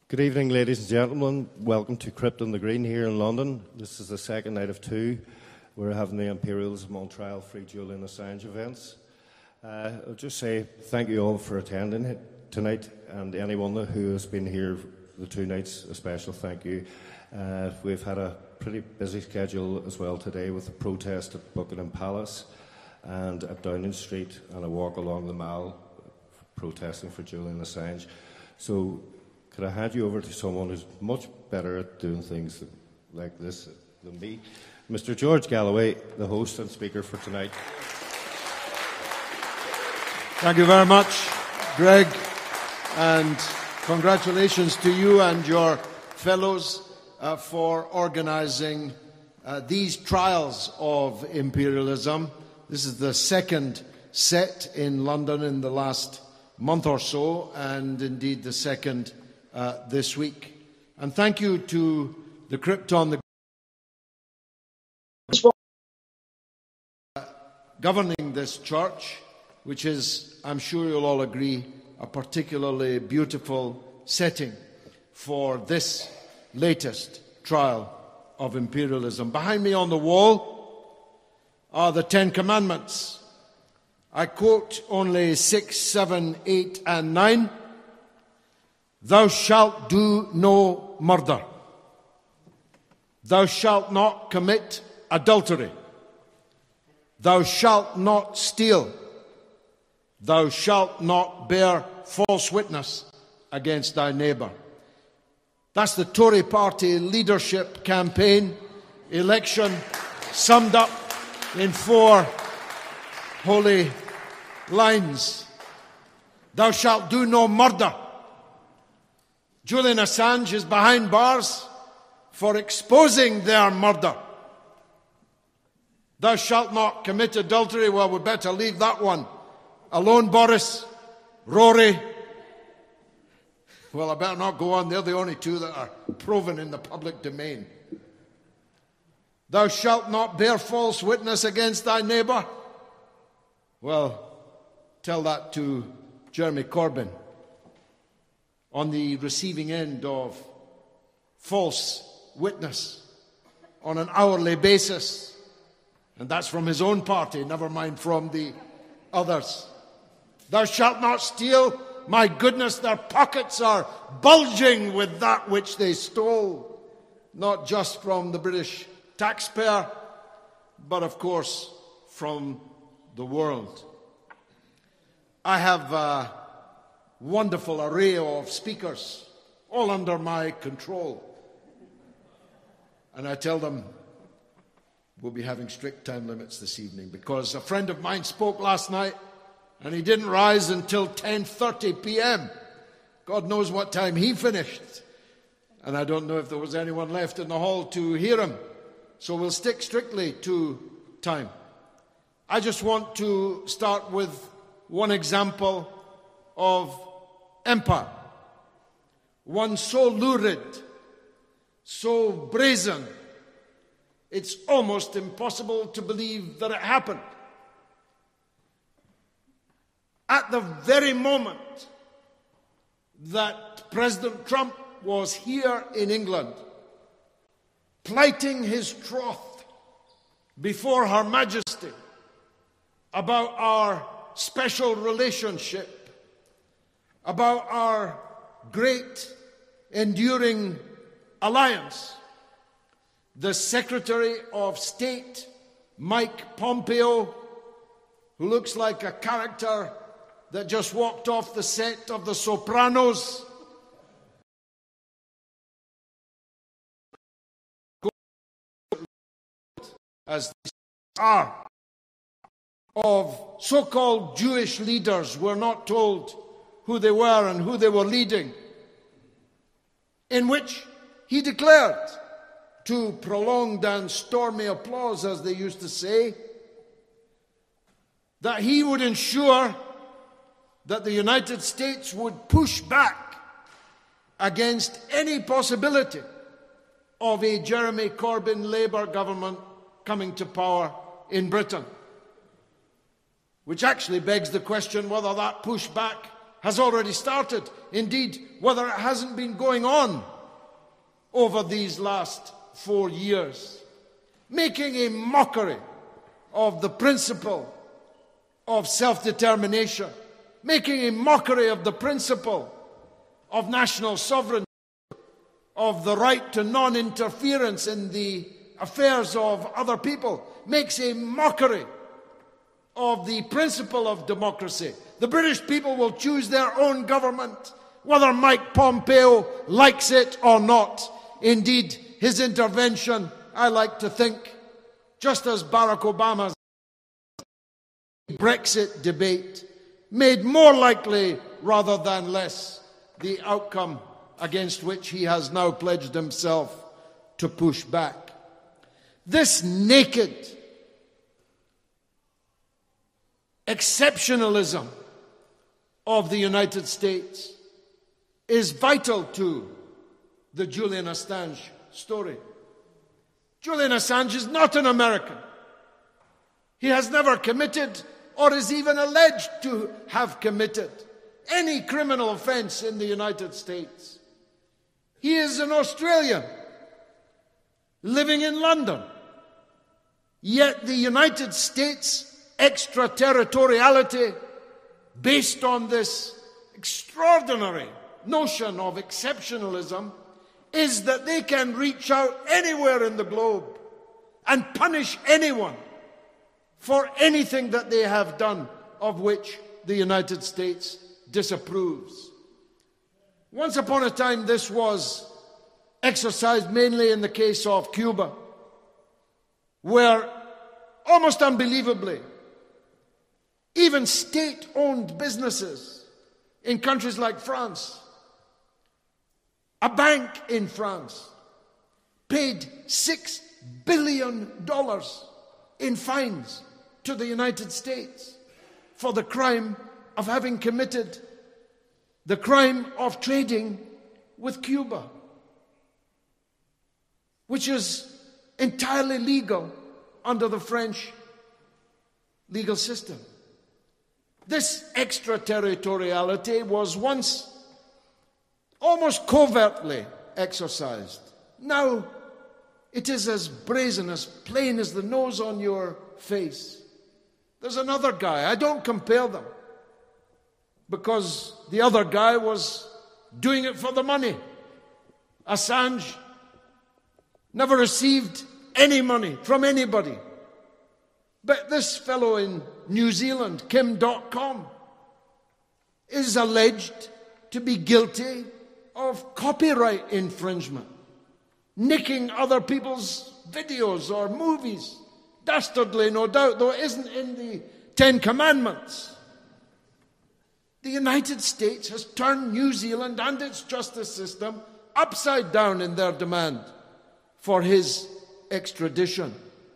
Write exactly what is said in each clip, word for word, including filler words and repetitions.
Good evening, ladies and gentlemen. Welcome to Crypt on the Green here in London. This is the second night of two. We're having the Imperialism on Trial Free Julian Assange events. Uh, I'll just say thank you all for attending tonight, and anyone who has been here the two nights, a special thank you. Uh, we've had a pretty busy schedule as well today with a protest at Buckingham Palace and at Downing Street and a walk along the Mall protesting for Julian Assange. So could I hand you over to someone who's much better at doing things like this than me? Mister George Galloway, the host and speaker for tonight. Thank you very much, Greg, and congratulations to you and your fellows uh, for organising uh, these trials of imperialism. This is the second set in London in the last month or so, and indeed the second uh, this week. And thank you to the Crypt on the uh, governing this church, which is, I'm sure you'll all agree, a particularly beautiful setting for this latest trial of imperialism. Behind me on the wall are the Ten Commandments. I quote only six, seven, eight, and nine. Thou shalt do no murder. Thou shalt not commit adultery. Thou shalt not steal. Thou shalt not bear false witness against thy neighbour. That's the Tory party leadership campaign election summed up in four holy lines. Thou shalt do no murder. Julian Assange is behind bars for exposing their murder. Thou shalt not commit adultery. Well, we'd better leave that one alone, Boris. Rory. Well, I better not go on. They're the only two that are proven in the public domain. Thou shalt not bear false witness against thy neighbour. Well, tell that to Jeremy Corbyn on the receiving end of false witness on an hourly basis. And that's from his own party, never mind from the others. Thou shalt not steal. My goodness, their pockets are bulging with that which they stole, not just from the British taxpayer, but of course from the world. I have a wonderful array of speakers, all under my control. And I tell them we'll be having strict time limits this evening, because a friend of mine spoke last night and he didn't rise until ten thirty p m God knows what time he finished. And I don't know if there was anyone left in the hall to hear him. So we'll stick strictly to time. I just want to start with one example of empire. One so lurid, so brazen, it's almost impossible to believe that it happened. At the very moment that President Trump was here in England, plighting his troth before Her Majesty about our special relationship, about our great enduring alliance, the Secretary of State, Mike Pompeo, who looks like a character that just walked off the set of The Sopranos, as they are, of so-called Jewish leaders. We're not told who they were and who they were leading, in which he declared, to prolonged and stormy applause, as they used to say, that he would ensure that the United States would push back against any possibility of a Jeremy Corbyn Labour government coming to power in Britain. Which actually begs the question whether that pushback has already started. Indeed, whether it hasn't been going on over these last four years, making a mockery of the principle of self-determination, making a mockery of the principle of national sovereignty, of the right to non-interference in the affairs of other people, makes a mockery of the principle of democracy. The British people will choose their own government, whether Mike Pompeo likes it or not. Indeed, his intervention, I like to think, just as Barack Obama's Brexit debate, made more likely rather than less the outcome against which he has now pledged himself to push back. This naked exceptionalism of the United States is vital to the Julian Assange story. Julian Assange is not an American. He has never committed or is even alleged to have committed any criminal offense in the United States. He is an Australian living in London. Yet the United States extraterritoriality, based on this extraordinary notion of exceptionalism, is that they can reach out anywhere in the globe and punish anyone for anything that they have done of which the United States disapproves. Once upon a time, this was exercised mainly in the case of Cuba, where, almost unbelievably, even state-owned businesses in countries like France, a bank in France, paid six billion dollars in fines to the United States for the crime of having committed the crime of trading with Cuba, which is entirely legal under the French legal system. This extraterritoriality was once almost covertly exercised. Now it is as brazen, as plain as the nose on your face. There's another guy. I don't compare them, because the other guy was doing it for the money. Assange never received any money from anybody. But this fellow in New Zealand, Kim dot com, is alleged to be guilty of copyright infringement, nicking other people's videos or movies, dastardly, no doubt, though it isn't in the Ten Commandments. The United States has turned New Zealand and its justice system upside down in their demand for his extradition.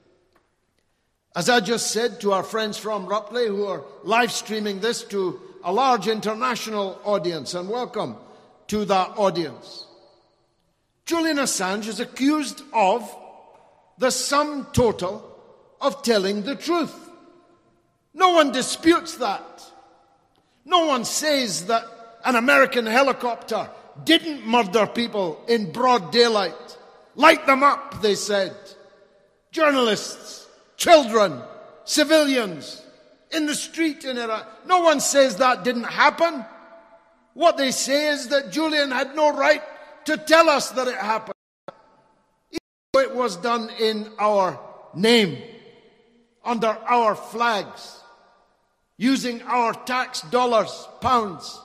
As I just said to our friends from Rupley, who are live streaming this to a large international audience, and welcome to that audience, Julian Assange is accused of the sum total of telling the truth. No one disputes that. No one says that an American helicopter didn't murder people in broad daylight. Light them up, they said. Journalists, children, civilians, in the street in Iraq. No one says that didn't happen. What they say is that Julian had no right to tell us that it happened. Even though it was done in our name, under our flags, using our tax dollars, pounds.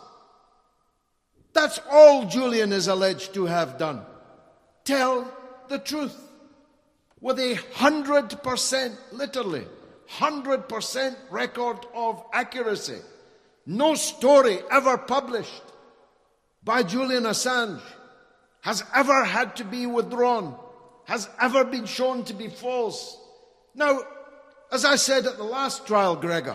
That's all Julian is alleged to have done. Tell the truth with a hundred percent, literally, hundred percent record of accuracy. No story ever published by Julian Assange has ever had to be withdrawn, has ever been shown to be false. Now, as I said at the last trial, Gregor,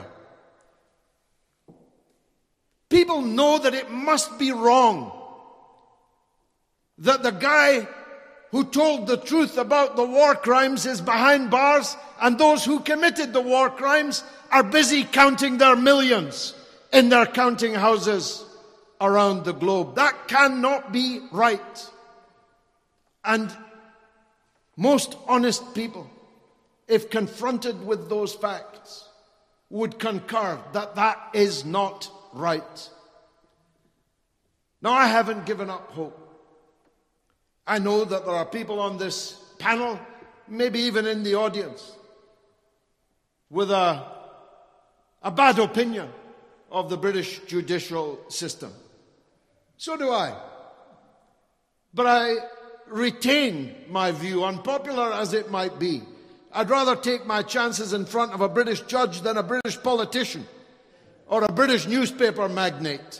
people know that it must be wrong that the guy who told the truth about the war crimes is behind bars, and those who committed the war crimes are busy counting their millions in their counting houses around the globe. That cannot be right. And most honest people, if confronted with those facts, would concur that that is not right. Now, I haven't given up hope. I know that there are people on this panel, maybe even in the audience, with a, a bad opinion of the British judicial system. So do I. But I retain my view, unpopular as it might be. I'd rather take my chances in front of a British judge than a British politician or a British newspaper magnate.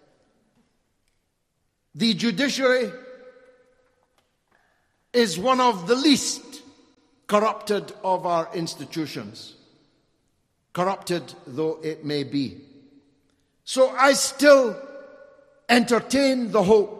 The judiciary is one of the least corrupted of our institutions, corrupted though it may be. So I still entertain the hope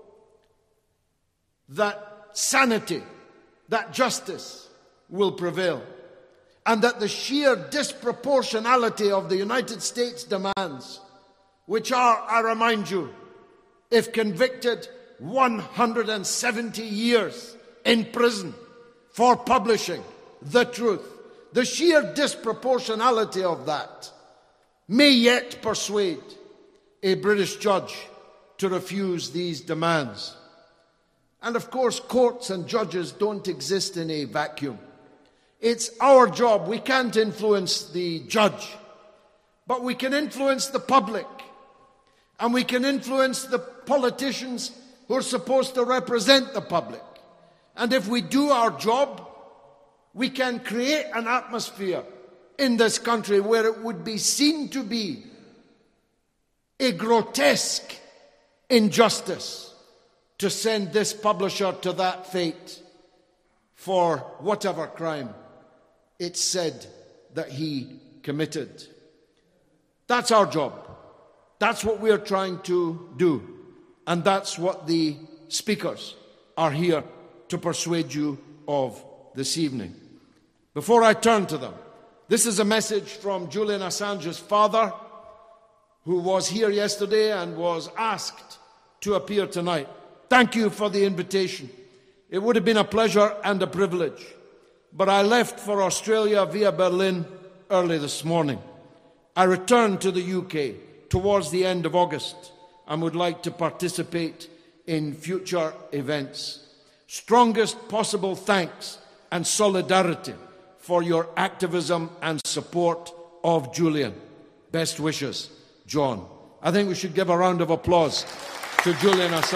that sanity, that justice will prevail, and that the sheer disproportionality of the United States demands, which are, I remind you, if convicted, one hundred seventy years in prison for publishing the truth. The sheer disproportionality of that may yet persuade a British judge to refuse these demands. And of course, courts and judges don't exist in a vacuum. It's our job. We can't influence the judge, but we can influence the public, and we can influence the politicians who are supposed to represent the public. And if we do our job, we can create an atmosphere in this country where it would be seen to be a grotesque injustice to send this publisher to that fate for whatever crime it's said that he committed. That's our job. That's what we're trying to do. And that's what the speakers are here to persuade you of this evening. Before I turn to them, this is a message from Julian Assange's father, who was here yesterday and was asked to appear tonight. Thank you for the invitation. It would have been a pleasure and a privilege, but I left for Australia via Berlin early this morning. I returned to the U K towards the end of August and would like to participate in future events. Strongest possible thanks and solidarity for your activism and support of Julian. Best wishes, John. I think we should give a round of applause to Julian Assange.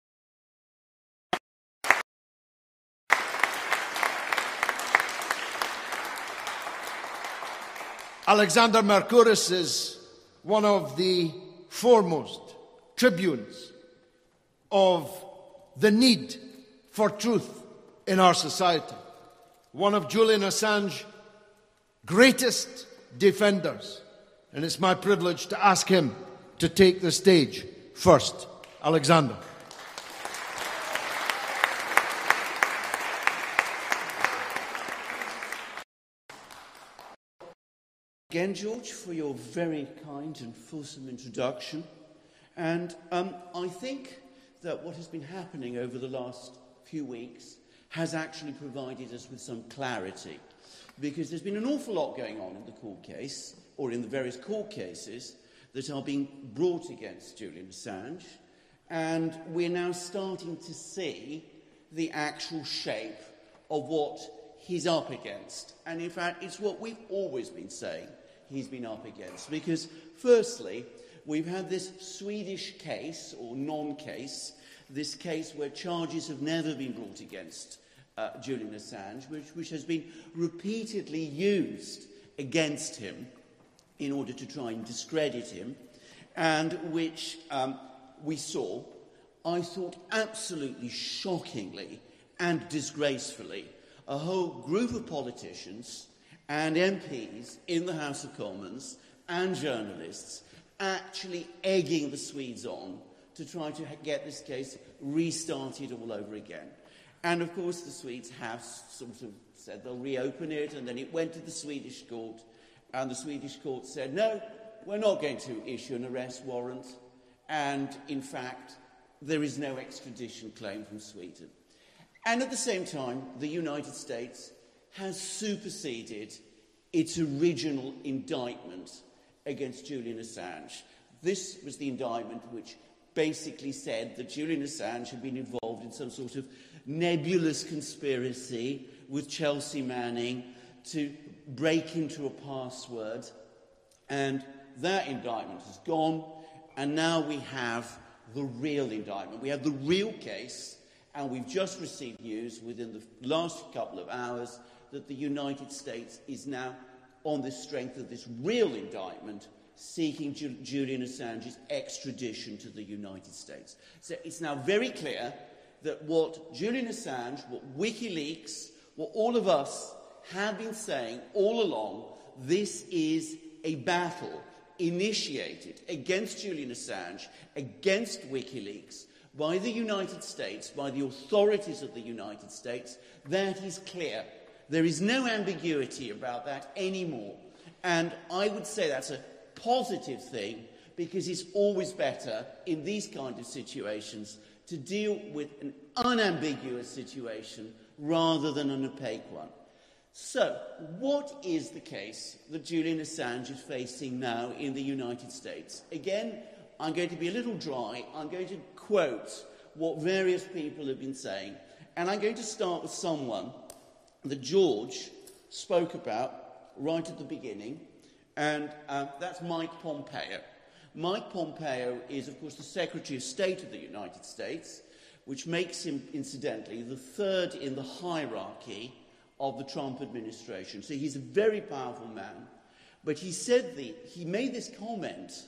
Alexander Mercouris is one of the foremost tribunes of the need for truth in our society. One of Julian Assange's greatest defenders. And it's my privilege to ask him to take the stage first. Alexander. Again, George, for your very kind and fulsome introduction. And um, I think that what has been happening over the last few weeks has actually provided us with some clarity, because there's been an awful lot going on in the court case, or in the various court cases that are being brought against Julian Assange, and we're now starting to see the actual shape of what he's up against. And in fact, it's what we've always been saying he's been up against, because firstly, we've had this Swedish case, or non-case, this case where charges have never been brought against uh, Julian Assange, which, which has been repeatedly used against him in order to try and discredit him, and which um, we saw, I thought absolutely shockingly and disgracefully, a whole group of politicians and M Ps in the House of Commons and journalists actually egging the Swedes on to try to get this case restarted all over again. And of course the Swedes have sort of said they'll reopen it, and then it went to the Swedish court, and the Swedish court said, no, we're not going to issue an arrest warrant. and in fact, there is no extradition claim from Sweden. And at the same time, the United States has superseded its original indictment against Julian Assange. This was the indictment which basically said that Julian Assange had been involved in some sort of nebulous conspiracy with Chelsea Manning to break into a password. And that indictment has gone, and now we have the real indictment. We have the real case, and we've just received news within the last couple of hours that the United States is now, on the strength of this real indictment, seeking Ju- Julian Assange's extradition to the United States. So it's now very clear that what Julian Assange, what WikiLeaks, what all of us have been saying all along, this is a battle initiated against Julian Assange, against WikiLeaks, by the United States, by the authorities of the United States. That is clear. There is no ambiguity about that anymore. And I would say that's a positive thing, because it's always better in these kind of situations to deal with an unambiguous situation rather than an opaque one. So, what is the case that Julian Assange is facing now in the United States? Again, I'm going to be a little dry. I'm going to quote what various people have been saying. And I'm going to start with someone that George spoke about right at the beginning, and uh, that's Mike Pompeo. Mike Pompeo is, of course, the Secretary of State of the United States, which makes him, incidentally, the third in the hierarchy of the Trump administration. So he's a very powerful man. But he said the, he made this comment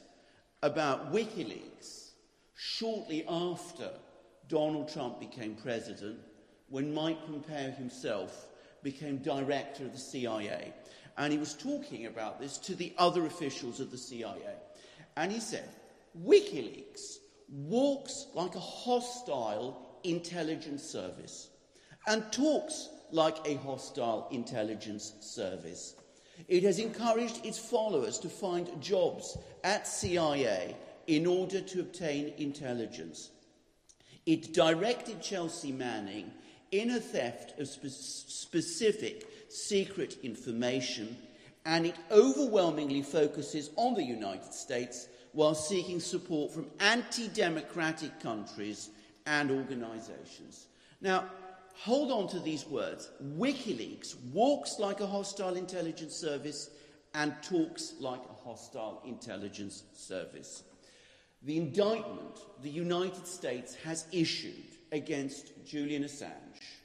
about WikiLeaks shortly after Donald Trump became president, when Mike Pompeo himself became director of the C I A. And he was talking about this to the other officials of the C I A. And he said, WikiLeaks walks like a hostile intelligence service and talks like a hostile intelligence service. It has encouraged its followers to find jobs at C I A in order to obtain intelligence. It directed Chelsea Manning in a theft of spe- specific secret information, and it overwhelmingly focuses on the United States while seeking support from anti-democratic countries and organisations. Now, hold on to these words. WikiLeaks walks like a hostile intelligence service and talks like a hostile intelligence service. The indictment the United States has issued against Julian Assange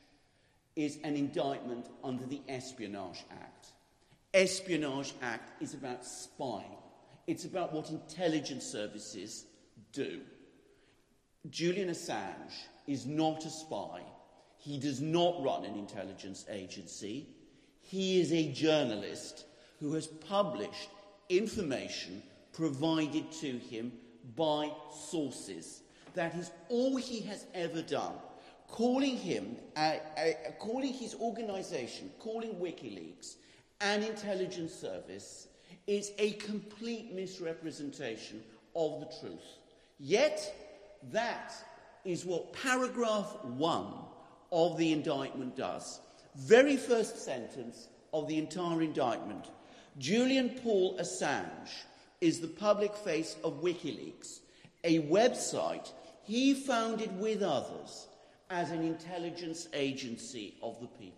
is an indictment under the Espionage Act. Espionage Act is about spying. It's about what intelligence services do. Julian Assange is not a spy. He does not run an intelligence agency. He is a journalist who has published information provided to him by sources. That is all he has ever done. Calling him, uh, uh, calling his organisation, calling WikiLeaks an intelligence service is a complete misrepresentation of the truth. Yet, that is what paragraph one of the indictment does. Very first sentence of the entire indictment. Julian Paul Assange is the public face of WikiLeaks, a website he founded with others as an intelligence agency of the people.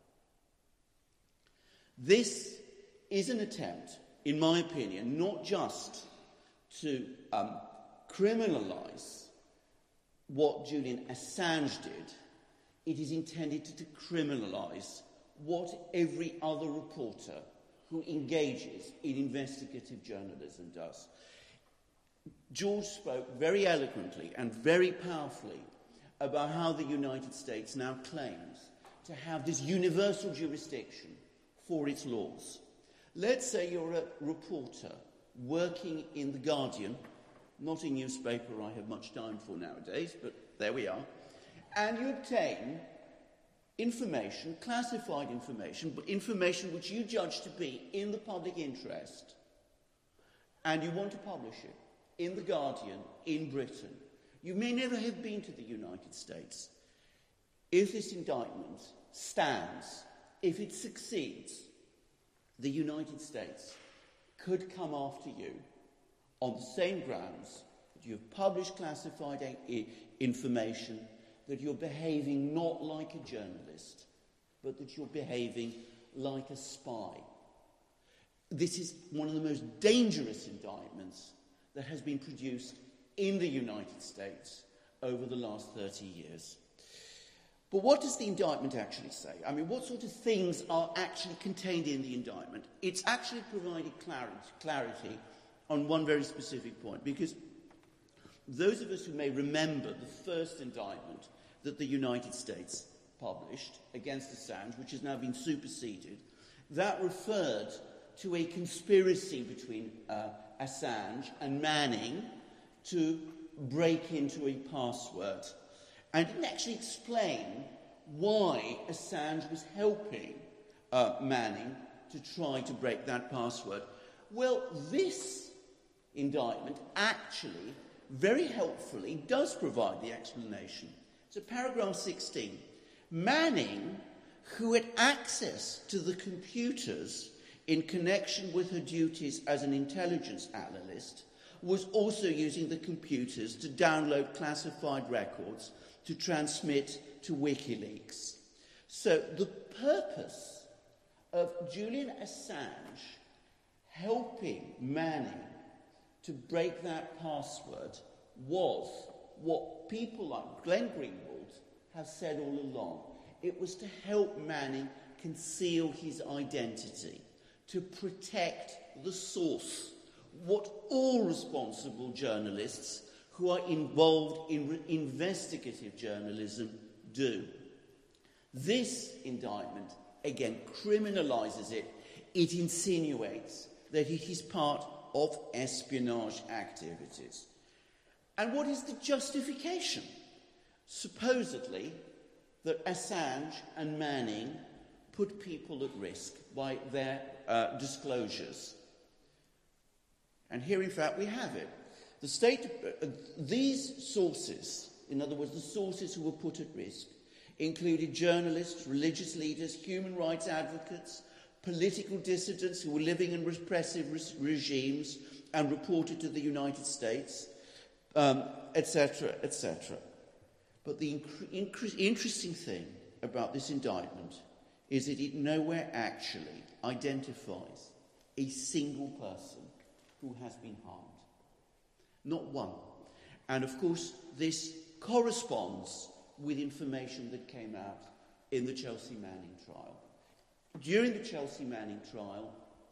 This is an attempt, in my opinion, not just to um, criminalise what Julian Assange did, it is intended to, to criminalise what every other reporter who engages in investigative journalism does. George spoke very eloquently and very powerfully about how the United States now claims to have this universal jurisdiction for its laws. Let's say you're a reporter working in The Guardian, not a newspaper I have much time for nowadays, but there we are, and you obtain information, classified information, but information which you judge to be in the public interest, and you want to publish it. in The Guardian in Britain. You may never have been to the United States. If this indictment stands, if it succeeds, the United States could come after you on the same grounds that you've published classified I- information, that you're behaving not like a journalist, but that you're behaving like a spy. This is one of the most dangerous indictments that has been produced in the United States over the last thirty years. But what does the indictment actually say? I mean, what sort of things are actually contained in the indictment? It's actually provided clarity, clarity on one very specific point, because those of us who may remember the first indictment that the United States published against Assange, which has now been superseded, that referred to a conspiracy between uh, Assange and Manning to break into a password. And didn't actually explain why Assange was helping uh, Manning to try to break that password. Well, this indictment actually, very helpfully, does provide the explanation. So paragraph sixteen. Manning, who had access to the computers in connection with her duties as an intelligence analyst, was also using the computers to download classified records to transmit to WikiLeaks. So the purpose of Julian Assange helping Manning to break that password was what people like Glenn Greenwald have said all along. It was to help Manning conceal his identity, to protect the source, what all responsible journalists who are involved in re- investigative journalism do. This indictment, again, criminalises it. It insinuates that it is part of espionage activities. And what is the justification? Supposedly, that Assange and Manning put people at risk by their uh, disclosures. And here, in fact, we have it. The state, uh, these sources, in other words, the sources who were put at risk, included journalists, religious leaders, human rights advocates, political dissidents who were living in repressive re- regimes and reported to the United States, um, et cetera, et cetera. But the inc- inc- interesting thing about this indictment is that it nowhere actually identifies a single person who has been harmed. Not one. And of course, this corresponds with information that came out in the Chelsea Manning trial. During the Chelsea Manning trial,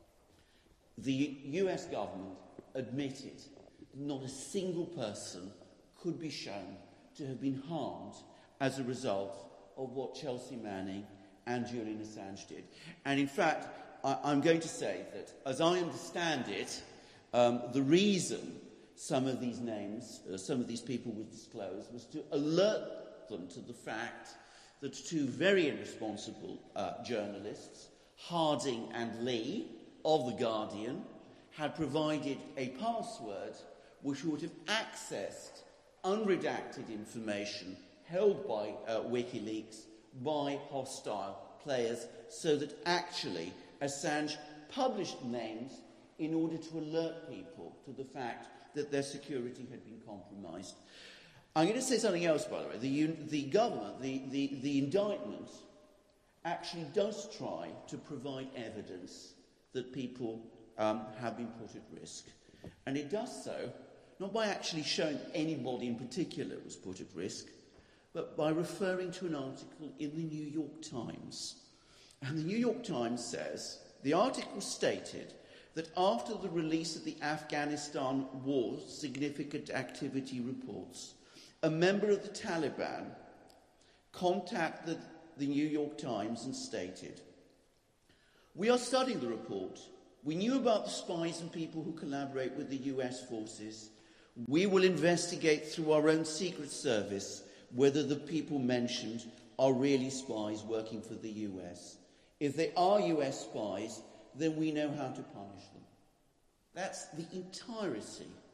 the U S government admitted that not a single person could be shown to have been harmed as a result of what Chelsea Manning and Julian Assange did. And in fact, I, I'm going to say that, as I understand it, um, the reason some of these names, uh, some of these people were disclosed, was to alert them to the fact that two very irresponsible uh, journalists, Harding and Lee, of The Guardian, had provided a password which would have accessed unredacted information held by uh, WikiLeaks by hostile players, so that actually Assange published names in order to alert people to the fact that their security had been compromised. I'm going to say something else, by the way. The, the government, the, the, the indictment, actually does try to provide evidence that people um, have been put at risk. And it does so not by actually showing anybody in particular was put at risk, but by referring to an article in the New York Times. And the New York Times says, the article stated that after the release of the Afghanistan war significant activity reports, a member of the Taliban contacted the New York Times and stated, "We are studying the report. We knew about the spies and people who collaborate with the U S forces. We will investigate through our own secret service whether the people mentioned are really spies working for the U S. If they are U S spies, then we know how to punish them." That's the entirety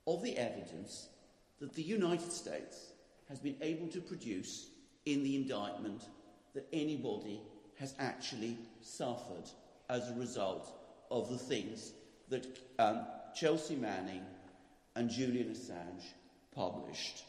of the evidence that the United States has been able to produce in the indictment that anybody has actually suffered as a result of the things that um, Chelsea Manning and Julian Assange published.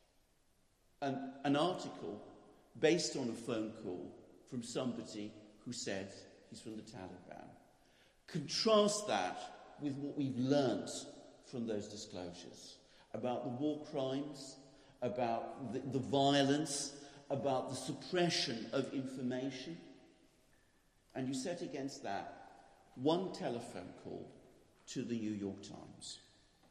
An, an article based on a phone call from somebody who said he's from the Taliban. Contrast that with what we've learnt from those disclosures about the war crimes, about the, the violence, about the suppression of information. And you set against that one telephone call to the New York Times.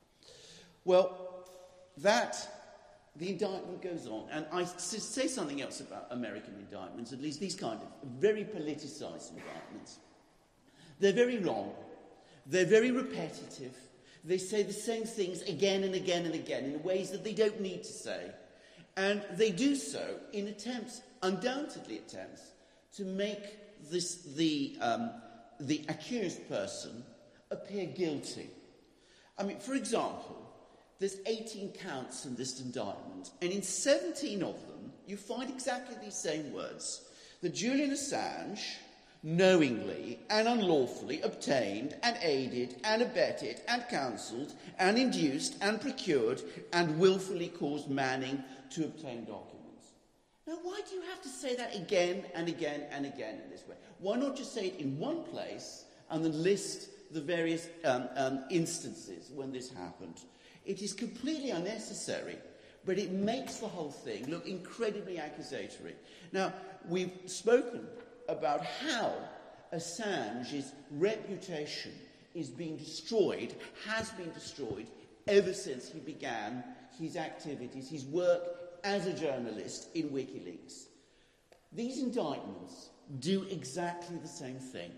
Well, that, the indictment goes on. And I say something else about American indictments, at least these kind of very politicised indictments. They're very long. They're very repetitive. They say the same things again and again and again in ways that they don't need to say. And they do so in attempts, undoubtedly attempts, to make this, the, um, the accused person appear guilty. I mean, for example, there's eighteen counts in this indictment, and in seventeen of them, you find exactly these same words. That Julian Assange knowingly and unlawfully obtained and aided and abetted and counselled and induced and procured and willfully caused Manning to obtain documents. Now, why do you have to say that again and again and again in this way? Why not just say it in one place and then list the various um, um, instances when this happened? It is completely unnecessary, but it makes the whole thing look incredibly accusatory. Now, we've spoken about how Assange's reputation is being destroyed, has been destroyed, ever since he began his activities, his work as a journalist in WikiLeaks. These indictments do exactly the same thing.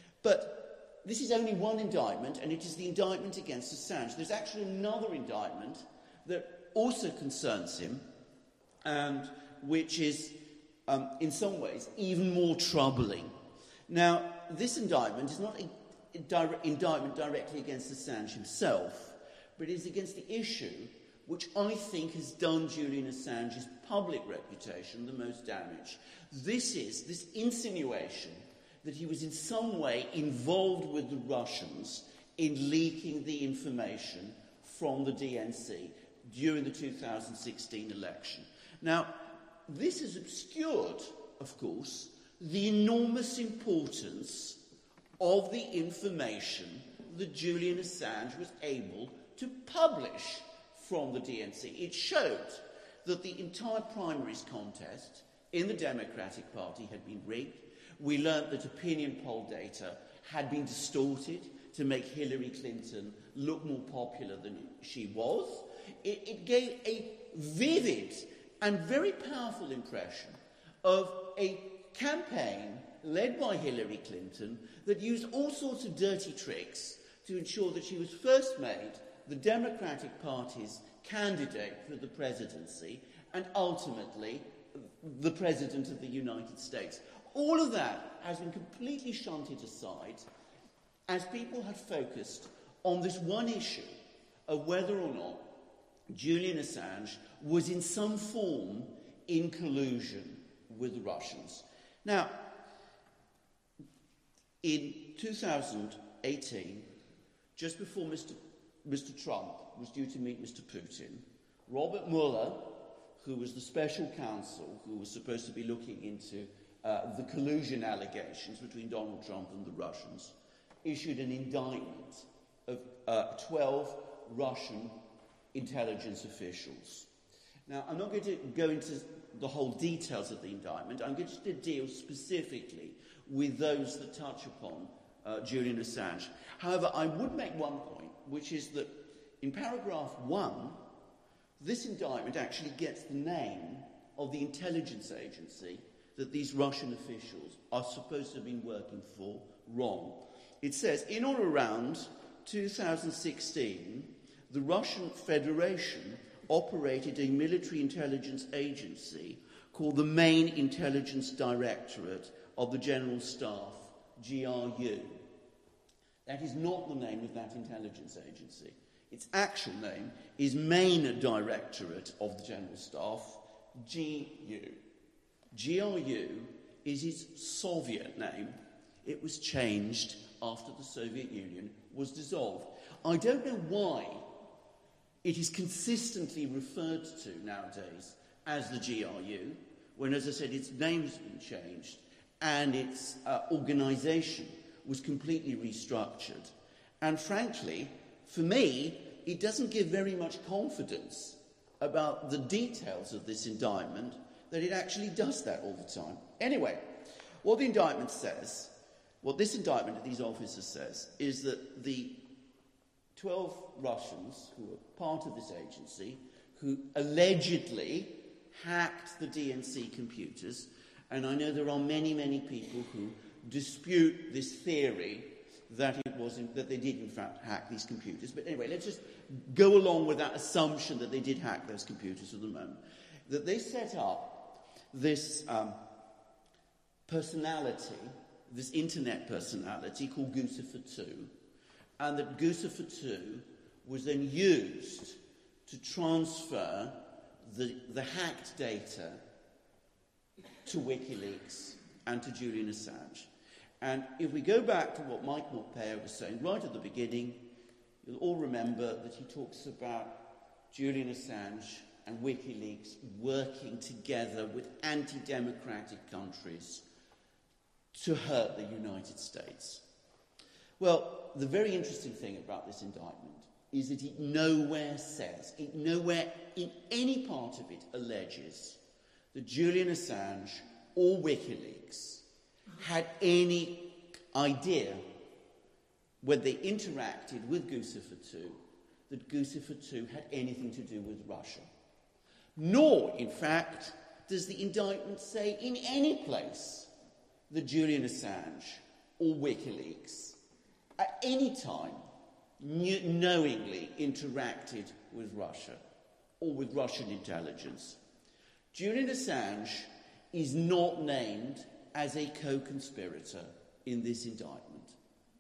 But this is only one indictment, and it is the indictment against Assange. There's actually another indictment that also concerns him, and which is Um, in some ways, even more troubling. Now, this indictment is not a, a dire- indictment directly against Assange himself, but it is against the issue which I think has done Julian Assange's public reputation the most damage. This is this insinuation that he was in some way involved with the Russians in leaking the information from the D N C during the two thousand sixteen election. Now, this has obscured, of course, the enormous importance of the information that Julian Assange was able to publish from the D N C. It showed that the entire primaries contest in the Democratic Party had been rigged. We learnt that opinion poll data had been distorted to make Hillary Clinton look more popular than she was. It, it gave a vivid and very powerful impression of a campaign led by Hillary Clinton that used all sorts of dirty tricks to ensure that she was first made the Democratic Party's candidate for the presidency and ultimately the President of the United States. All of that has been completely shunted aside as people had focused on this one issue of whether or not Julian Assange was in some form in collusion with the Russians. Now, in two thousand eighteen, just before Mister Mister Trump was due to meet Mister Putin, Robert Mueller, who was the special counsel who was supposed to be looking into uh, the collusion allegations between Donald Trump and the Russians, issued an indictment of uh, twelve Russian intelligence officials. Now, I'm not going to go into the whole details of the indictment. I'm going to deal specifically with those that touch upon uh, Julian Assange. However, I would make one point, which is that in paragraph one, this indictment actually gets the name of the intelligence agency that these Russian officials are supposed to have been working for wrong. It says, in or around two thousand sixteen, the Russian Federation operated a military intelligence agency called the Main Intelligence Directorate of the General Staff, G R U. That is not the name of that intelligence agency. Its actual name is Main Directorate of the General Staff, G U. G R U is its Soviet name. It was changed after the Soviet Union was dissolved. I don't know why it is consistently referred to nowadays as the G R U, when, as I said, its name has been changed and its uh, organisation was completely restructured. And frankly, for me, it doesn't give very much confidence about the details of this indictment that it actually does that all the time. Anyway, what the indictment says, what this indictment that these officers says, is that the twelve Russians who were part of this agency, who allegedly hacked the D N C computers, and I know there are many, many people who dispute this theory that it was in, that they did in fact hack these computers. But anyway, let's just go along with that assumption that they did hack those computers for the moment. That they set up this um, personality, this internet personality called Guccifer two, and that Guccifer two was then used to transfer the, the hacked data to WikiLeaks and to Julian Assange. And if we go back to what Mike Pompeo was saying right at the beginning, you'll all remember that he talks about Julian Assange and WikiLeaks working together with anti-democratic countries to hurt the United States. Well, the very interesting thing about this indictment is that it nowhere says, it nowhere in any part of it alleges that Julian Assange or WikiLeaks had any idea when they interacted with Guccifer two that Guccifer two had anything to do with Russia. Nor, in fact, does the indictment say in any place that Julian Assange or WikiLeaks at any time knew, knowingly interacted with Russia or with Russian intelligence. Julian Assange is not named as a co-conspirator in this indictment.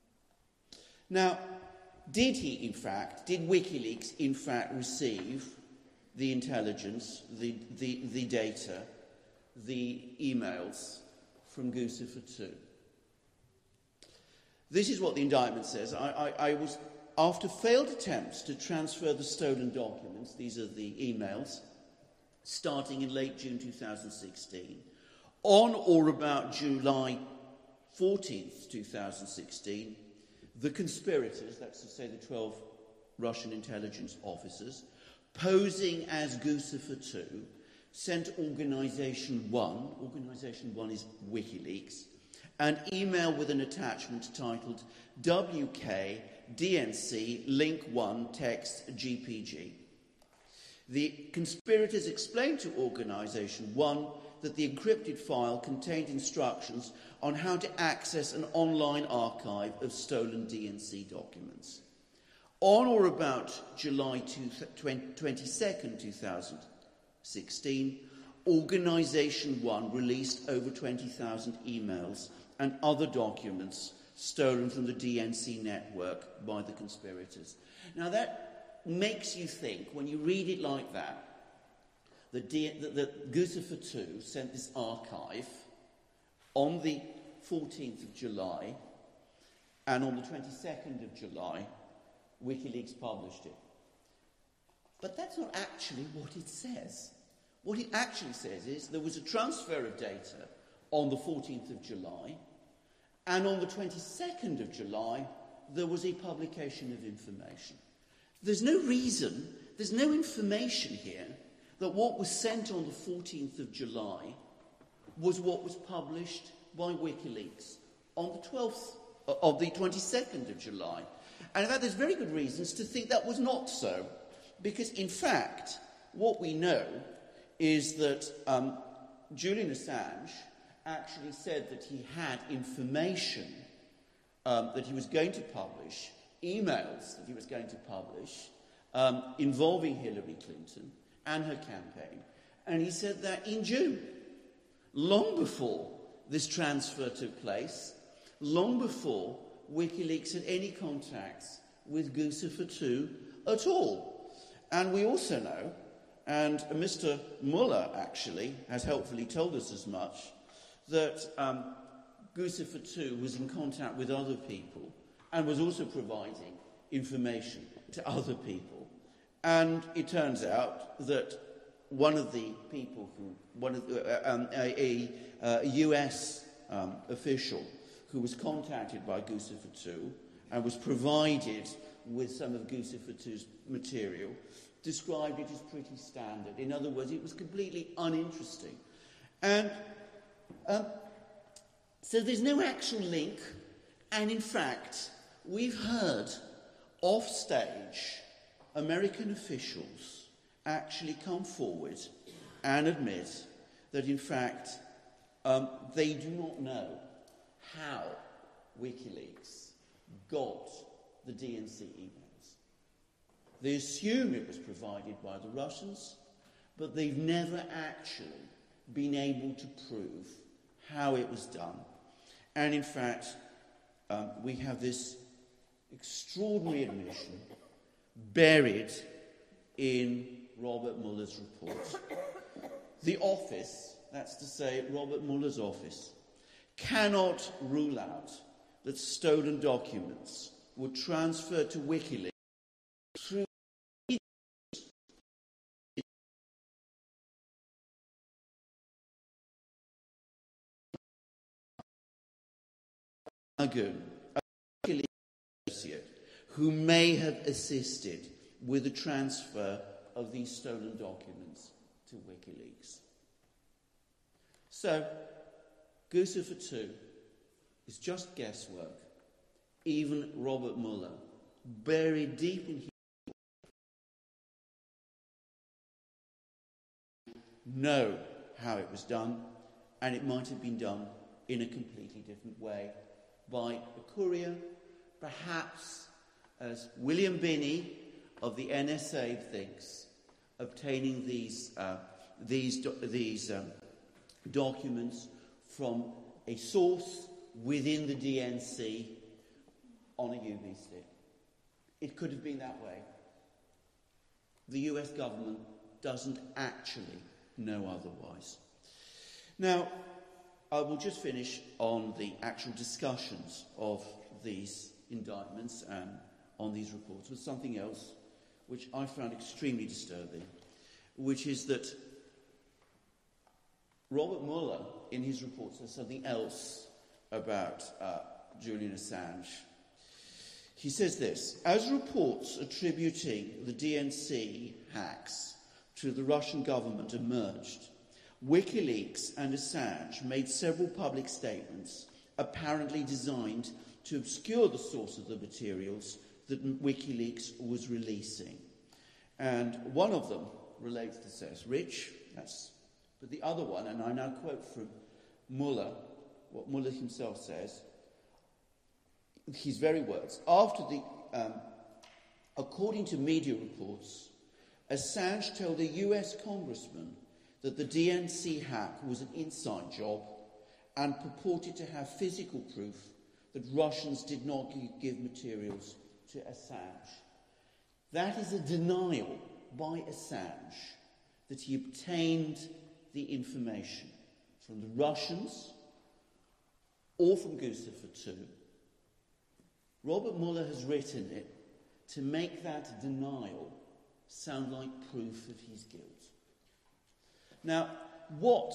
Now, did he, in fact, did WikiLeaks, in fact, receive the intelligence, the, the, the data, the emails from Guccifer two? This is what the indictment says. I, I, I was, after failed attempts to transfer the stolen documents, these are the emails, starting in late June two thousand sixteen, on or about July fourteenth, two thousand sixteen, the conspirators, that's to say the twelve Russian intelligence officers, posing as Guccifer two, sent Organisation one, Organisation one is WikiLeaks, an email with an attachment titled W K D N C Link one Text G P G. The conspirators explained to Organisation one that the encrypted file contained instructions on how to access an online archive of stolen D N C documents. On or about July twenty-second, two thousand sixteen, Organisation one released over twenty thousand emails and other documents stolen from the D N C network by the conspirators. Now that makes you think, when you read it like that, that, D- that, that Guccifer two sent this archive on the fourteenth of July, and on the twenty-second of July, WikiLeaks published it. But that's not actually what it says. What it actually says is there was a transfer of data on the fourteenth of July, and on the twenty-second of July, there was a publication of information. There's no reason, there's no information here that what was sent on the fourteenth of July was what was published by WikiLeaks on the twelfth of the twenty-second of July. And in fact, there's very good reasons to think that was not so, because in fact, what we know is that um, Julian Assange actually said that he had information um, that he was going to publish, emails that he was going to publish, um, involving Hillary Clinton and her campaign. And he said that in June, long before this transfer took place, long before WikiLeaks had any contacts with Guccifer two at all. And we also know, and Mister Mueller actually has helpfully told us as much, that um, Guccifer two was in contact with other people and was also providing information to other people. And it turns out that one of the people who, one of the, uh, um, a, a, a U S um, official who was contacted by Guccifer two and was provided with some of Guccifer two's material, described it as pretty standard. In other words, it was completely uninteresting. And um, so there's no actual link, and in fact, we've heard off-stage American officials actually come forward and admit that, in fact, um, they do not know how WikiLeaks got the D N C emails. They assume it was provided by the Russians, but they've never actually been able to prove how it was done. And in fact, um, we have this extraordinary admission buried in Robert Mueller's report. The office, that's to say Robert Mueller's office, cannot rule out that stolen documents were transferred to WikiLeaks through Magoon, a WikiLeaks associate, who may have assisted with the transfer of these stolen documents to WikiLeaks. So, Guccifer two is just guesswork. Even Robert Mueller, buried deep in his know how it was done, and it might have been done in a completely different way by a courier, perhaps, as William Binney of the N S A thinks, obtaining these uh, these do- these um, documents from a source within the D N C on a U B stick. It could have been that way. The U S government doesn't actually know otherwise. Now, I will just finish on the actual discussions of these indictments and on these reports with something else which I found extremely disturbing, which is that Robert Mueller, in his report, says something else about uh, Julian Assange. He says this: as reports attributing the D N C hacks to the Russian government emerged, WikiLeaks and Assange made several public statements apparently designed to obscure the source of the materials that WikiLeaks was releasing. And one of them relates to says Rich, that's, but the other one, and I now quote from Mueller, what Mueller himself says, his very words, after the, um, according to media reports, Assange told a U S congressman that the D N C hack was an inside job and purported to have physical proof that Russians did not give materials to Assange. That is a denial by Assange that he obtained the information from the Russians or from Guccifer two. Robert Mueller has written it to make that denial sound like proof of his guilt. Now, what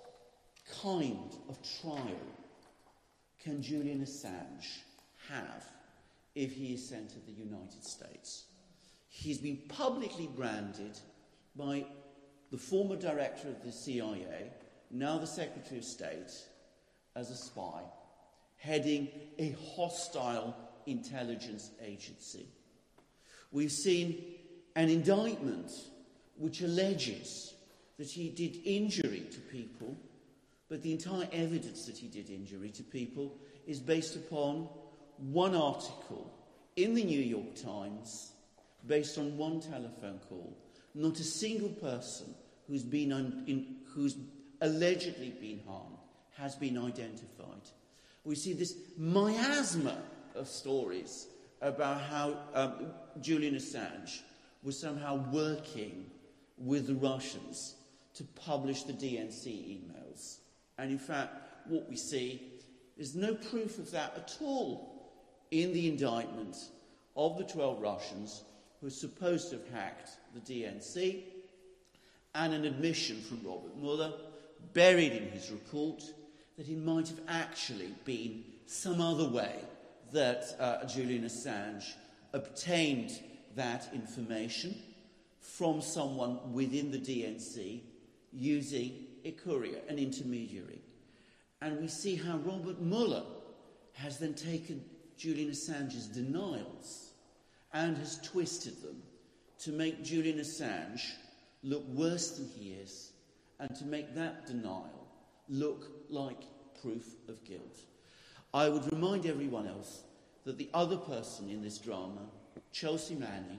kind of trial can Julian Assange have if he is sent to the United States? He's been publicly branded by the former director of the C I A, now the Secretary of State, as a spy, heading a hostile intelligence agency. We've seen an indictment which alleges that he did injury to people, but the entire evidence that he did injury to people is based upon one article in the New York Times, based on one telephone call. Not a single person who's been un- in, who's allegedly been harmed has been identified. We see this miasma of stories about how um, Julian Assange was somehow working with the Russians to publish the D N C emails. And in fact, what we see is no proof of that at all in the indictment of the twelve Russians who are supposed to have hacked the D N C, and an admission from Robert Mueller, buried in his report, that it might have actually been some other way that uh, Julian Assange obtained that information from someone within the D N C using a courier, an intermediary. And we see how Robert Mueller has then taken Julian Assange's denials and has twisted them to make Julian Assange look worse than he is, and to make that denial look like proof of guilt. I would remind everyone else that the other person in this drama, Chelsea Manning,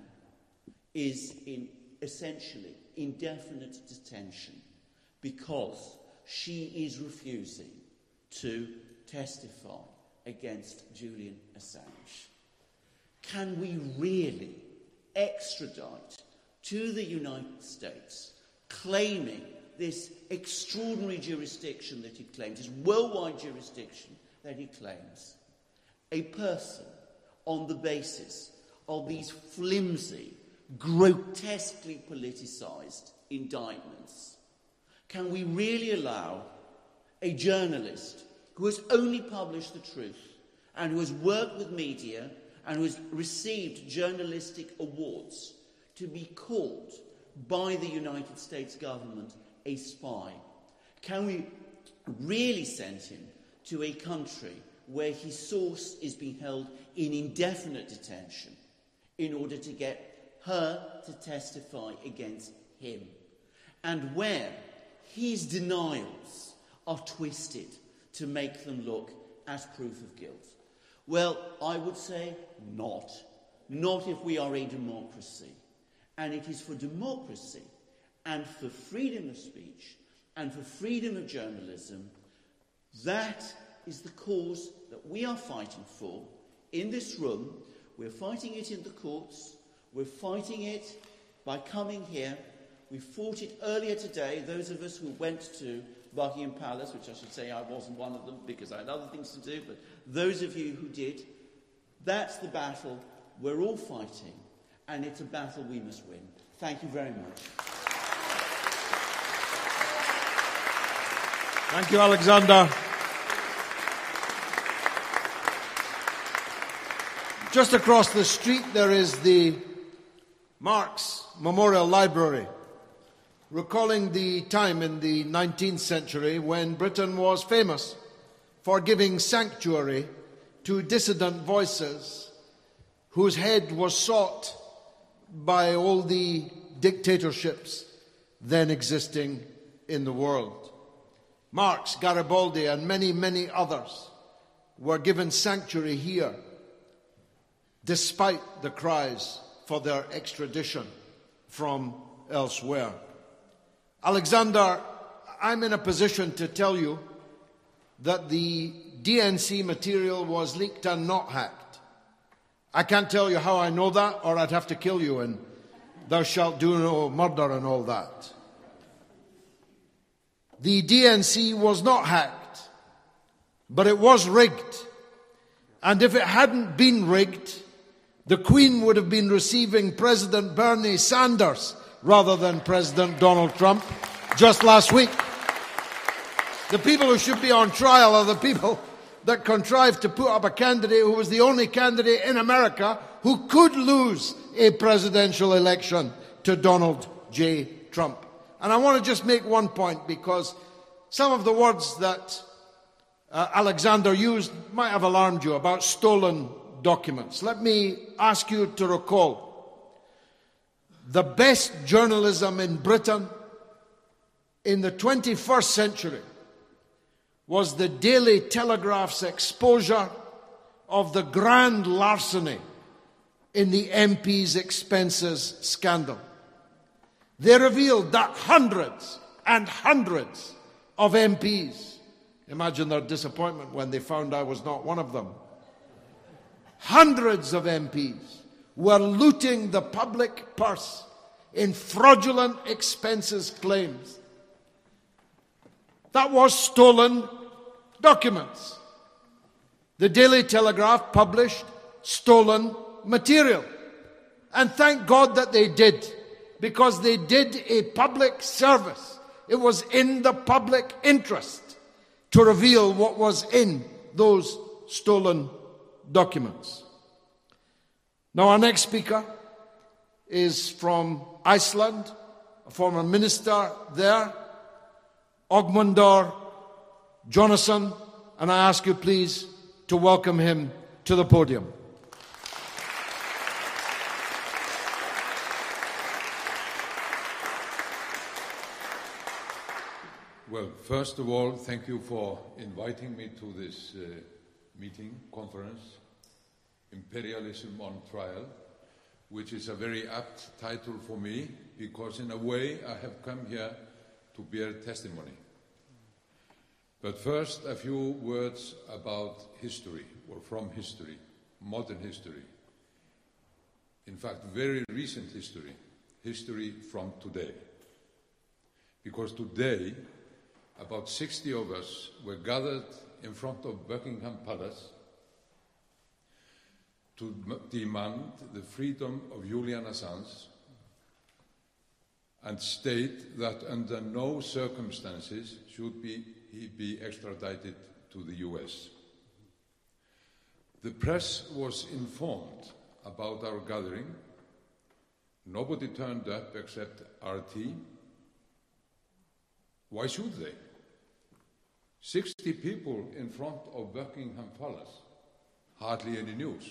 is in essentially indefinite detention because she is refusing to testify against Julian Assange. Can we really extradite to the United States, claiming this extraordinary jurisdiction that he claims, this worldwide jurisdiction that he claims, a person on the basis of these flimsy, grotesquely politicised indictments? Can we really allow a journalist who has only published the truth and who has worked with media and who has received journalistic awards to be called by the United States government a spy? Can we really send him to a country where his source is being held in indefinite detention in order to get her to testify against him, and where his denials are twisted to make them look as proof of guilt? Well, I would say not. Not if we are a democracy. And it is for democracy and for freedom of speech and for freedom of journalism, that is the cause that we are fighting for in this room. We're fighting it in the courts. We're fighting it by coming here. We fought it earlier today, those of us who went to Buckingham Palace, which I should say I wasn't one of them because I had other things to do, but those of you who did, that's the battle we're all fighting, and it's a battle we must win. Thank you very much. Thank you, Alexander. Just across the street there is the Marx Memorial Library, recalling the time in the nineteenth century when Britain was famous for giving sanctuary to dissident voices whose head was sought by all the dictatorships then existing in the world. Marx, Garibaldi, and many, many others were given sanctuary here, despite the cries for their extradition from elsewhere. Alexander, I'm in a position to tell you that the D N C material was leaked and not hacked. I can't tell you how I know that, or I'd have to kill you and thou shalt do no murder and all that. The D N C was not hacked, but it was rigged. And if it hadn't been rigged, the Queen would have been receiving President Bernie Sanders rather than President Donald Trump just last week. The people who should be on trial are the people that contrived to put up a candidate who was the only candidate in America who could lose a presidential election to Donald J. Trump. And I want to just make one point, because some of the words that uh, Alexander used might have alarmed you about stolen documents. Let me ask you to recall the best journalism in Britain in the twenty-first century was the Daily Telegraph's exposure of the grand larceny in the M P's expenses scandal. They revealed that hundreds and hundreds of M Ps, imagine their disappointment when they found I was not one of them, hundreds of M Ps were looting the public purse in fraudulent expenses claims. That was stolen documents. The Daily Telegraph published stolen material. And thank God that they did, because they did a public service. It was in the public interest to reveal what was in those stolen documents. Now, our next speaker is from Iceland, a former minister there, Ögmundur Jónasson, and I ask you please to welcome him to the podium. Well, first of all, thank you for inviting me to this uh, meeting, conference, Imperialism on Trial, which is a very apt title for me, because in a way I have come here to bear testimony. But first, a few words about history, or from history, modern history. In fact, very recent history, history from today. Because today, about sixty of us were gathered in front of Buckingham Palace to m- demand the freedom of Julian Assange and state that under no circumstances should be, he be extradited to the U S. The press was informed about our gathering. Nobody turned up except R T. Why should they? sixty people in front of Buckingham Palace, hardly any news.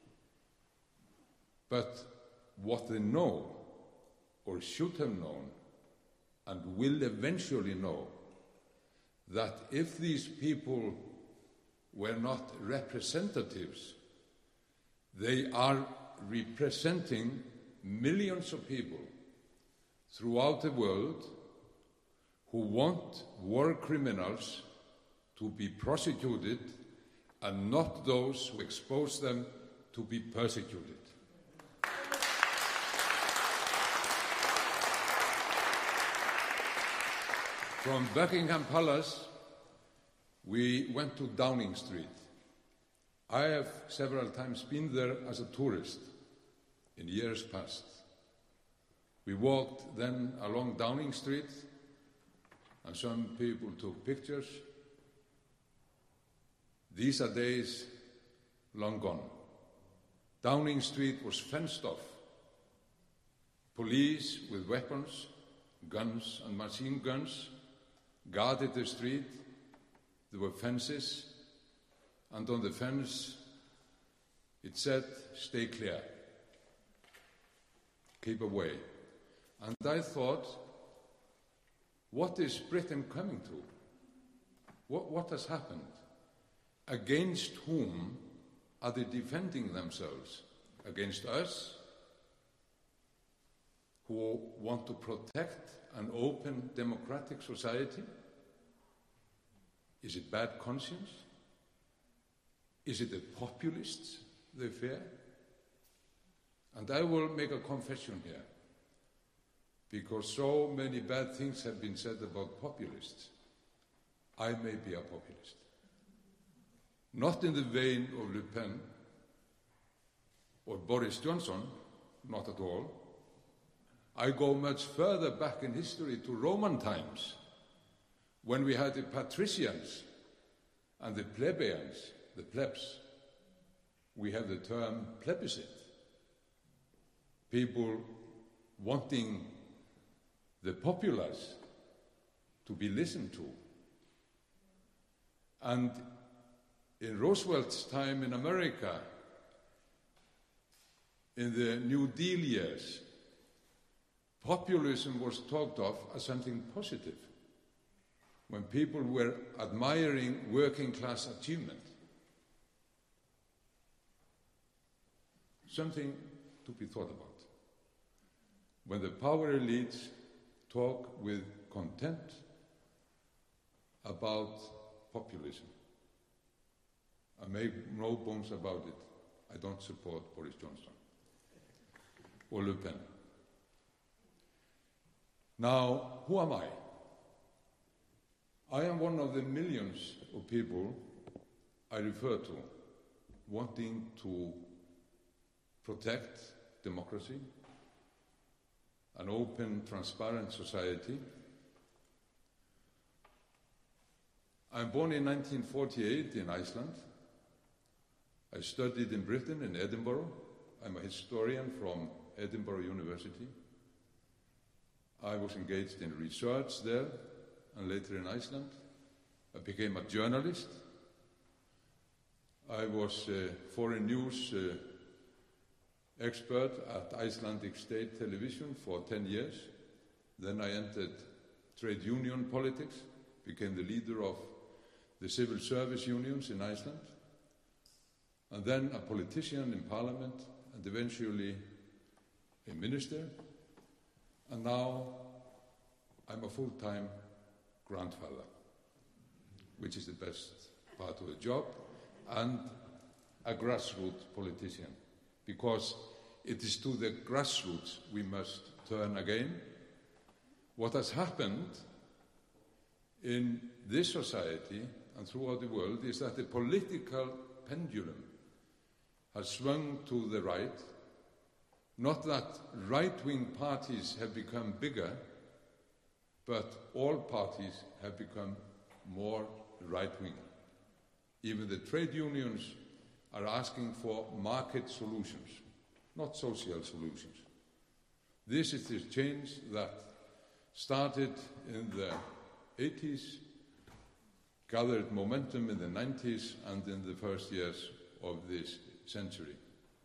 But what they know, or should have known, and will eventually know, that if these people were not representatives, they are representing millions of people throughout the world who want war criminals to be prosecuted and not those who expose them to be persecuted. From Buckingham Palace, we went to Downing Street. I have several times been there as a tourist in years past. We walked then along Downing Street, and some people took pictures. These are days long gone. Downing Street was fenced off. Police with weapons, guns and machine guns guarded the street. There were fences, and on the fence it said, "Stay clear, keep away." And I thought, what is Britain coming to? What, what has happened? Against whom are they defending themselves? Against us, who want to protect an open democratic society? Is it bad conscience? Is it the populists they fear? And I will make a confession here, because so many bad things have been said about populists. I may be a populist. Not in the vein of Le Pen or Boris Johnson, not at all. I go much further back in history to Roman times, when we had the patricians and the plebeians, the plebs. We have the term plebiscite. People wanting the populace to be listened to. And in Roosevelt's time in America, in the New Deal years, populism was talked of as something positive, when people were admiring working-class achievement. Something to be thought about. When the power elites talk with contempt about populism. I make no bones about it. I don't support Boris Johnson. or Le Pen. Now, who am I? I am one of the millions of people I refer to wanting to protect democracy, an open, transparent society. I'm born in nineteen forty-eight in Iceland. I studied in Britain, in Edinburgh. I'm a historian from Edinburgh University. I was engaged in research there and later in Iceland. I became a journalist. I was a foreign news uh, expert at Icelandic State Television for ten years. Then I entered trade union politics, became the leader of the civil service unions in Iceland, and then a politician in parliament, and eventually a minister, and now I'm a full-time grandfather, which is the best part of the job, and a grassroots politician, because it is to the grassroots we must turn again. What has happened in this society and throughout the world is that the political pendulum has swung to the right. Not that right-wing parties have become bigger, but all parties have become more right-wing. Even the trade unions are asking for market solutions, not social solutions. This is the change that started in the eighties, gathered momentum in the nineties and in the first years of this century.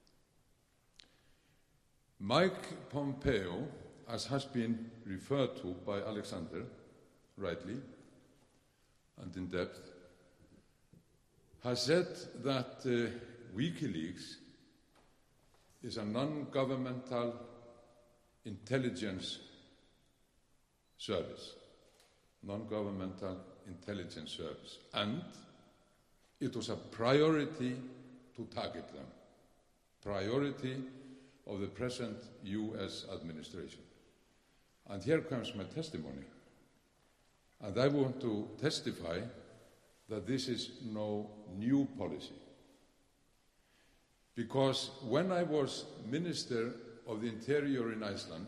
Mike Pompeo, as has been referred to by Alexander, rightly and in depth, has said that uh, WikiLeaks is a non-governmental intelligence service, non-governmental intelligence service, and it was a priority to target them, priority of the present U S administration. And here comes my testimony, and I want to testify that this is no new policy. Because when I was Minister of the Interior in Iceland,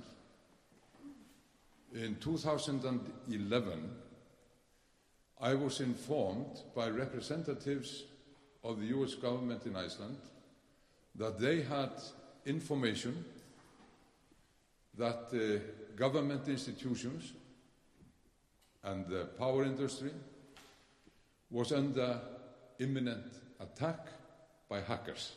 in two thousand eleven, I was informed by representatives of the U S government in Iceland that they had information that uh, government institutions and the power industry was under imminent attack by hackers.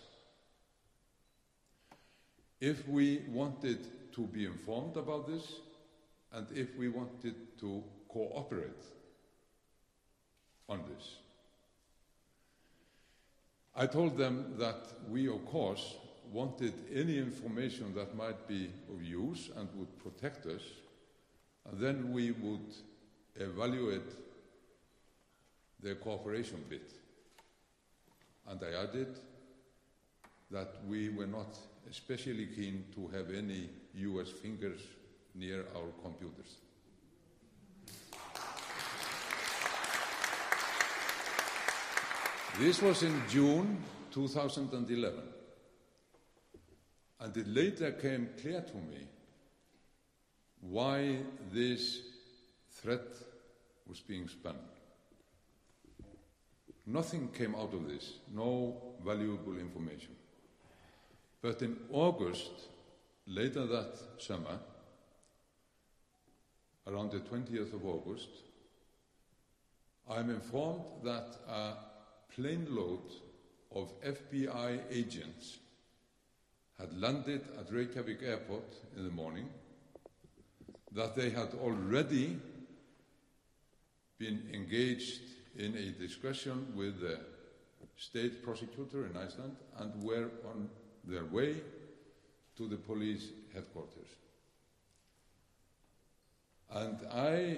If we wanted to be informed about this, and if we wanted to cooperate on this, I told them that we, of course, wanted any information that might be of use and would protect us, and then we would evaluate the cooperation bit. And I added that we were not especially keen to have any U S fingers near our computers. This was in June two thousand eleven, and it later came clear to me why this threat was being spun. Nothing came out of this, no valuable information. But in August, later that summer, around the twentieth of August, I'm informed that a plane load of F B I agents had landed at Reykjavik Airport in the morning, that they had already been engaged in a discussion with the state prosecutor in Iceland and were on their way to the police headquarters. And I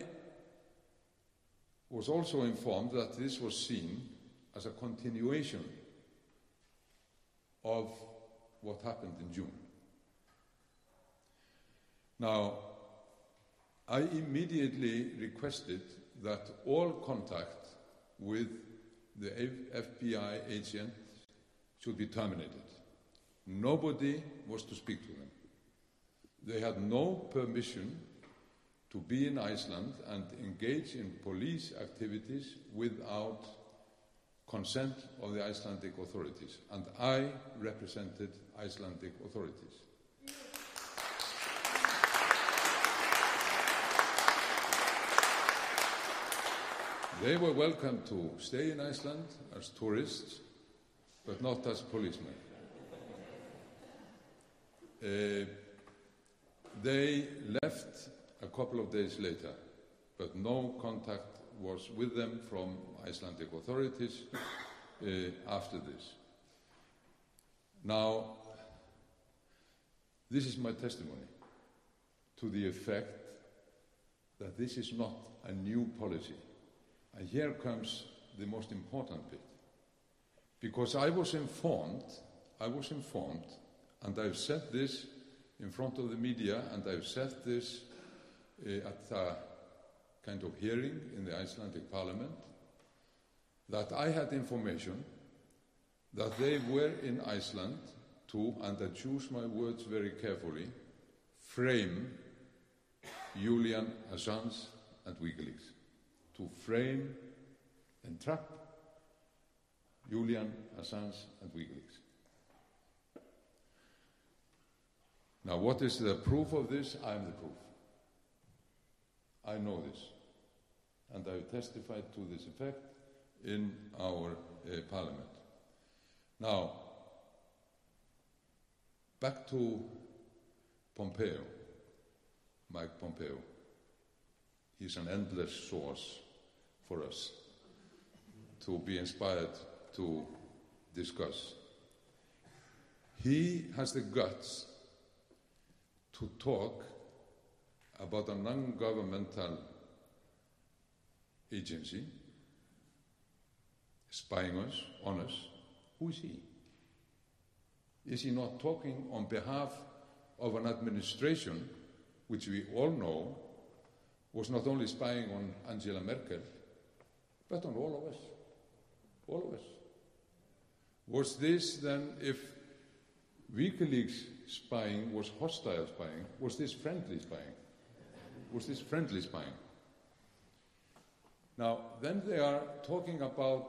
was also informed that this was seen as a continuation of what happened in June. Now, I immediately requested that all contact with the F B I agent should be terminated. Nobody was to speak to them. They had no permission to be in Iceland and engage in police activities without consent of the Icelandic authorities. And I represented Icelandic authorities. They were welcome to stay in Iceland as tourists, but not as policemen. Uh, they left a couple of days later, but no contact was with them from Icelandic authorities uh, after this. Now, this is my testimony to the effect that this is not a new policy. And here comes the most important bit. Because I was informed, I was informed, and I've said this in front of the media, and I've said this uh, at a kind of hearing in the Icelandic parliament, that I had information that they were in Iceland to, and I choose my words very carefully, frame Julian Assange and WikiLeaks. To frame and trap Julian Assange and WikiLeaks. Now, what is the proof of this? I am the proof. I know this. And I have testified to this effect in our uh, parliament. Now, back to Pompeo, Mike Pompeo. He's an endless source for us to be inspired to discuss. He has the guts to talk about a non-governmental agency spying us, on us. Who is he? Is he not talking on behalf of an administration which we all know was not only spying on Angela Merkel, but on all of us. All of us. Was this then, if WikiLeaks spying was hostile spying, was this friendly spying? Was this friendly spying? Now, then they are talking about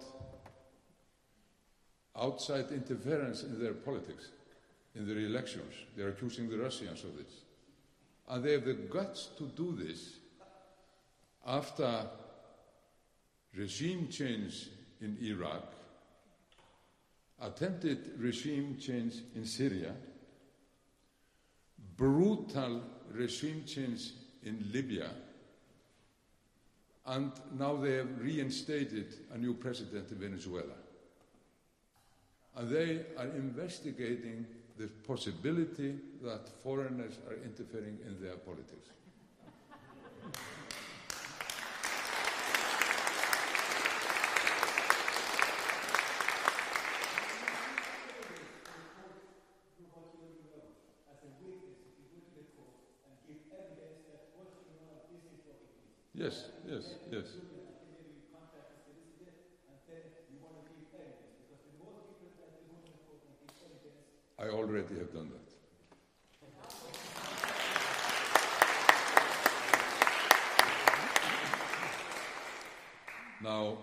outside interference in their politics, in their elections. They are accusing the Russians of this. And they have the guts to do this after regime change in Iraq, attempted regime change in Syria, brutal regime change in Libya, and now they have reinstated a new president in Venezuela. And they are investigating the possibility that foreigners are interfering in their politics. Yes, yes, yes. I already have done that. Now,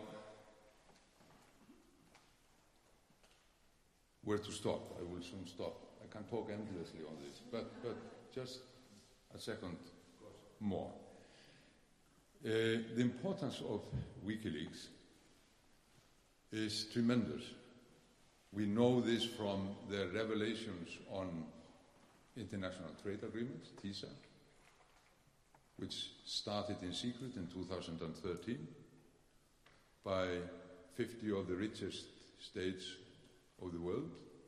where to stop? I will soon stop. I can talk endlessly on this, but, but just a second more. Uh, the importance of WikiLeaks is tremendous. We know this from their revelations on international trade agreements, TISA, which started in secret in two thousand thirteen by fifty of the richest states of the world,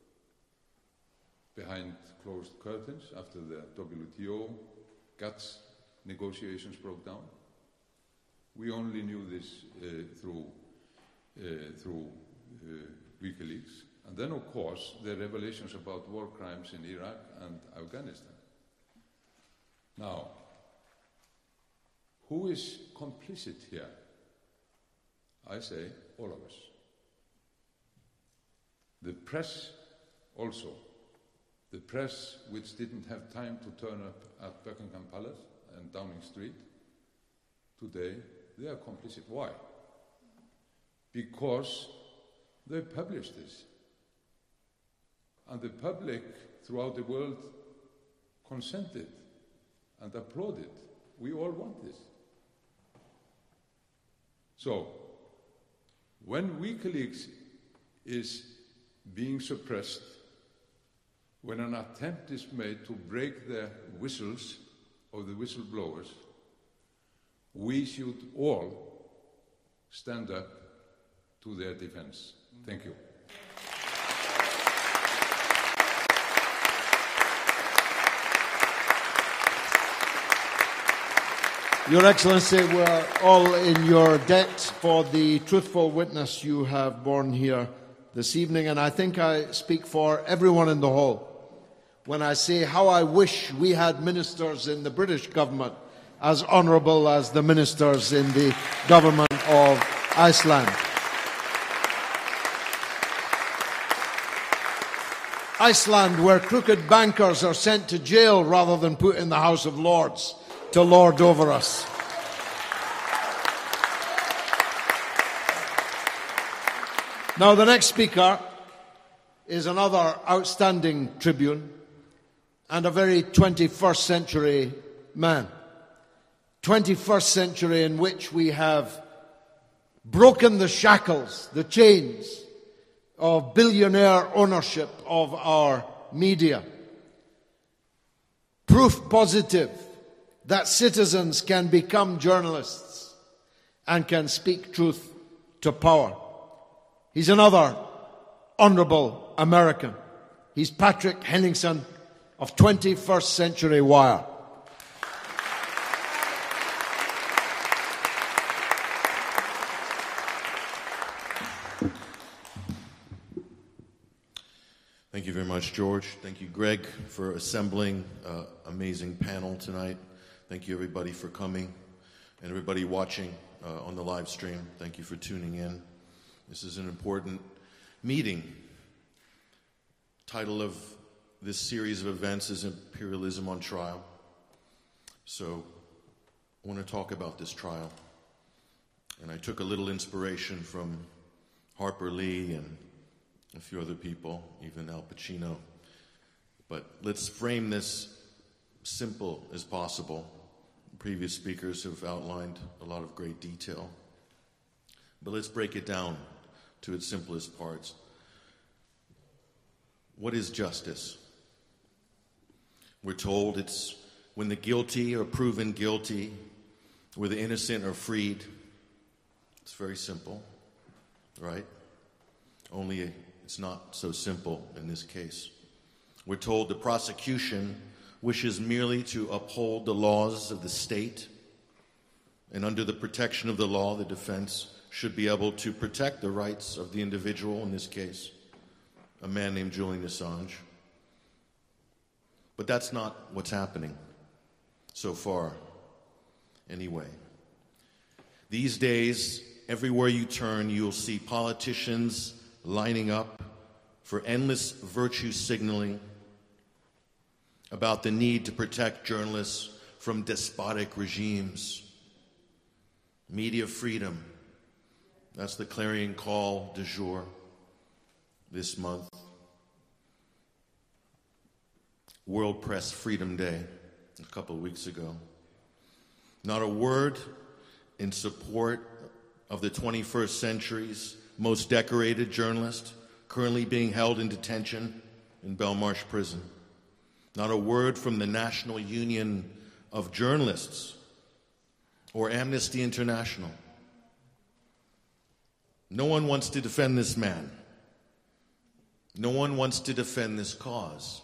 behind closed curtains after the W T O GATS negotiations broke down. We only knew this uh, through, uh, through uh, WikiLeaks. And then, of course, the revelations about war crimes in Iraq and Afghanistan. Now, who is complicit here? I say all of us. The press also. The press which didn't have time to turn up at Buckingham Palace and Downing Street today, they are complicit. Why? Because they published this. And the public throughout the world consented and applauded. We all want this. So, when WikiLeaks is being suppressed, when an attempt is made to break the whistles of the whistleblowers, we should all stand up to their defense. Thank you. Your Excellency, we're all in your debt for the truthful witness you have borne here this evening, and I think I speak for everyone in the hall when I say how I wish we had ministers in the British government as honourable as the ministers in the government of Iceland. Iceland, where crooked bankers are sent to jail rather than put in the House of Lords to lord over us. Now, the next speaker is another outstanding tribune and a very twenty-first century man. twenty-first century in which we have broken the shackles, the chains of billionaire ownership of our media. Proof positive that citizens can become journalists and can speak truth to power. He's another honourable American. He's Patrick Henningsen of twenty-first Century Wire. Thank you very much, George. Thank you, Greg, for assembling an uh, amazing panel tonight. Thank you, everybody, for coming, and everybody watching uh, on the live stream. Thank you for tuning in. This is an important meeting. Title of this series of events is Imperialism on Trial. So I want to talk about this trial. And I took a little inspiration from Harper Lee and a few other people, even Al Pacino. But let's frame this simple as possible. Previous speakers have outlined a lot of great detail. But let's break it down to its simplest parts. What is justice? We're told it's when the guilty are proven guilty, where the innocent are freed. It's very simple, right? Only it's not so simple in this case. We're told the prosecution wishes merely to uphold the laws of the state, and under the protection of the law, the defense should be able to protect the rights of the individual, in this case, a man named Julian Assange. But that's not what's happening so far, anyway. These days, everywhere you turn, you'll see politicians lining up for endless virtue signaling about the need to protect journalists from despotic regimes. Media freedom, that's the clarion call du jour this month. World Press Freedom Day, a couple of weeks ago. Not a word in support of the twenty-first century's most decorated journalist currently being held in detention in Belmarsh Prison. Not a word from the National Union of Journalists or Amnesty International. No one wants to defend this man. No one wants to defend this cause.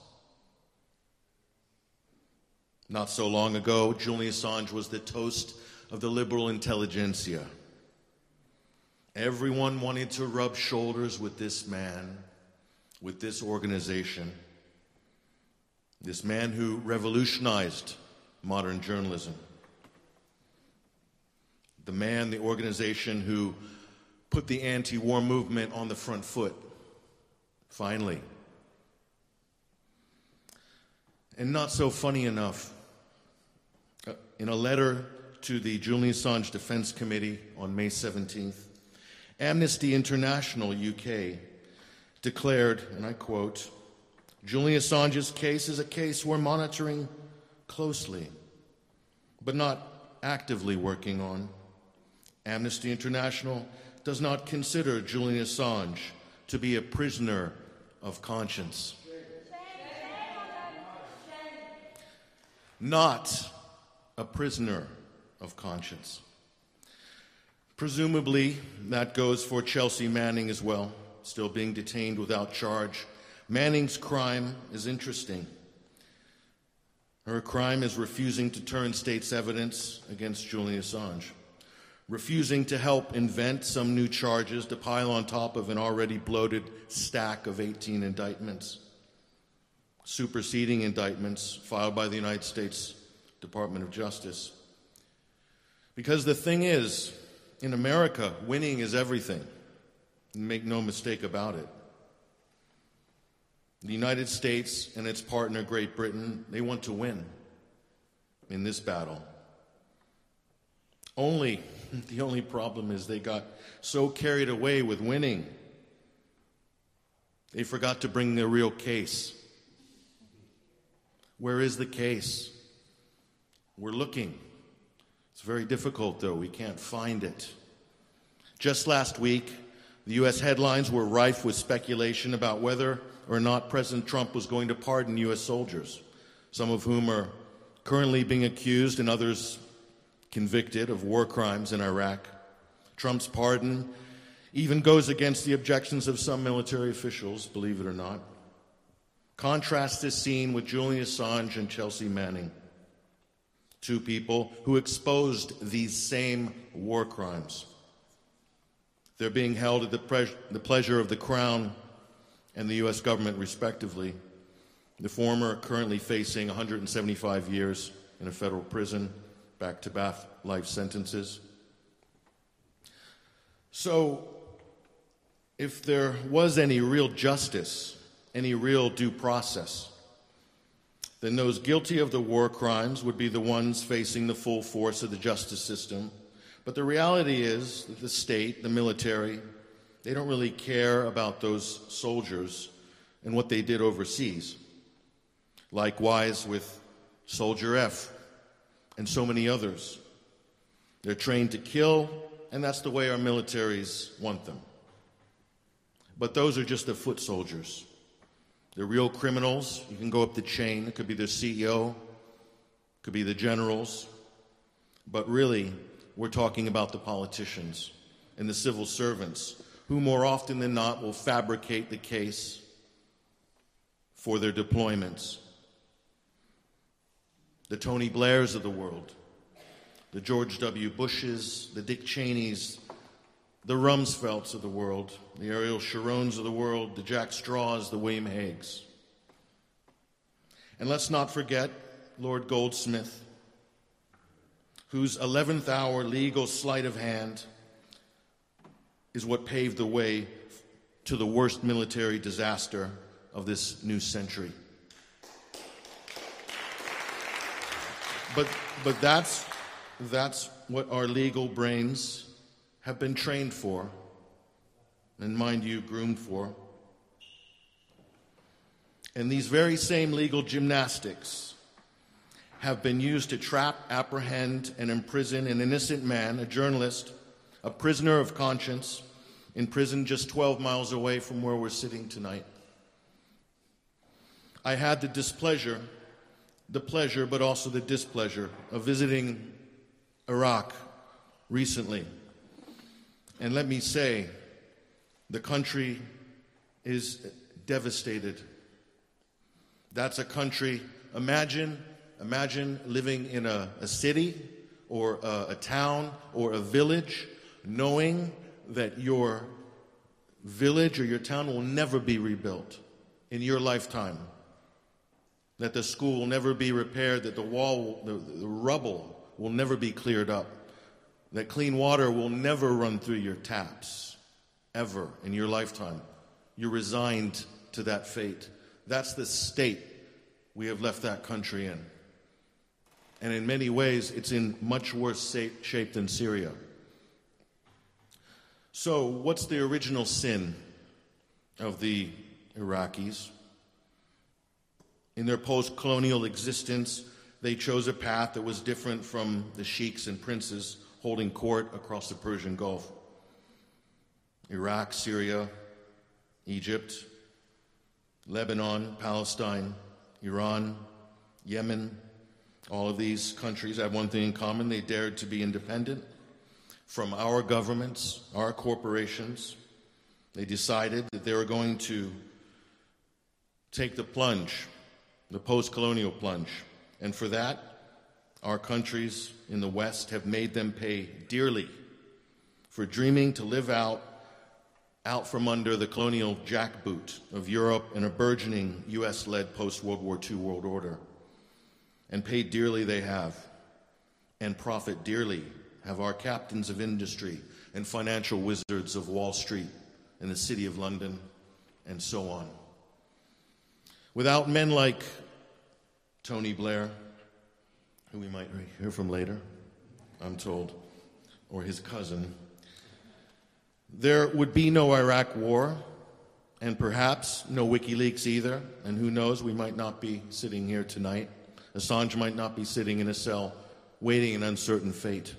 Not so long ago, Julian Assange was the toast of the liberal intelligentsia. Everyone wanted to rub shoulders with this man, with this organization, this man who revolutionized modern journalism. The man, the organization who put the anti-war movement on the front foot, finally. And not so funny enough, in a letter to the Julian Assange Defense Committee on May seventeenth, Amnesty International U K declared, and I quote, "Julian Assange's case is a case we're monitoring closely, but not actively working on. Amnesty International does not consider Julian Assange to be a prisoner of conscience." Not a prisoner of conscience. Presumably, that goes for Chelsea Manning as well, still being detained without charge. Manning's crime is interesting. Her crime is refusing to turn state's evidence against Julian Assange, refusing to help invent some new charges to pile on top of an already bloated stack of eighteen indictments, superseding indictments filed by the United States Department of Justice. Because the thing is, in America, winning is everything. Make no mistake about it. The United States and its partner, Great Britain, they want to win in this battle. Only, the only problem is they got so carried away with winning, they forgot to bring their real case. Where is the case? We're looking. It's very difficult, though. We can't find it. Just last week, the U S headlines were rife with speculation about whether or not President Trump was going to pardon U S soldiers, some of whom are currently being accused and others convicted of war crimes in Iraq. Trump's pardon even goes against the objections of some military officials, believe it or not. Contrast this scene with Julian Assange and Chelsea Manning, two people who exposed these same war crimes. They're being held at the, pre- the pleasure of the Crown and the U S government, respectively. The former currently facing one hundred seventy-five years in a federal prison, back-to-back life sentences. So, if there was any real justice, any real due process, then those guilty of the war crimes would be the ones facing the full force of the justice system. But the reality is that the state, the military, they don't really care about those soldiers and what they did overseas. Likewise with Soldier F and so many others. They're trained to kill, and that's the way our militaries want them. But those are just the foot soldiers. The real criminals, you can go up the chain. It could be the C E O, it could be the generals. But really, we're talking about the politicians and the civil servants who more often than not will fabricate the case for their deployments. The Tony Blairs of the world, the George W. Bushes, the Dick Cheneys, the Rumsfelds of the world, the Ariel Sharons of the world, the Jack Straws, the William Haigs. And let's not forget Lord Goldsmith, whose eleventh hour legal sleight of hand is what paved the way to the worst military disaster of this new century. But, but that's, that's what our legal brains have been trained for, and mind you, groomed for. And these very same legal gymnastics have been used to trap, apprehend, and imprison an innocent man, a journalist, a prisoner of conscience, in prison just twelve miles away from where we're sitting tonight. I had the displeasure, the pleasure, but also the displeasure of visiting Iraq recently. And let me say, the country is devastated. That's a country, imagine, imagine living in a, a city or a, a town or a village, knowing that your village or your town will never be rebuilt in your lifetime. that the school will never be repaired, that the wall, the, the rubble will never be cleared up, that clean water will never run through your taps, ever in your lifetime. You're resigned to that fate. That's the state we have left that country in. And in many ways, it's in much worse shape than Syria. So, what's the original sin of the Iraqis? In their post-colonial existence, they chose a path that was different from the sheiks and princes holding court across the Persian Gulf. Iraq, Syria, Egypt, Lebanon, Palestine, Iran, Yemen, all of these countries have one thing in common: they dared to be independent from our governments, our corporations. They decided that they were going to take the plunge, the post-colonial plunge. And for that, our countries in the West have made them pay dearly for dreaming to live out, out from under the colonial jackboot of Europe and a burgeoning U S-led post-World War Two world order. And pay dearly they have, and profit dearly have our captains of industry and financial wizards of Wall Street and the City of London, and so on. Without men like Tony Blair, who we might hear from later, I'm told, or his cousin, there would be no Iraq war, and perhaps no WikiLeaks either, and who knows, we might not be sitting here tonight. Assange might not be sitting in a cell waiting an uncertain fate.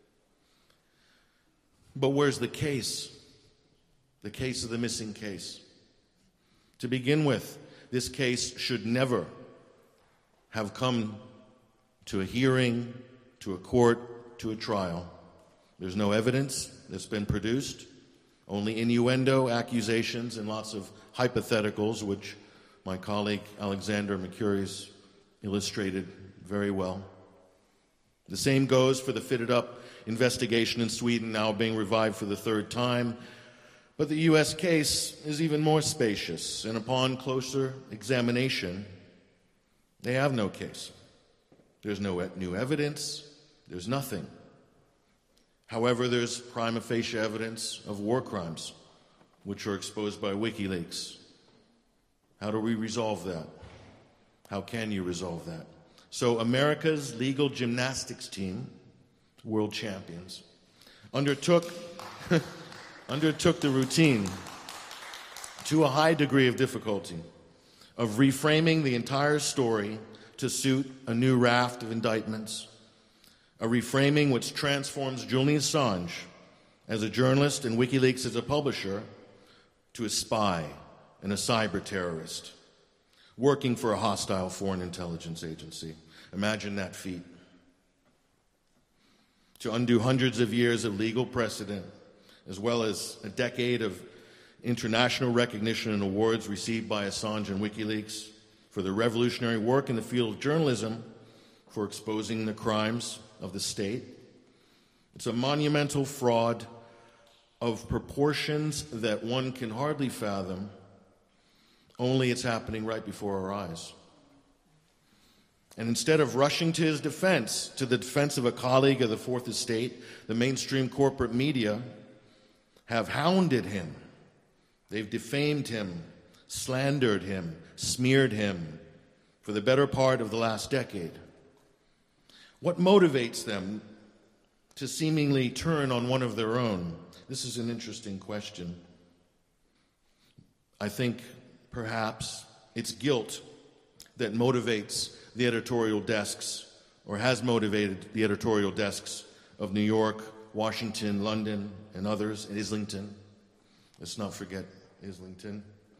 But where's the case? The case of the missing case. To begin with, this case should never have come to a hearing, to a court, to a trial. There's no evidence that's been produced, only innuendo, accusations, and lots of hypotheticals, which my colleague Alexander Mercurius illustrated very well. The same goes for the fitted-up investigation in Sweden, now being revived for the third time. But the U S case is even more spacious, and upon closer examination, they have no case. There's no new evidence. There's nothing. However, there's prima facie evidence of war crimes, which are exposed by WikiLeaks. How do we resolve that? How can you resolve that? So America's legal gymnastics team, world champions, undertook, undertook the routine, to a high degree of difficulty, of reframing the entire story to suit a new raft of indictments, a reframing which transforms Julian Assange as a journalist and WikiLeaks as a publisher to a spy and a cyber terrorist, working for a hostile foreign intelligence agency. Imagine that feat. To undo hundreds of years of legal precedent, as well as a decade of international recognition and awards received by Assange and WikiLeaks for their revolutionary work in the field of journalism, for exposing the crimes of the state. It's a monumental fraud of proportions that one can hardly fathom, only it's happening right before our eyes. And instead of rushing to his defense, to the defense of a colleague of the Fourth Estate, the mainstream corporate media have hounded him. They've defamed him, slandered him, smeared him for the better part of the last decade. What motivates them to seemingly turn on one of their own? This is an interesting question. I think perhaps it's guilt that motivates the editorial desks, or has motivated the editorial desks of New York, Washington, London, and others, and Islington. Let's not forget Islington.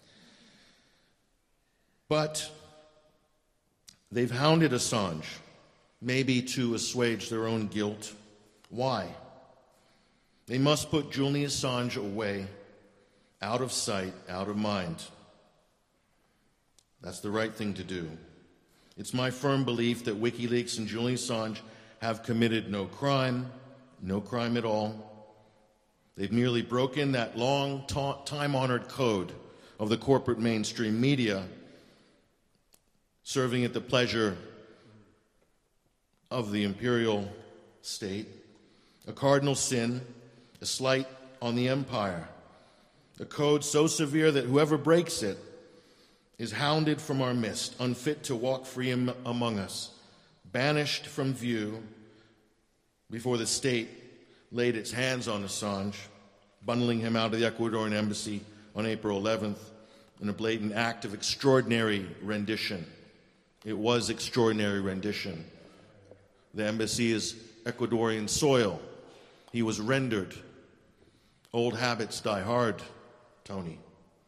But they've hounded Assange, maybe to assuage their own guilt. Why? They must put Julian Assange away, out of sight, out of mind. That's the right thing to do. It's my firm belief that WikiLeaks and Julian Assange have committed no crime, no crime at all. They've merely broken that long, ta- time-honored code of the corporate mainstream media serving at the pleasure of the imperial state, a cardinal sin, a slight on the empire, a code so severe that whoever breaks it is hounded from our midst, unfit to walk free am- among us, banished from view before the state laid its hands on Assange, bundling him out of the Ecuadorian embassy on April eleventh in a blatant act of extraordinary rendition. It was extraordinary rendition. The embassy is Ecuadorian soil. He was rendered. Old habits die hard, Tony.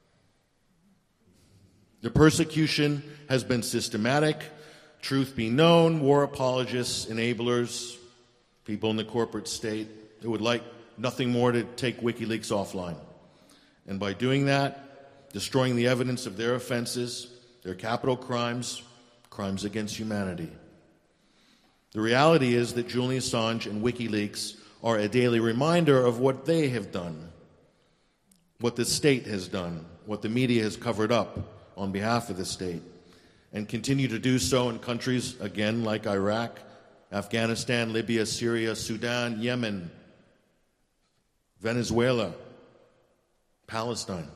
The persecution has been systematic. Truth be known, war apologists, enablers, people in the corporate state, they would like nothing more to take WikiLeaks offline. And by doing that, destroying the evidence of their offenses, their capital crimes, crimes against humanity. The reality is that Julian Assange and WikiLeaks are a daily reminder of what they have done, what the state has done, what the media has covered up on behalf of the state, and continue to do so in countries, again, like Iraq, Afghanistan, Libya, Syria, Sudan, Yemen, Venezuela, Palestine,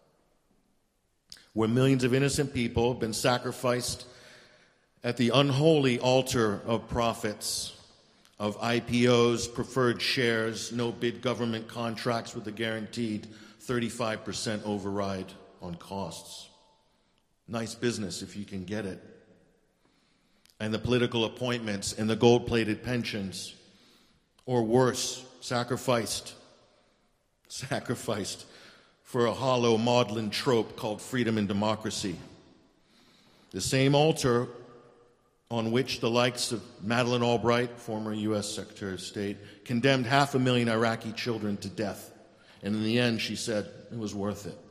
where millions of innocent people have been sacrificed at the unholy altar of profits, of I P Os, preferred shares, no-bid government contracts with a guaranteed thirty-five percent override on costs. Nice business if you can get it. And the political appointments and the gold-plated pensions, or worse, sacrificed, sacrificed for a hollow maudlin trope called freedom and democracy. The same altar on which the likes of Madeleine Albright, former U S Secretary of State, condemned half a million Iraqi children to death. And in the end, she said it was worth it.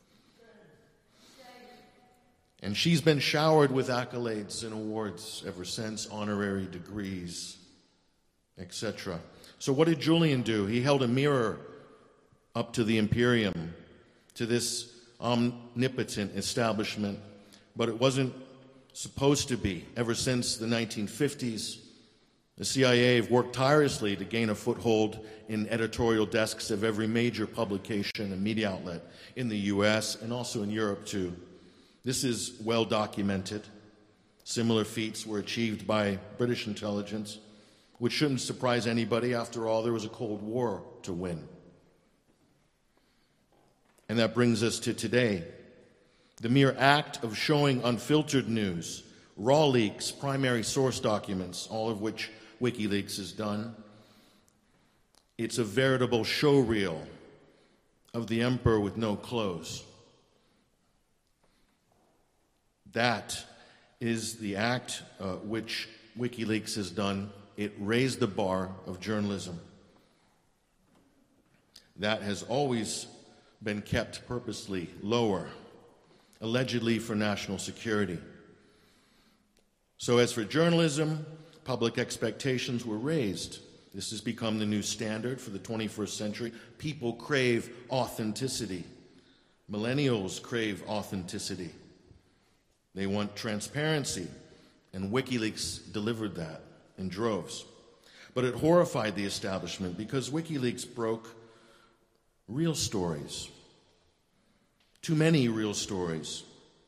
And she's been showered with accolades and awards ever since, honorary degrees, et cetera. So what did Julian do? He held a mirror up to the Imperium, to this omnipotent establishment, but it wasn't supposed to be. Ever since the nineteen fifties, the C I A have worked tirelessly to gain a foothold in editorial desks of every major publication and media outlet in the U S and also in Europe too. This is well documented. Similar feats were achieved by British intelligence, which shouldn't surprise anybody. After all, there was a Cold War to win. And that brings us to today. The mere act of showing unfiltered news, raw leaks, primary source documents, all of which WikiLeaks has done, it's a veritable showreel of the emperor with no clothes. That is the act uh, which WikiLeaks has done. It raised the bar of journalism. That has always been kept purposely lower, allegedly for national security. So as for journalism, public expectations were raised. This has become the new standard for the twenty-first century. People crave authenticity. Millennials crave authenticity. They want transparency, and WikiLeaks delivered that in droves. But it horrified the establishment because WikiLeaks broke real stories. Too many real stories.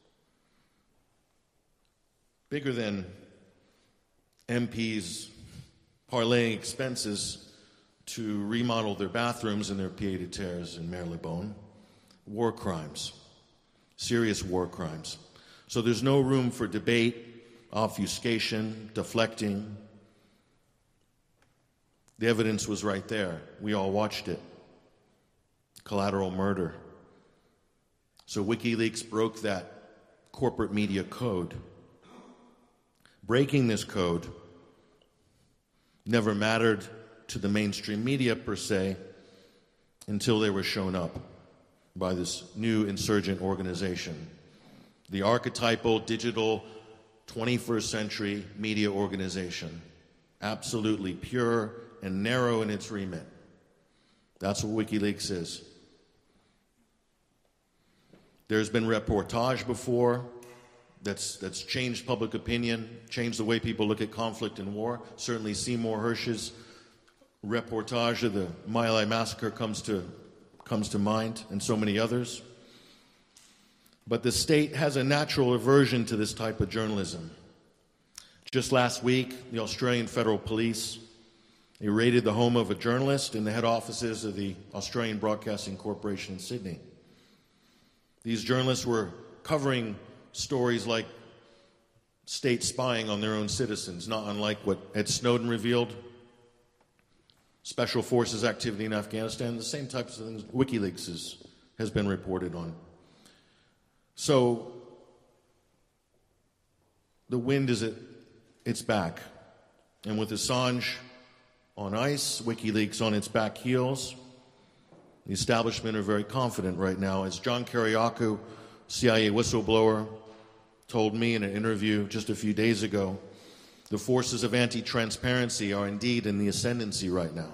Bigger than M Ps parlaying expenses to remodel their bathrooms in their pied-à-terres in Marylebone. War crimes. Serious war crimes. So there's no room for debate, obfuscation, deflecting. The evidence was right there. We all watched it. Collateral murder. So WikiLeaks broke that corporate media code. Breaking this code never mattered to the mainstream media per se until they were shown up by this new insurgent organization. The archetypal digital twenty-first century media organization. Absolutely pure and narrow in its remit. That's what WikiLeaks is. There's been reportage before that's, that's changed public opinion, changed the way people look at conflict and war. Certainly Seymour Hersh's reportage of the My Lai massacre comes to, comes to mind, and so many others. But the state has a natural aversion to this type of journalism. Just last week, the Australian Federal Police, they raided the home of a journalist in the head offices of the Australian Broadcasting Corporation in Sydney. These journalists were covering stories like state spying on their own citizens, not unlike what Ed Snowden revealed, special forces activity in Afghanistan, the same types of things WikiLeaks is, has been reported on. So the wind is at its back. And with Assange on ice, WikiLeaks on its back heels, the establishment are very confident right now. As John Kiriakou, C I A whistleblower, told me in an interview just a few days ago, the forces of anti-transparency are indeed in the ascendancy right now.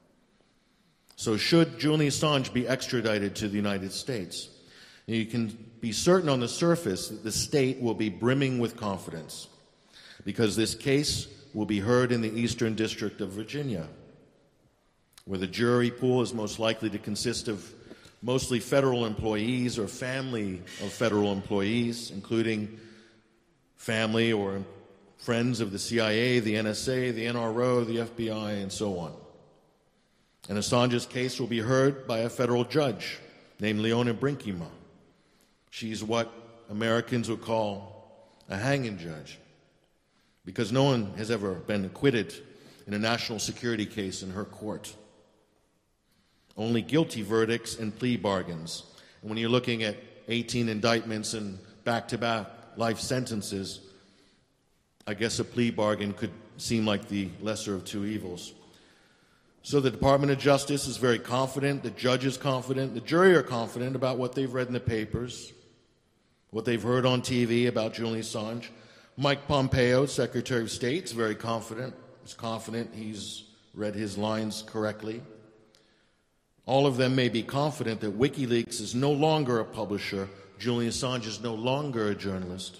So should Julian Assange be extradited to the United States, you can be certain on the surface that the state will be brimming with confidence, because this case will be heard in the Eastern District of Virginia, where the jury pool is most likely to consist of mostly federal employees or family of federal employees, including family or friends of the C I A, the N S A, the N R O, the F B I, and so on. And Assange's case will be heard by a federal judge named Leona Brinkema. She's what Americans would call a hanging judge, because no one has ever been acquitted in a national security case in her court. Only guilty verdicts and plea bargains. And when you're looking at eighteen indictments and back-to-back life sentences, I guess a plea bargain could seem like the lesser of two evils. So the Department of Justice is very confident, the judge is confident, the jury are confident about what they've read in the papers, what they've heard on T V about Julian Assange. Mike Pompeo, Secretary of State, is very confident. He's confident he's read his lines correctly. All of them may be confident that WikiLeaks is no longer a publisher, Julian Assange is no longer a journalist,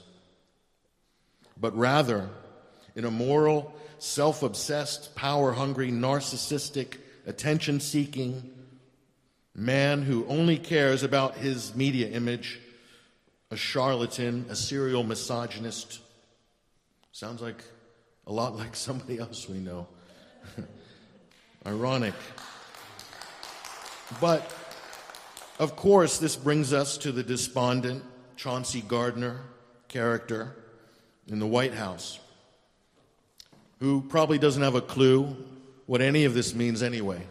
but rather an immoral, self-obsessed, power-hungry, narcissistic, attention-seeking man who only cares about his media image, a charlatan, a serial misogynist. Sounds like a lot like somebody else we know. Ironic. But, of course, this brings us to the despondent Chauncey Gardner character in the White House, who probably doesn't have a clue what any of this means anyway.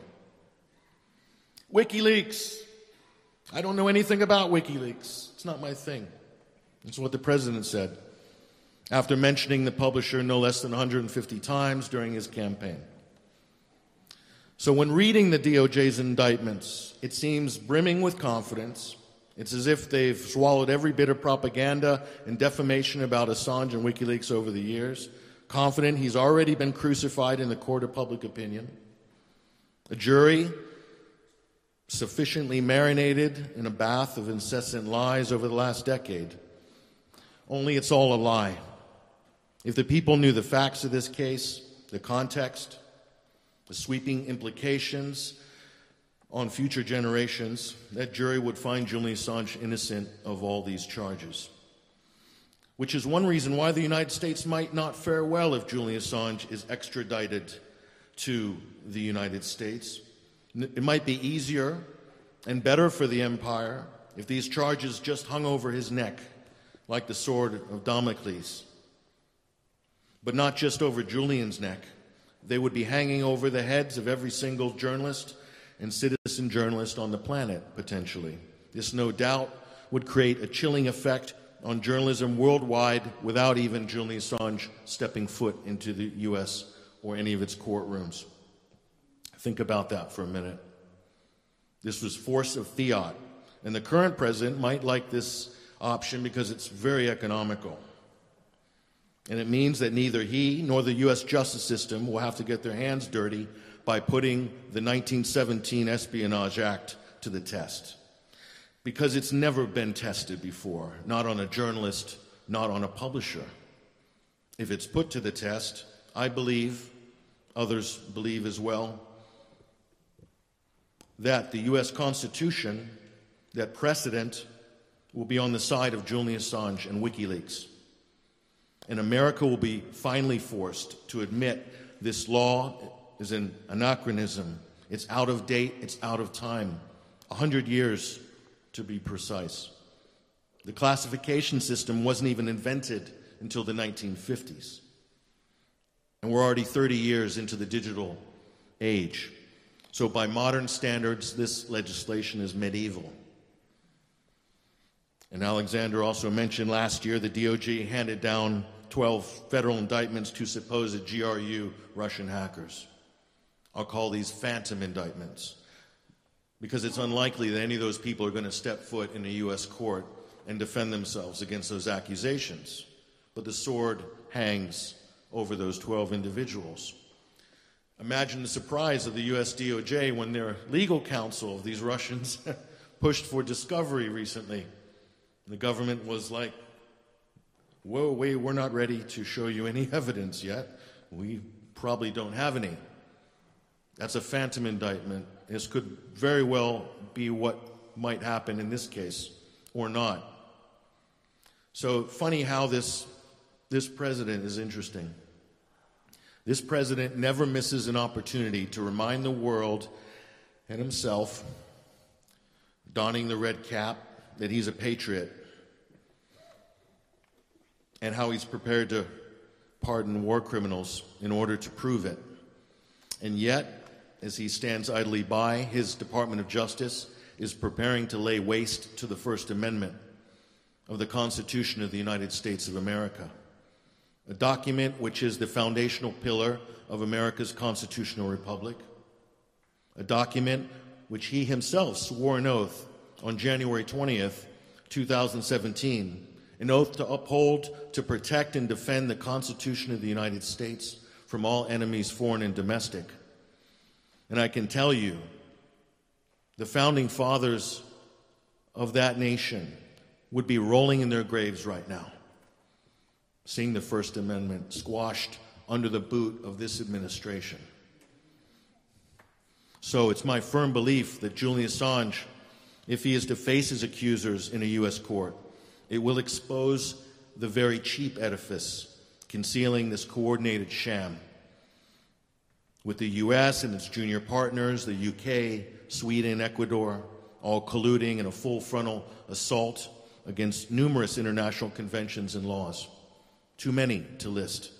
WikiLeaks. I don't know anything about WikiLeaks. It's not my thing. That's what the president said after mentioning the publisher no less than one hundred fifty times during his campaign. So when reading the D O J's indictments, it seems brimming with confidence. It's as if they've swallowed every bit of propaganda and defamation about Assange and WikiLeaks over the years, confident he's already been crucified in the court of public opinion. A jury sufficiently marinated in a bath of incessant lies over the last decade. Only it's all a lie. If the people knew the facts of this case, the context, the sweeping implications on future generations, that jury would find Julian Assange innocent of all these charges. Which is one reason why the United States might not fare well if Julian Assange is extradited to the United States. It might be easier and better for the empire if these charges just hung over his neck like the sword of Damocles. But not just over Julian's neck. They would be hanging over the heads of every single journalist and citizen journalist on the planet, potentially. This, no doubt, would create a chilling effect on journalism worldwide without even Julian Assange stepping foot into the U S or any of its courtrooms. Think about that for a minute. This was force of fiat, and the current president might like this option because it's very economical. And it means that neither he nor the U S justice system will have to get their hands dirty by putting the nineteen seventeen Espionage Act to the test. Because it's never been tested before, not on a journalist, not on a publisher. If it's put to the test, I believe, others believe as well, that the U S Constitution, that precedent, will be on the side of Julian Assange and WikiLeaks. And America will be finally forced to admit this law is an anachronism. It's out of date, it's out of time. A hundred years, to be precise. The classification system wasn't even invented until the nineteen fifties. And we're already thirty years into the digital age. So by modern standards, this legislation is medieval. And Alexander also mentioned last year the D O J handed down twelve federal indictments to supposed G R U Russian hackers. I'll call these phantom indictments, because it's unlikely that any of those people are going to step foot in a U S court and defend themselves against those accusations. But the sword hangs over those twelve individuals. Imagine the surprise of the U S D O J when their legal counsel of these Russians pushed for discovery recently. The government was like, whoa, wait, we're not ready to show you any evidence yet. We probably don't have any. That's a phantom indictment. This could very well be what might happen in this case, or not. So funny how this, this president is interesting. This president never misses an opportunity to remind the world and himself, donning the red cap, that he's a patriot, and how he's prepared to pardon war criminals in order to prove it. And yet, as he stands idly by, his Department of Justice is preparing to lay waste to the First Amendment of the Constitution of the United States of America, a document which is the foundational pillar of America's constitutional republic, a document which he himself swore an oath on January twentieth, two thousand seventeen, an oath to uphold, to protect, and defend the Constitution of the United States from all enemies, foreign and domestic. And I can tell you, the founding fathers of that nation would be rolling in their graves right now, seeing the First Amendment squashed under the boot of this administration. So it's my firm belief that Julian Assange, if he is to face his accusers in a U S court, it will expose the very cheap edifice concealing this coordinated sham, with the U S and its junior partners, the U K, Sweden, Ecuador, all colluding in a full frontal assault against numerous international conventions and laws, too many to list.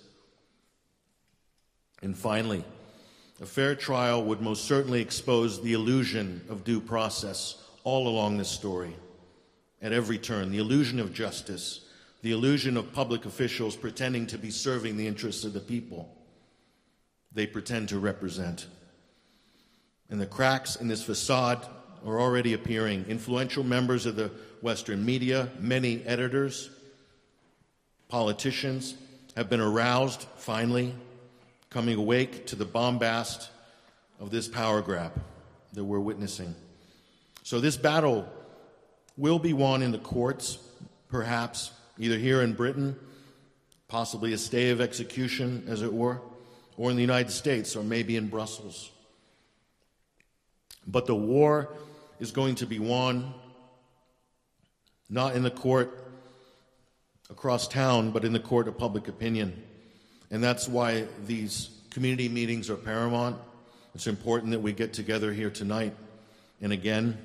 And finally, a fair trial would most certainly expose the illusion of due process all along this story, at every turn, the illusion of justice, the illusion of public officials pretending to be serving the interests of the people they pretend to represent. And the cracks in this facade are already appearing. Influential members of the Western media, many editors, politicians have been aroused, finally, coming awake to the bombast of this power grab that we're witnessing. So this battle will be won in the courts, perhaps, either here in Britain, possibly a stay of execution, as it were, or in the United States, or maybe in Brussels. But the war is going to be won not in the court across town, but in the court of public opinion. And that's why these community meetings are paramount. It's important that we get together here tonight and again,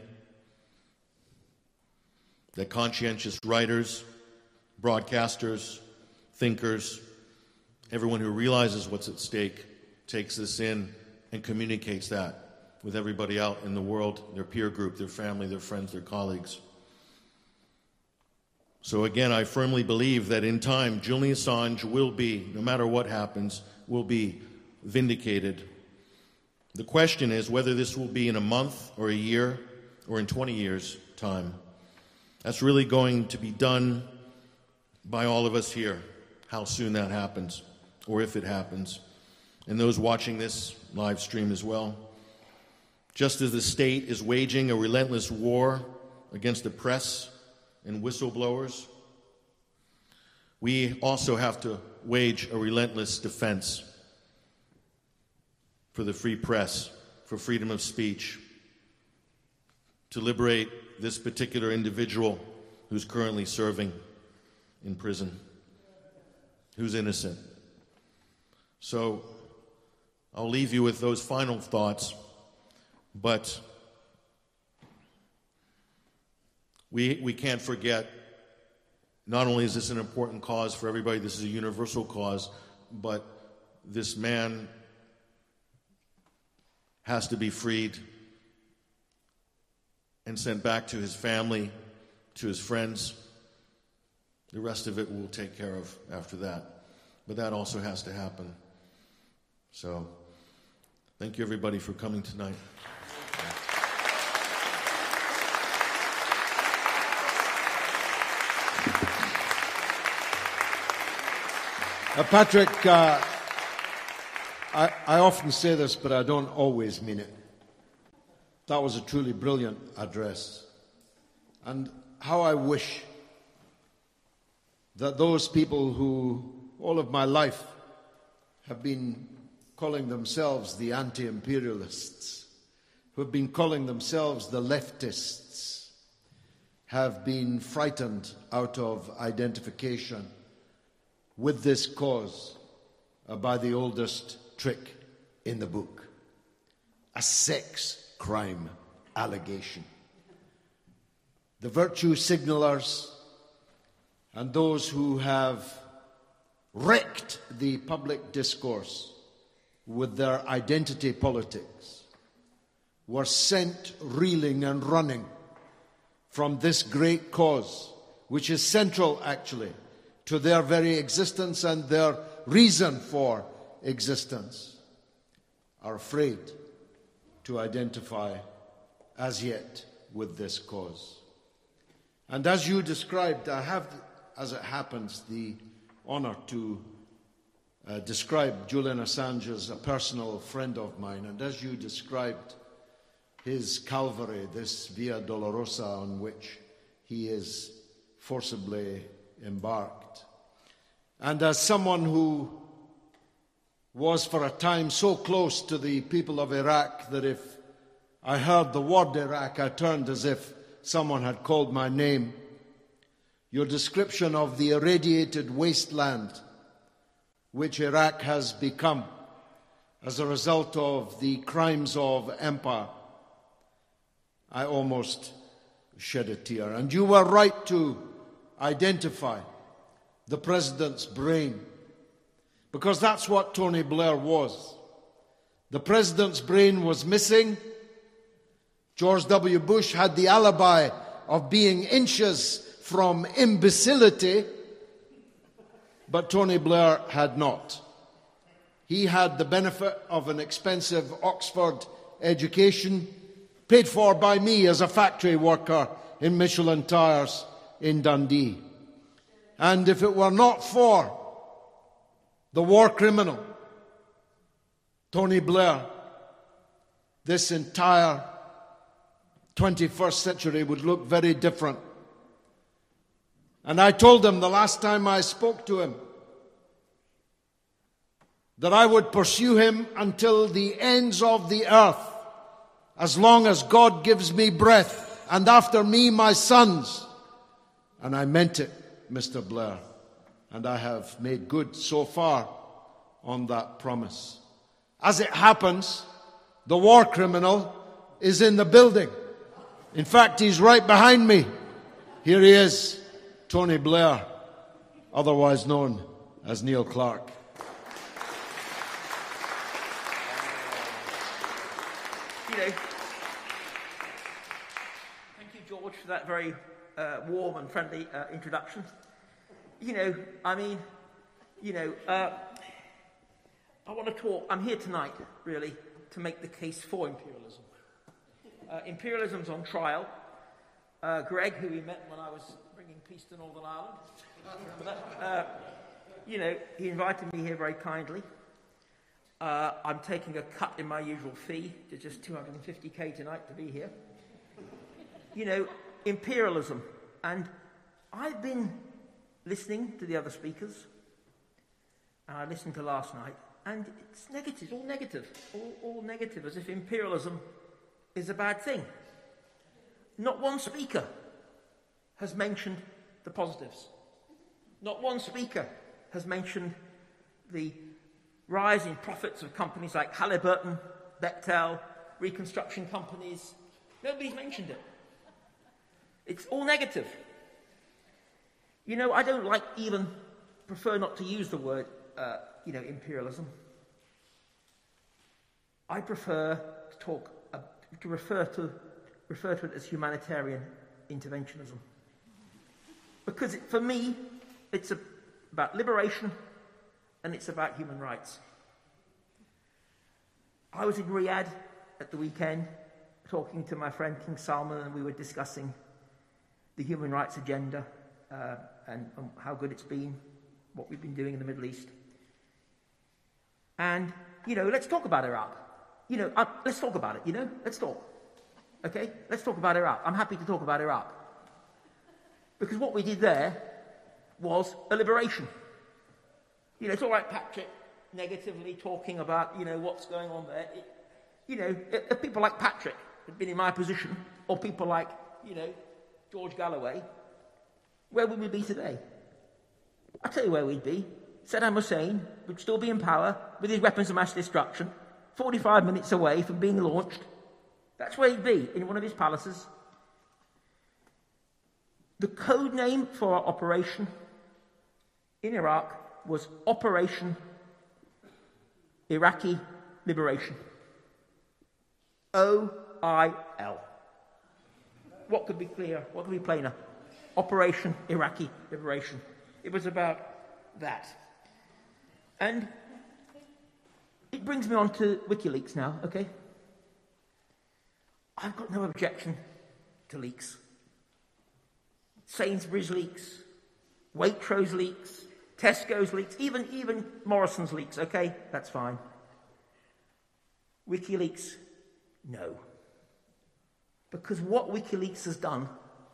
that conscientious writers, broadcasters, thinkers, everyone who realizes what's at stake takes this in and communicates that with everybody out in the world, their peer group, their family, their friends, their colleagues. So again, I firmly believe that in time, Julian Assange will be, no matter what happens, will be vindicated. The question is whether this will be in a month or a year or in twenty years' time. That's really going to be done by all of us here, how soon that happens, or if it happens, and those watching this live stream as well. Just as the state is waging a relentless war against the press and whistleblowers, We also have to wage a relentless defense for the free press, for freedom of speech, to liberate this particular individual who's currently serving in prison, who's innocent. So I'll leave you with those final thoughts, but we, we can't forget, not only is this an important cause for everybody, this is a universal cause, but this man has to be freed and sent back to his family, to his friends. The rest of it we'll take care of after that. But that also has to happen. So, thank you everybody for coming tonight. Uh, Patrick, uh, I, I often say this, but I don't always mean it. That was a truly brilliant address. And how I wish that those people who all of my life have been calling themselves the anti-imperialists, who have been calling themselves the leftists, have been frightened out of identification with this cause uh, by the oldest trick in the book, a sex crime allegation. The virtue signalers and those who have wrecked the public discourse with their identity politics were sent reeling and running from this great cause, which is central actually to their very existence and their reason for existence, are afraid to identify as yet with this cause. And as you described, I have, as it happens, the honor to uh, describe Julian Assange as a personal friend of mine. And as you described his Calvary, this Via Dolorosa on which he is forcibly embarked, and as someone who was for a time so close to the people of Iraq that if I heard the word Iraq, I turned as if someone had called my name, your description of the irradiated wasteland which Iraq has become as a result of the crimes of empire, I almost shed a tear. And you were right to identify the president's brain, because that's what Tony Blair was. The president's brain was missing. George W. Bush had the alibi of being inches from imbecility, but Tony Blair had not. He had the benefit of an expensive Oxford education, paid for by me as a factory worker in Michelin Tires in Dundee. And if it were not for the war criminal, Tony Blair, this entire twenty-first century would look very different. And I told him the last time I spoke to him that I would pursue him until the ends of the earth, as long as God gives me breath, and after me my sons. And I meant it, Mister Blair, and I have made good so far on that promise. As it happens, the war criminal is in the building. In fact, he's right behind me. Here he is, Tony Blair, otherwise known as Neil Clark. You know, thank you, George, for that very uh, warm and friendly uh, introduction. You know, I mean, you know, uh, I want to talk, I'm here tonight, really, to make the case for imperialism. Uh, imperialism's on trial. Uh, Greg, who we met when I was bringing peace to Northern Ireland, remember that? Uh, you know, he invited me here very kindly. Uh, I'm taking a cut in my usual fee to just two hundred fifty K tonight to be here. You know, imperialism. And I've been listening to the other speakers, and I listened to last night, and it's negative, all negative, all, all negative, as if imperialism is a bad thing. Not one speaker has mentioned the positives. Not one speaker has mentioned the rise in profits of companies like Halliburton, Bechtel, reconstruction companies. Nobody's mentioned it. It's all negative. You know, I don't like even, prefer not to use the word, uh, you know, imperialism. I prefer to talk, uh, to refer to, refer to it as humanitarian interventionism. Because it, for me, it's a, about liberation and it's about human rights. I was in Riyadh at the weekend talking to my friend King Salman, and we were discussing the human rights agenda uh, and, and how good it's been, what we've been doing in the Middle East. And, you know, let's talk about Iraq. You know, uh, let's talk about it, you know? Let's talk. Okay? Let's talk about Iraq. I'm happy to talk about Iraq. Because what we did there was a liberation. You know, it's all right, Patrick, negatively talking about, you know, what's going on there. It, you know, if people like Patrick had been in my position, or people like, you know, George Galloway, where would we be today? I'll tell you where we'd be. Saddam Hussein would still be in power with his weapons of mass destruction, forty-five minutes away from being launched. That's where he'd be, in one of his palaces. The code name for our operation in Iraq was Operation Iraqi Liberation. O I L. What could be clearer? What could be plainer? Operation Iraqi Liberation. It was about that. And it brings me on to WikiLeaks now, okay? I've got no objection to leaks. Sainsbury's leaks, Waitrose leaks, Tesco's leaks, even, even Morrison's leaks, okay? That's fine. WikiLeaks, no. Because what WikiLeaks has done,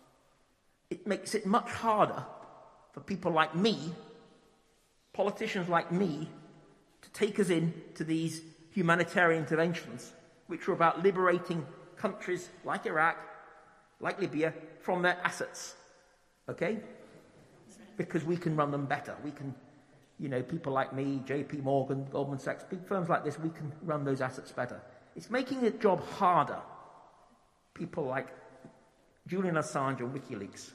it makes it much harder for people like me, politicians like me, to take us in to these humanitarian interventions, which are about liberating countries like Iraq, like Libya, from their assets. Okay? Because we can run them better. We can, you know, people like me, J P Morgan, Goldman Sachs, big firms like this, we can run those assets better. It's making the job harder. People like Julian Assange and WikiLeaks.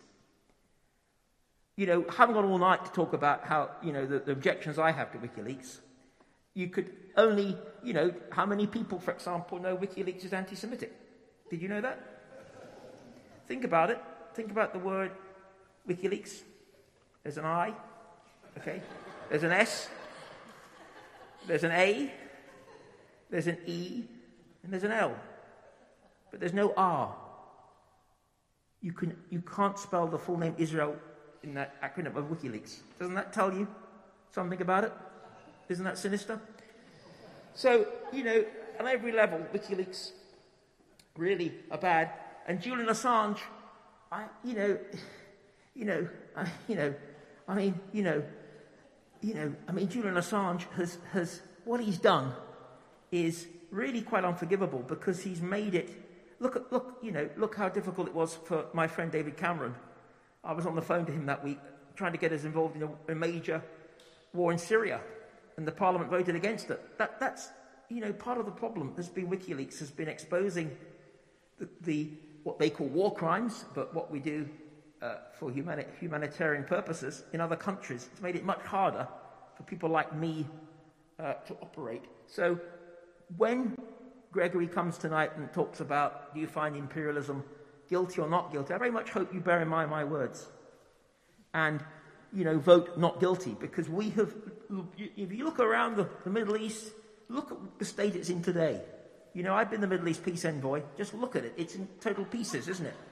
You know, I haven't got all night to talk about how, you know, the, the objections I have to WikiLeaks. You could only, you know, how many people, for example, know WikiLeaks is anti-Semitic? Did you know that? Think about it. Think about the word WikiLeaks. There's an I, okay? There's an S. There's an A. There's an E. And there's an L. But there's no R. You, can, you can't spell the full name Israel in that acronym of WikiLeaks. Doesn't that tell you something about it? Isn't that sinister? So, you know, on every level, WikiLeaks really are bad. And Julian Assange, I, you know, you know, I, you know, I mean, you know, you know, I mean, Julian Assange has, has, what he's done is really quite unforgivable, because he's made it, look at, look, you know, look how difficult it was for my friend David Cameron. I was on the phone to him that week trying to get us involved in a, a major war in Syria, and the Parliament voted against it. That, that's, you know, part of the problem has been WikiLeaks has been exposing the, the what they call war crimes, but what we do uh, for humani- humanitarian purposes in other countries. It's made it much harder for people like me uh, to operate. So when Gregory comes tonight and talks about, do you find imperialism guilty or not guilty, I very much hope you bear in mind my words and, you know, vote not guilty, because we have, if you look around the, the Middle East, look at the state it's in today. You know, I've been the Middle East peace envoy. Just look at it. It's in total pieces, isn't it?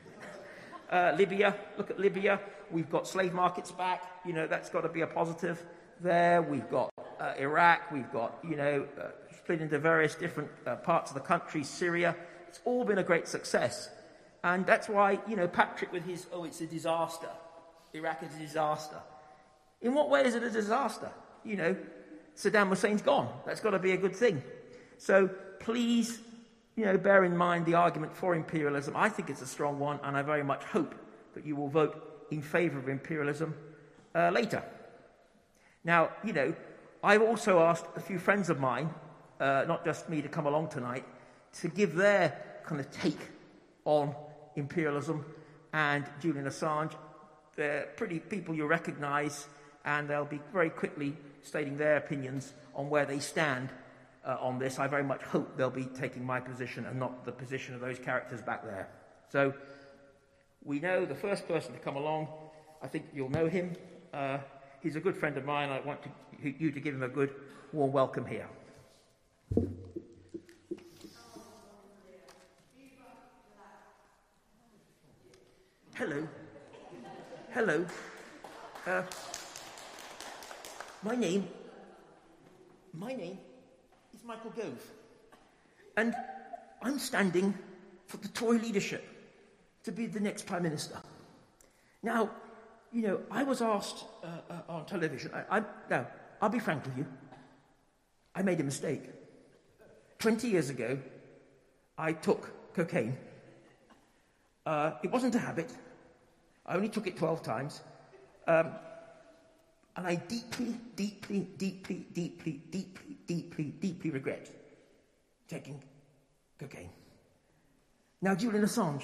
Uh, Libya, look at Libya. We've got slave markets back. You know, that's got to be a positive there. We've got uh, Iraq. We've got, you know, uh, split into various different uh, parts of the country, Syria. It's all been a great success. And that's why, you know, Patrick with his, oh, it's a disaster. Iraq is a disaster. In what way is it a disaster? You know, Saddam Hussein's gone. That's got to be a good thing. So please, you know, bear in mind the argument for imperialism. I think it's a strong one, and I very much hope that you will vote in favour of imperialism uh, later. Now, you know, I've also asked a few friends of mine, uh, not just me, to come along tonight, to give their kind of take on imperialism and Julian Assange. They're pretty people you recognise, and they'll be very quickly stating their opinions on where they stand uh, on this. I very much hope they'll be taking my position and not the position of those characters back there. So we know the first person to come along, I think you'll know him. Uh, he's a good friend of mine. I want to, you to give him a good, warm welcome here. Hello. Hello. Uh, my name, my name is Michael Gove. And I'm standing for the Tory leadership to be the next Prime Minister. Now, you know, I was asked uh, uh, on television, I, I, now, I'll be frank with you, I made a mistake. Twenty years ago, I took cocaine. Uh, it wasn't a habit. I only took it twelve times. Um, and I deeply, deeply, deeply, deeply, deeply, deeply, deeply regret taking cocaine. Now, Julian Assange,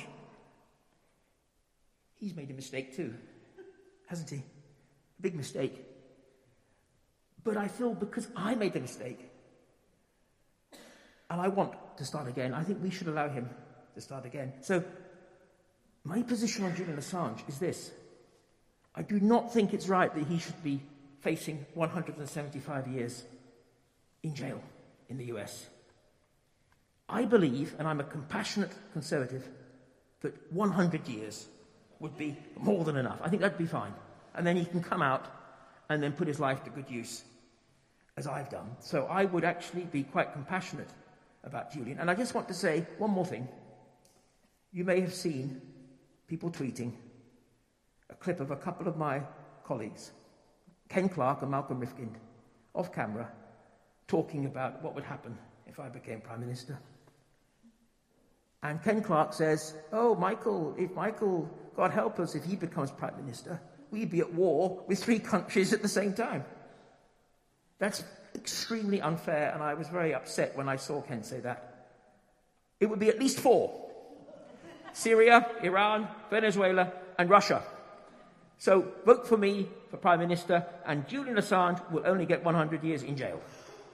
he's made a mistake too, hasn't he? A big mistake. But I feel because I made the mistake, and I want to start again, I think we should allow him to start again. So, my position on Julian Assange is this. I do not think it's right that he should be facing one hundred seventy-five years in jail in the U S. I believe, and I'm a compassionate conservative, that one hundred years would be more than enough. I think that'd be fine. And then he can come out and then put his life to good use, as I've done. So I would actually be quite compassionate about Julian. And I just want to say one more thing. You may have seen people tweeting a clip of a couple of my colleagues, Ken Clarke and Malcolm Rifkind, off camera, talking about what would happen if I became Prime Minister. And Ken Clarke says, oh, Michael, if Michael, God help us, if he becomes Prime Minister, we'd be at war with three countries at the same time. That's extremely unfair, and I was very upset when I saw Ken say that. It would be at least four. Syria, Iran, Venezuela, and Russia. So vote for me for Prime Minister, and Julian Assange will only get one hundred years in jail.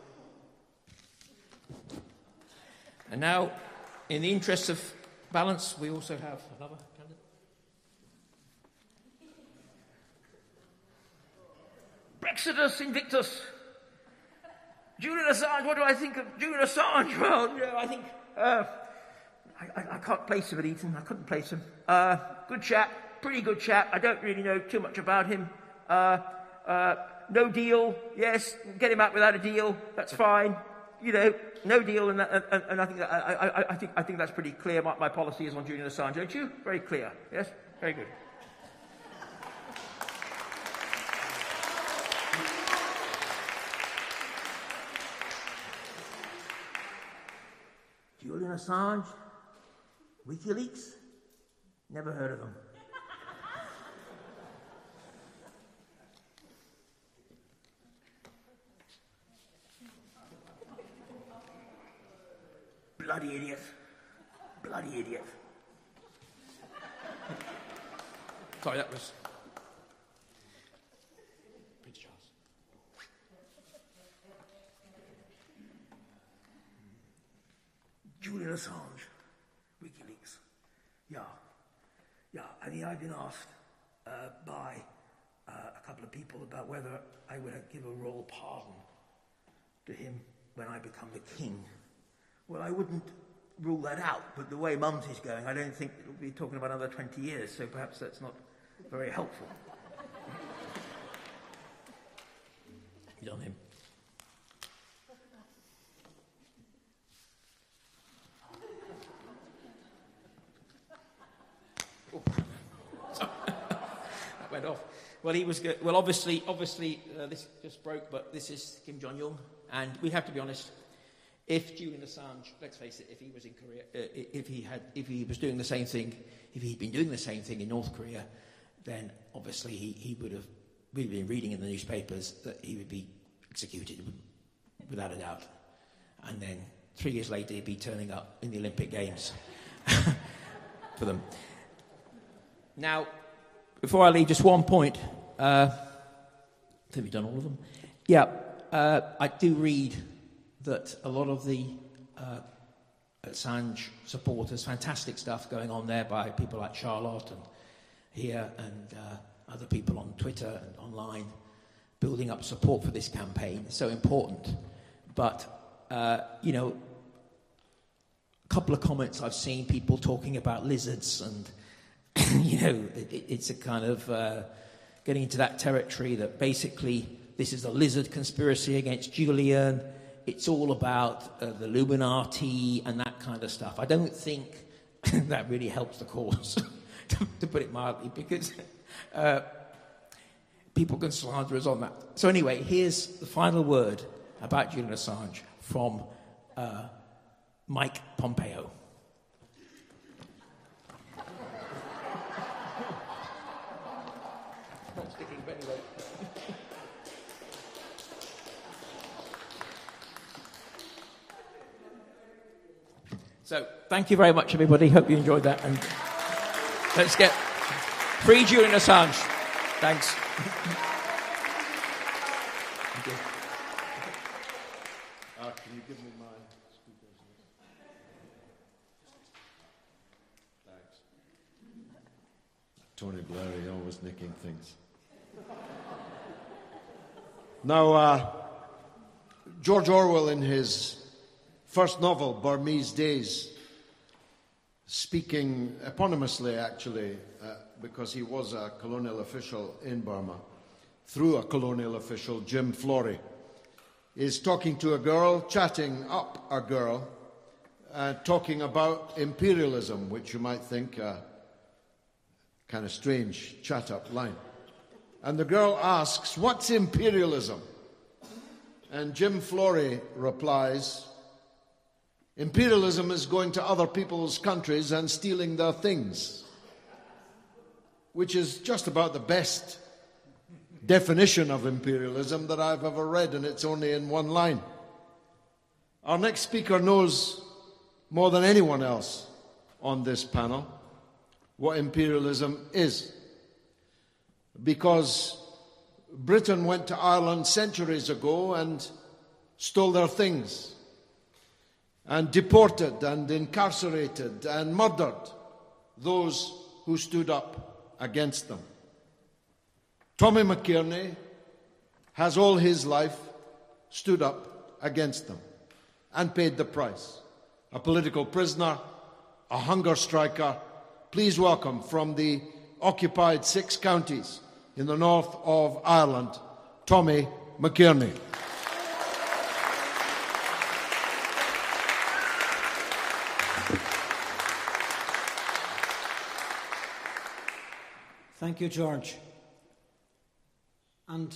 And now, in the interest of balance, we also have another candidate. Brexitus Invictus. Julian Assange, what do I think of Julian Assange? Well, you know, I think... Uh, I, I, I can't place him at Eton. I couldn't place him. Uh, good chap, pretty good chap. I don't really know too much about him. Uh, uh, no deal. Yes, get him out without a deal. That's fine. You know, no deal, and, and, and I think that, I, I, I think I think that's pretty clear. My, my policy is on Julian Assange, don't you? Very clear. Yes, very good. Julian Assange. WikiLeaks? Never heard of them. Bloody idiot. Bloody idiot. Sorry, that was Prince Charles. Julian Assange. WikiLeaks. Yeah. Yeah, I mean, I've been asked uh, by uh, a couple of people about whether I would give a royal pardon to him when I become the king. Well, I wouldn't rule that out, but the way Mums is going, I don't think it'll be talking about another twenty years, so perhaps that's not very helpful. He's on him. Oh. That went went off. Well, he was good. Well, obviously, obviously, uh, this just broke, but this is Kim Jong-un, and we have to be honest. If Julian Assange, let's face it, if he was in Korea, uh, if he had, if he was doing the same thing, if he'd been doing the same thing in North Korea, then obviously he, he would have, we'd been reading in the newspapers that he would be executed, without a doubt. And then three years later, he'd be turning up in the Olympic Games for them. Now, before I leave, just one point. Uh, have we done all of them? Yeah, uh, I do read that a lot of the uh, Assange supporters, fantastic stuff going on there by people like Charlotte and here and uh, other people on Twitter and online, building up support for this campaign. It's so important. But, uh, you know, a couple of comments I've seen, people talking about lizards and, you know, it, it's a kind of uh, getting into that territory that basically this is a lizard conspiracy against Julian. It's all about uh, the Illuminati and that kind of stuff. I don't think that really helps the cause, to, to put it mildly, because uh, people can slander us on that. So anyway, here's the final word about Julian Assange from uh, Mike Pompeo. Not sticking, but anyway. So, thank you very much, everybody. Hope you enjoyed that. And let's get free Julian Assange. Thanks. Thank you. Uh, can you give me my speakers? Thanks. Tony Blair, always nicking things. Now, uh, George Orwell, in his first novel, Burmese Days, speaking eponymously, actually, uh, because he was a colonial official in Burma, through a colonial official, Jim Florey, is talking to a girl, chatting up a girl, uh, talking about imperialism, which you might think a kind of strange chat-up line. And the girl asks, "What's imperialism?" And Jim Florey replies, "Imperialism is going to other people's countries and stealing their things," which is just about the best definition of imperialism that I've ever read, and it's only in one line. Our next speaker knows more than anyone else on this panel what imperialism is, because Britain went to Ireland centuries ago and stole their things, and deported and incarcerated and murdered those who stood up against them. Tommy McKierney has all his life stood up against them and paid the price. A political prisoner, a hunger striker. Please welcome from the occupied six counties in the north of Ireland, Tommy McKierney. Thank you, George. And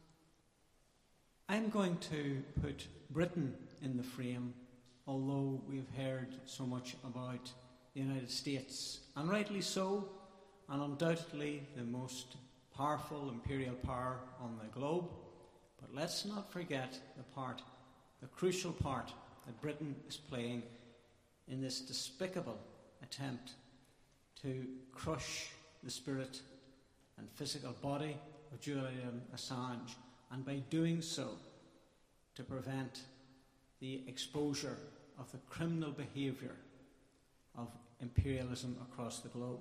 I'm going to put Britain in the frame, although we've heard so much about the United States, and rightly so, and undoubtedly the most powerful imperial power on the globe. But let's not forget the part, the crucial part that Britain is playing in this despicable attempt to crush the spirit and physical body of Julian Assange, and by doing so to prevent the exposure of the criminal behaviour of imperialism across the globe.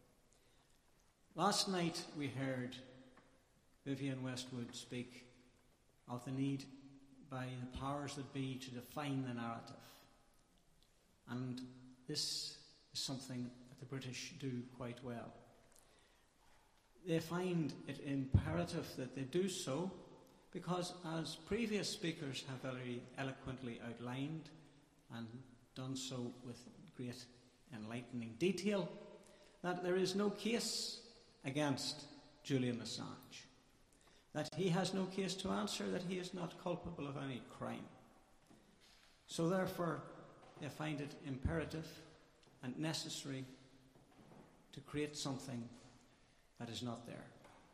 Last night we heard Vivienne Westwood speak of the need by the powers that be to define the narrative, and this is something that the British do quite well. They find it imperative that they do so because, as previous speakers have very eloquently outlined and done so with great enlightening detail, that there is no case against Julian Assange, that he has no case to answer, that he is not culpable of any crime. So therefore, they find it imperative and necessary to create something that is not there.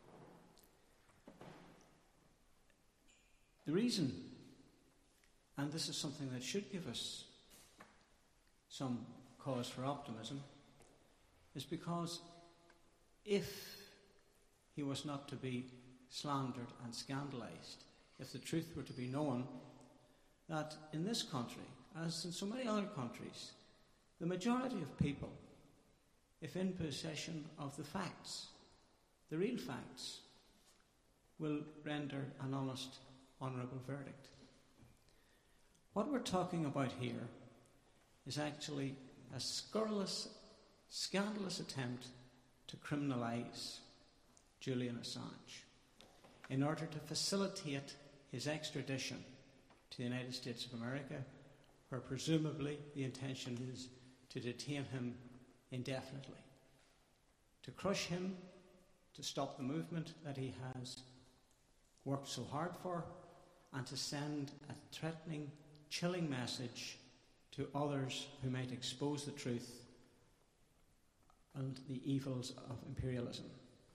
The reason, and this is something that should give us some cause for optimism, is because if he was not to be slandered and scandalised, if the truth were to be known, that in this country, as in so many other countries, the majority of people, if in possession of the facts, the real facts, will render an honest, honourable verdict. What we're talking about here is actually a scurrilous, scandalous attempt to criminalise Julian Assange in order to facilitate his extradition to the United States of America, where presumably the intention is to detain him indefinitely, to crush him, to stop the movement that he has worked so hard for, and to send a threatening, chilling message to others who might expose the truth and the evils of imperialism.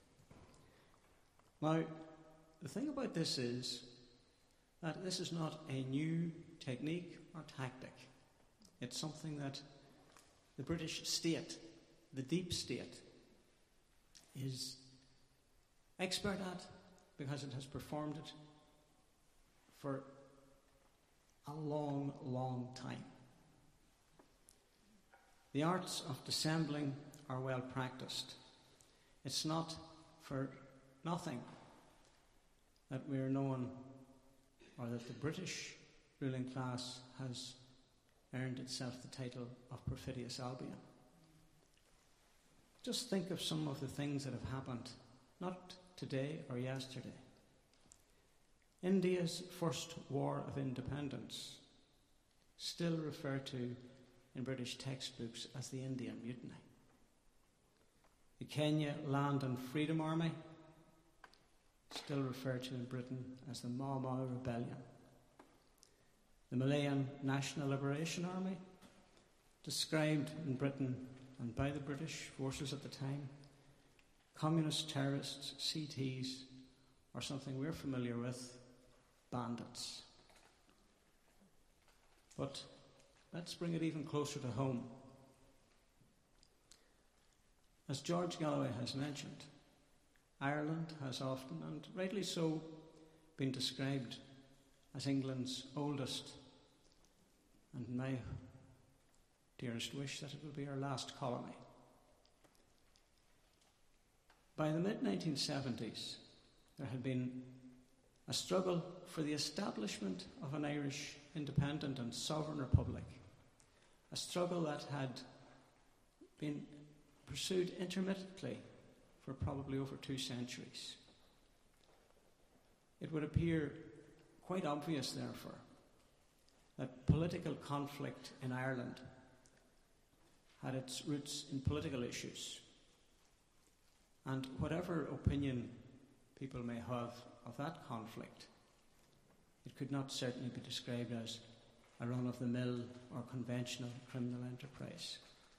Now, the thing about this is that this is not a new technique or tactic. It's something that the British state, the deep state, is expert at because it has performed it for a long, long time. The arts of dissembling are well practiced. It's not for nothing that we are known, or that the British ruling class has earned itself the title of Perfidious Albion. Just think of some of the things that have happened, not today or yesterday. India's first war of independence, still referred to in British textbooks as the Indian Mutiny. The Kenya Land and Freedom Army, still referred to in Britain as the Mau Mau Rebellion. The Malayan National Liberation Army, described in Britain and by the British forces at the time, communist terrorists, C Ts, or something we're familiar with, bandits. But let's bring it even closer to home. As George Galloway has mentioned, Ireland has often, and rightly so, been described as England's oldest, and my dearest wish that it will be our last colony. By the mid nineteen seventies, there had been a struggle for the establishment of an Irish independent and sovereign republic, a struggle that had been pursued intermittently for probably over two centuries. It would appear quite obvious, therefore, that political conflict in Ireland had its roots in political issues. And whatever opinion people may have of that conflict, it could not certainly be described as a run-of-the-mill or conventional criminal enterprise.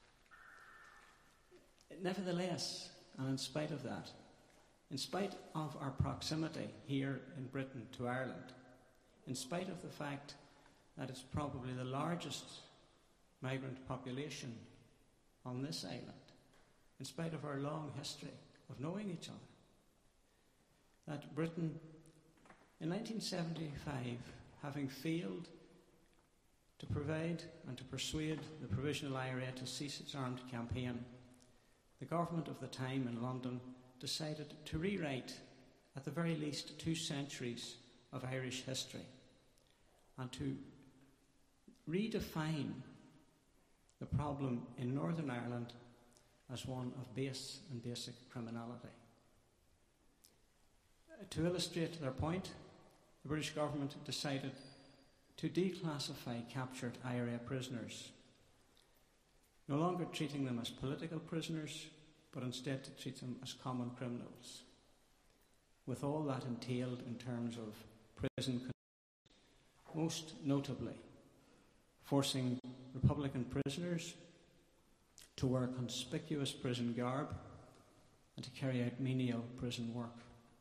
Nevertheless, and in spite of that, in spite of our proximity here in Britain to Ireland, in spite of the fact that it's probably the largest migrant population on this island, in spite of our long history of knowing each other, that Britain, in nineteen seventy-five, having failed to provide and to persuade the Provisional I R A to cease its armed campaign, the government of the time in London decided to rewrite, at the very least, two centuries of Irish history and to redefine the problem in Northern Ireland as one of base and basic criminality. To illustrate their point, the British government decided to declassify captured I R A prisoners, no longer treating them as political prisoners, but instead to treat them as common criminals. with all that entailed in terms of prison conditions, most notably forcing Republican prisoners to wear conspicuous prison garb and to carry out menial prison work.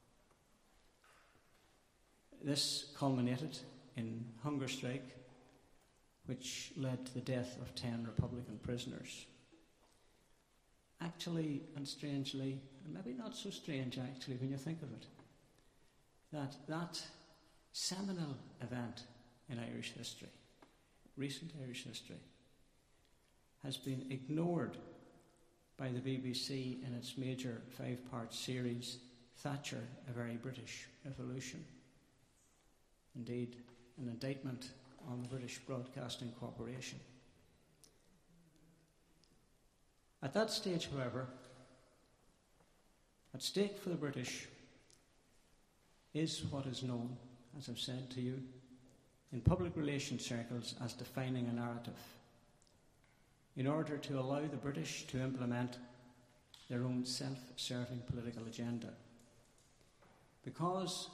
This culminated in hunger strike, which led to the death of ten Republican prisoners. Actually, and strangely, and maybe not so strange actually when you think of it, that that seminal event in Irish history, recent Irish history, has been ignored by the B B C in its major five-part series, Thatcher, A Very British Evolution. Indeed, an indictment on the British Broadcasting Corporation. At that stage, however, at stake for the British is what is known, as I've said to you, in public relations circles as defining a narrative, in order to allow the British to implement their own self-serving political agenda. Because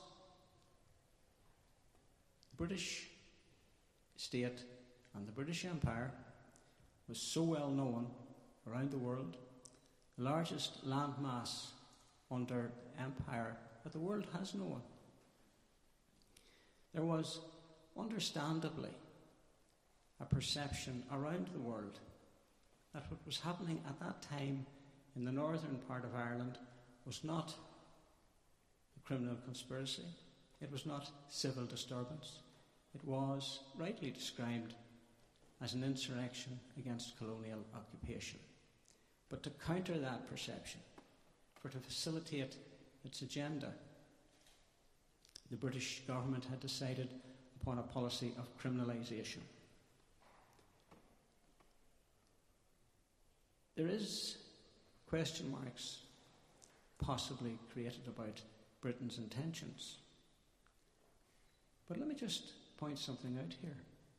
the British state and the British Empire was so well known around the world, the largest landmass under empire that the world has known. There was, understandably, a perception around the world that what was happening at that time in the northern part of Ireland was not a criminal conspiracy, it was not civil disturbance, it was rightly described as an insurrection against colonial occupation. But to counter that perception, for to facilitate its agenda, the British government had decided upon a policy of criminalisation. There is question marks possibly created about Britain's intentions. But let me just point something out here.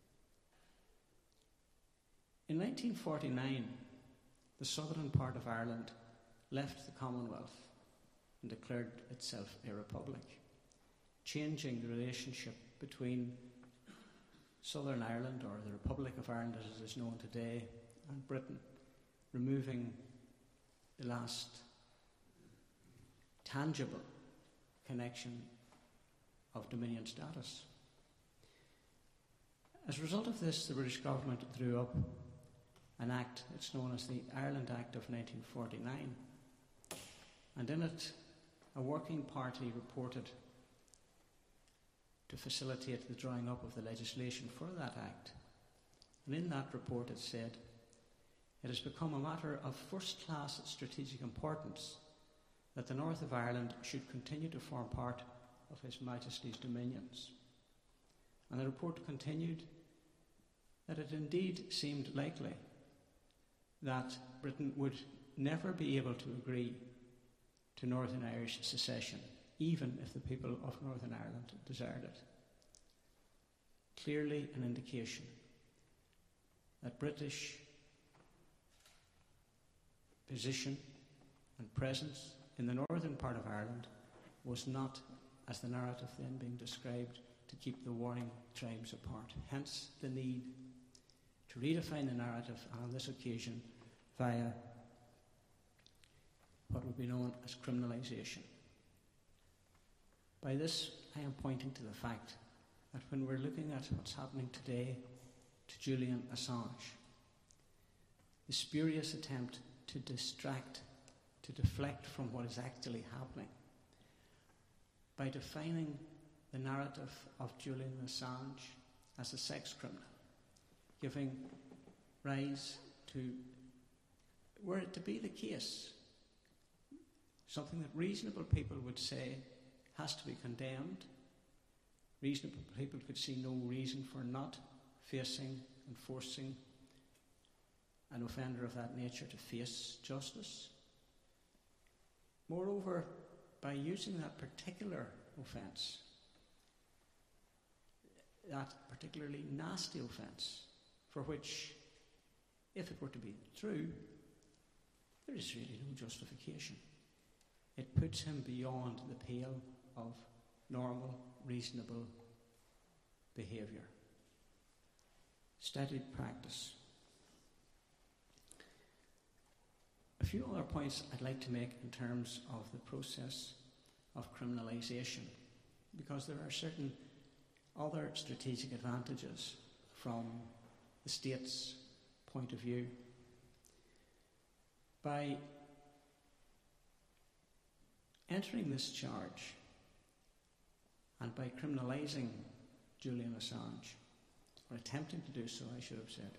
In nineteen forty-nine, the southern part of Ireland left the Commonwealth and declared itself a republic, changing the relationship between Southern Ireland, or the Republic of Ireland as it is known today, and Britain, removing the last tangible connection of Dominion status. As a result of this, the British government drew up an act, it's known as the Ireland Act of nineteen forty-nine, and in it a working party reported to facilitate the drawing up of the legislation for that act. And in that report it said, "It has become a matter of first-class strategic importance that the north of Ireland should continue to form part of His Majesty's dominions." And the report continued that it indeed seemed likely that Britain would never be able to agree to Northern Irish secession, even if the people of Northern Ireland desired it. Clearly an indication that British position and presence in the northern part of Ireland was not, as the narrative then being described, to keep the warring tribes apart. Hence the need to redefine the narrative, and on this occasion via what would be known as criminalisation. By this, I am pointing to the fact that when we're looking at what's happening today to Julian Assange, the spurious attempt to distract, to deflect from what is actually happening, by defining the narrative of Julian Assange as a sex criminal, giving rise to, were it to be the case, something that reasonable people would say has to be condemned. Reasonable people could see no reason for not facing and forcing an offender of that nature to face justice. Moreover, by using that particular offence, that particularly nasty offence, for which, if it were to be true, there is really no justification. It puts him beyond the pale of normal, reasonable behaviour. Studied practice. A few other points I'd like to make in terms of the process of criminalisation, because there are certain other strategic advantages from the state's point of view. By entering this charge and by criminalising Julian Assange, or attempting to do so, I should have said,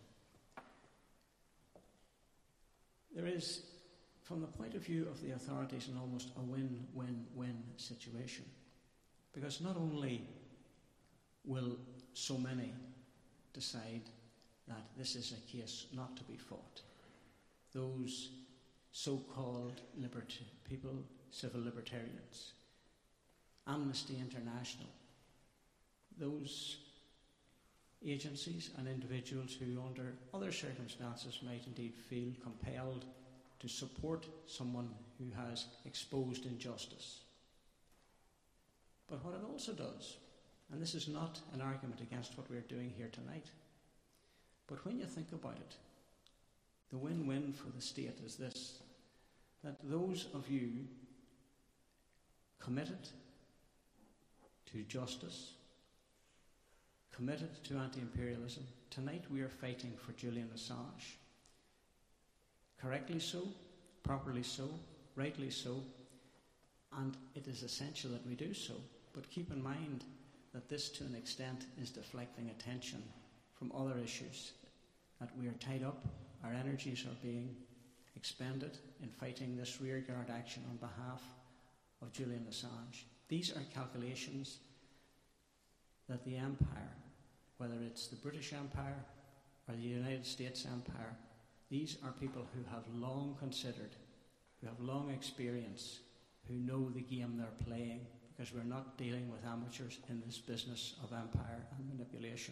there is, from the point of view of the authorities, an almost a win-win-win situation. Because not only will so many decide that this is a case not to be fought, those so-called libert- people, civil libertarians, Amnesty International, those agencies and individuals who under other circumstances might indeed feel compelled to support someone who has exposed injustice. But what it also does, and this is not an argument against what we're doing here tonight, but when you think about it, the win-win for the state is this, that those of you committed to justice, committed to anti-imperialism, tonight we are fighting for Julian Assange. Correctly so, properly so, rightly so, and it is essential that we do so. But keep in mind that this, to an extent, is deflecting attention from other issues, that we are tied up, our energies are being expended in fighting this rearguard action on behalf of Julian Assange. These are calculations that the empire, whether it's the British Empire or the United States Empire, these are people who have long considered, who have long experience, who know the game they're playing, because we're not dealing with amateurs in this business of empire and manipulation.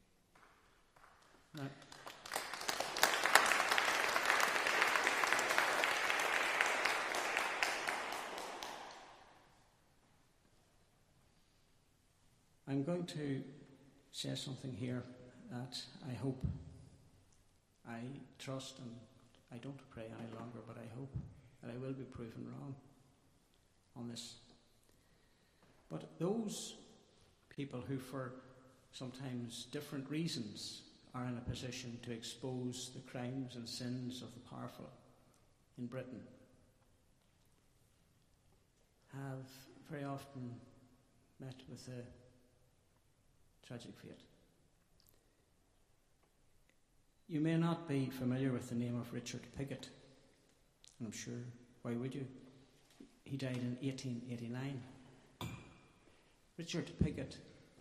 Now, I'm going to say something here that I hope, I trust, and I don't pray any longer, but I hope that I will be proven wrong on this. But those people who, for sometimes different reasons, are in a position to expose the crimes and sins of the powerful in Britain have very often met with a tragic fate. You may not be familiar with the name of Richard Pigott, and I'm sure, why would you? He died in eighteen eighty-nine. Richard Pigott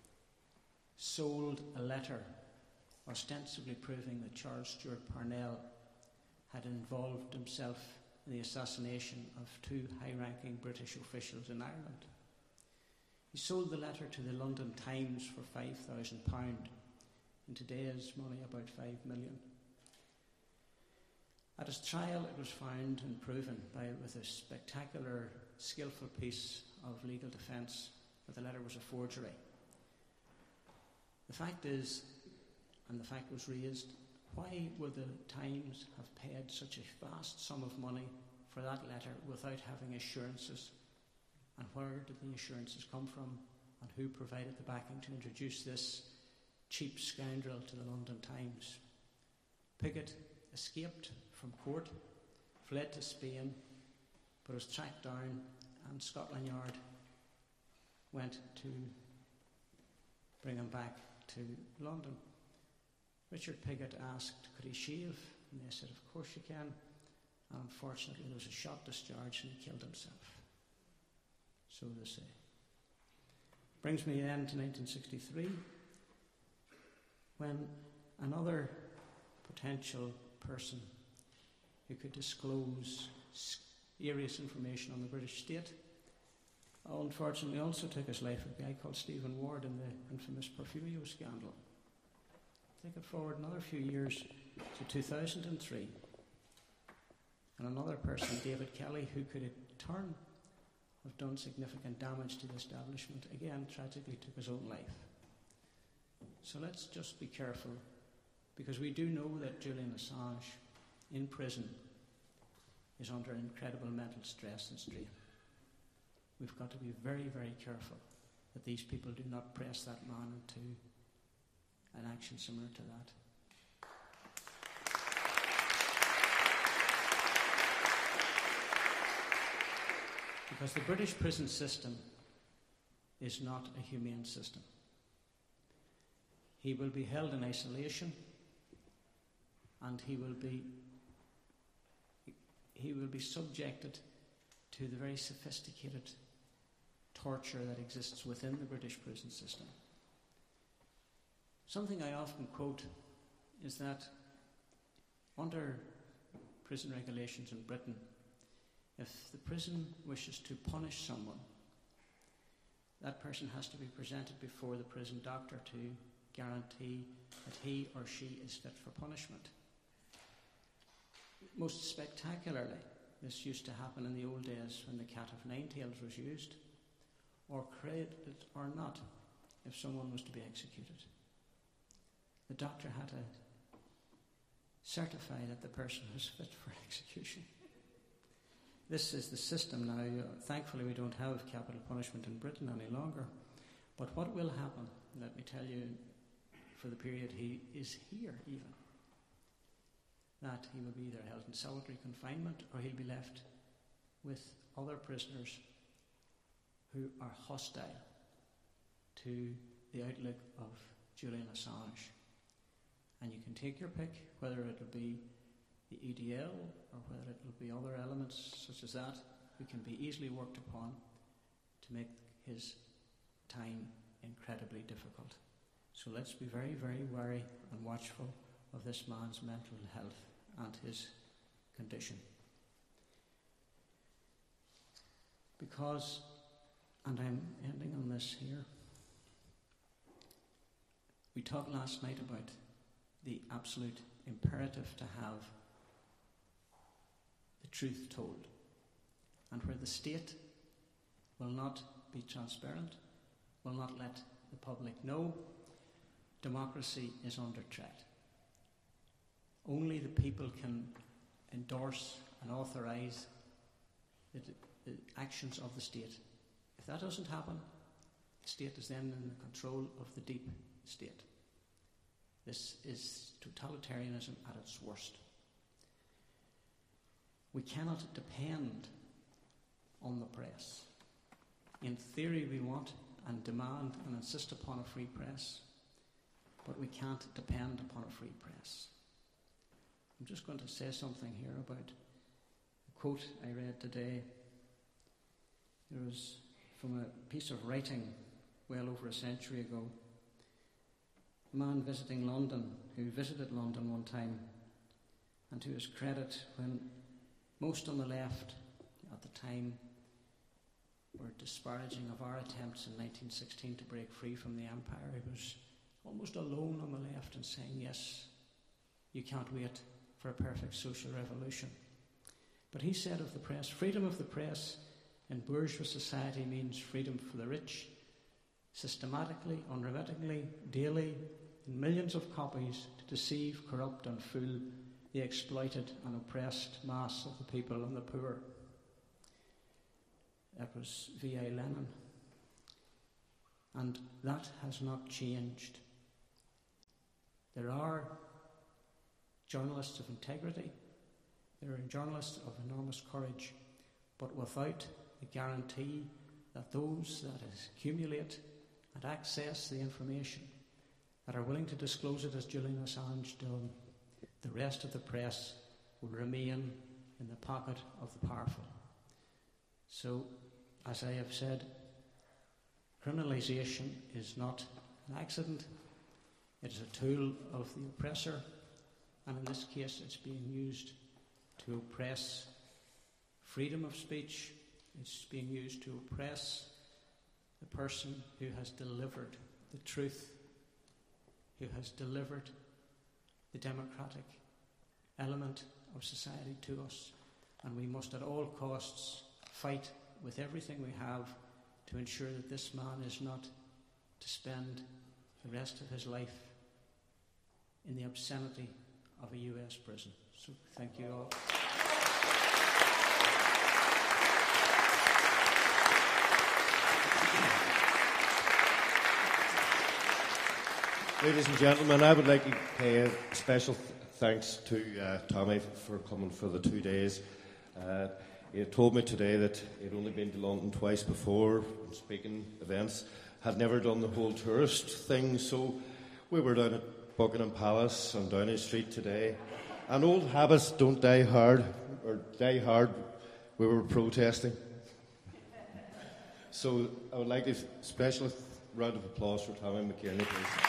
sold a letter ostensibly proving that Charles Stewart Parnell had involved himself in the assassination of two high-ranking British officials in Ireland. He sold the letter to the London Times for five thousand pounds, in today's money about five million. At his trial, it was found and proven by, with a spectacular, skillful piece of legal defence, that the letter was a forgery. The fact is, and the fact was raised, why would the Times have paid such a vast sum of money for that letter without having assurances? And where did the assurances come from? And who provided the backing to introduce this cheap scoundrel to the London Times? Pigott escaped from court, fled to Spain, but was tracked down, and Scotland Yard went to bring him back to London. Richard Pigott asked, could he shave? And they said, of course you can. And unfortunately, there was a shot discharged and he killed himself. So they say. Brings me then to nineteen sixty-three, when another potential person who could disclose spurious information on the British state unfortunately also took his life, a guy called Stephen Ward in the infamous Porphyrio scandal. Take it forward another few years to two thousand three, and another person, David Kelly, who could turn have done significant damage to the establishment, again, tragically took his own life. So let's just be careful, because we do know that Julian Assange, in prison, is under incredible mental stress and strain. We've got to be very, very careful that these people do not press that man into an action similar to that. Because the British prison system is not a humane system. He will be held in isolation, and he will be he will be subjected to the very sophisticated torture that exists within the British prison system. Something I often quote is that under prison regulations in Britain, if the prison wishes to punish someone, that person has to be presented before the prison doctor to guarantee that he or she is fit for punishment. Most spectacularly, this used to happen in the old days when the cat of nine tails was used, or credited or not, if someone was to be executed. The doctor had to certify that the person was fit for execution. This is the system now. Thankfully, we don't have capital punishment in Britain any longer. But what will happen, let me tell you, for the period he is here even, that he will be either held in solitary confinement or he'll be left with other prisoners who are hostile to the outlook of Julian Assange. And you can take your pick, whether it'll be the E D L or whether it'll be other elements such as that, who can be easily worked upon to make his time incredibly difficult. So let's be very, very wary and watchful of this man's mental health and his condition. Because, and I'm ending on this here, we talked last night about the absolute imperative to have the truth told. And where the state will not be transparent, will not let the public know, democracy is under threat. Only the people can endorse and authorise the, the actions of the state. If that doesn't happen, the state is then in the control of the deep state. This is totalitarianism at its worst. We cannot depend on the press. In theory, we want and demand and insist upon a free press, but we can't depend upon a free press. I'm just going to say something here about a quote I read today. There was from a piece of writing well over a century ago. A man visiting London, who visited London one time, and to his credit, when most on the left at the time were disparaging of our attempts in nineteen sixteen to break free from the empire, he was almost alone on the left in saying, yes, you can't wait for a perfect social revolution. But he said of the press, freedom of the press in bourgeois society means freedom for the rich, systematically, unremittingly, daily, in millions of copies, to deceive, corrupt and fool the exploited and oppressed mass of the people and the poor. That was V A Lenin. And that has not changed. There are journalists of integrity, there are journalists of enormous courage, but without the guarantee that those that accumulate and access the information, that are willing to disclose it as Julian Assange done, the rest of the press will remain in the pocket of the powerful. So, as I have said, criminalisation is not an accident. It is a tool of the oppressor, and in this case it's being used to oppress freedom of speech. It's being used to oppress the person who has delivered the truth, who has delivered the democratic element of society to us. And we must at all costs fight with everything we have to ensure that this man is not to spend the rest of his life in the obscenity of a U S prison. So thank you all. Ladies and gentlemen, I would like to pay a special th- thanks to uh, Tommy for coming for the two days. Uh, he had told me today that he'd only been to London twice before, speaking events, had never done the whole tourist thing, so we were down at Buckingham Palace on Downing Street today. And old habits don't die hard, or die hard, we were protesting. So I would like a special round of applause for Tommy McKierney, please.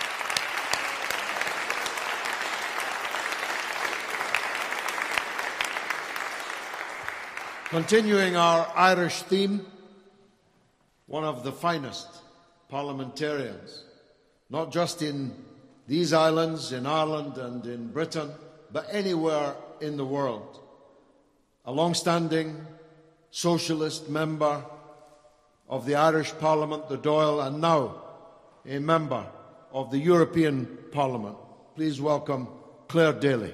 Continuing our Irish theme, one of the finest parliamentarians, not just in these islands, in Ireland and in Britain, but anywhere in the world. A long-standing socialist member of the Irish Parliament, the Dáil, and now a member of the European Parliament. Please welcome Claire Daly.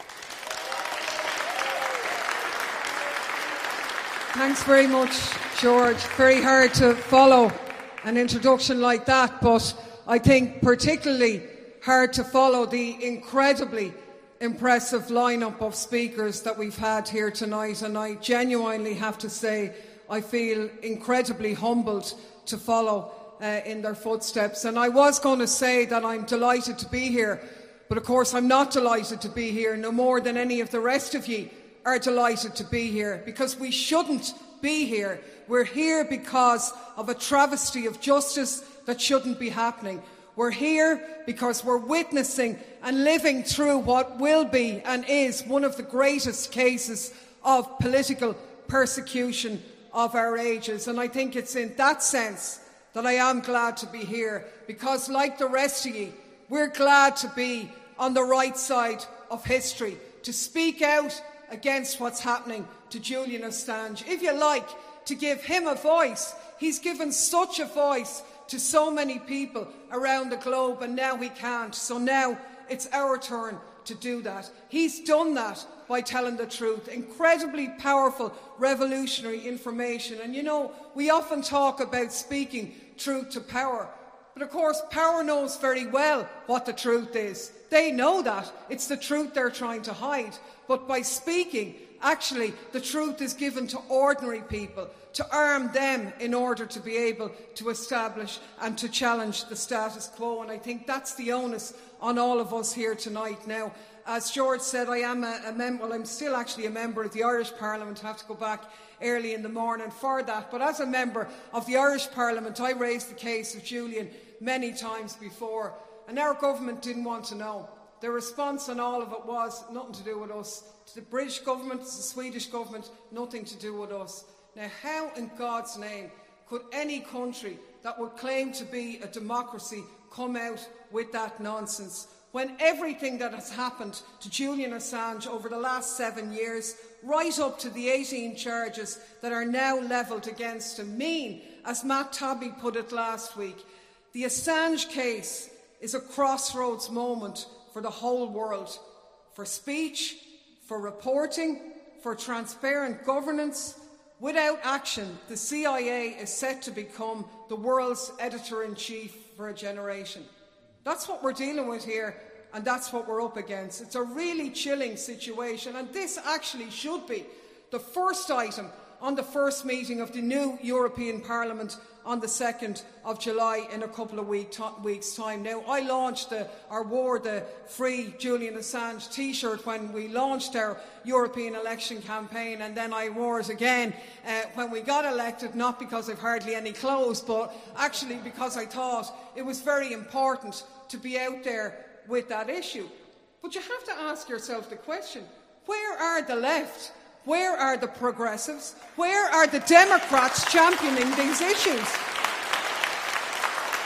Thanks very much, George. Very hard to follow an introduction like that, but I think particularly hard to follow the incredibly impressive lineup of speakers that we've had here tonight, and I genuinely have to say I feel incredibly humbled to follow uh, in their footsteps. And I was going to say that I'm delighted to be here, but of course I'm not delighted to be here, no more than any of the rest of you are delighted to be here, because we shouldn't be here. We're here because of a travesty of justice that shouldn't be happening. We're here because we're witnessing and living through what will be and is one of the greatest cases of political persecution of our ages. And I think it's in that sense that I am glad to be here, because like the rest of you, we're glad to be on the right side of history, to speak out against what's happening to Julian Assange. If you like, to give him a voice. He's given such a voice to so many people around the globe, and now he can't. So now it's our turn to do that. He's done that by telling the truth. Incredibly powerful, revolutionary information. And you know, we often talk about speaking truth to power. But of course, power knows very well what the truth is. They know that. It's the truth they're trying to hide. But by speaking, actually, the truth is given to ordinary people, to arm them in order to be able to establish and to challenge the status quo. And I think that's the onus on all of us here tonight. Now, as George said, I am a, a member, well, I'm still actually a member of the Irish Parliament. I have to go back early in the morning for that. But as a member of the Irish Parliament, I raised the case of Julian many times before, and our government didn't want to know. The response on all of it was nothing to do with us. To the British government, to the Swedish government, nothing to do with us. Now, how in God's name could any country that would claim to be a democracy come out with that nonsense, when everything that has happened to Julian Assange over the last seven years, right up to the eighteen charges that are now levelled against him, mean, as Matt Taibbi put it last week, the Assange case is a crossroads moment for the whole world, for speech, for reporting, for transparent governance. Without action, the C I A is set to become the world's editor-in-chief for a generation. That's what we're dealing with here, and that's what we're up against. It's a really chilling situation, and this actually should be the first item on the first meeting of the new European Parliament on the second of July in a couple of week to- weeks' time. Now, I launched the, or wore the Free Julian Assange T-shirt when we launched our European election campaign, and then I wore it again uh, when we got elected, not because I've hardly any clothes, but actually because I thought it was very important to be out there with that issue. But you have to ask yourself the question, where are the left? Where are the progressives? Where are the Democrats championing these issues?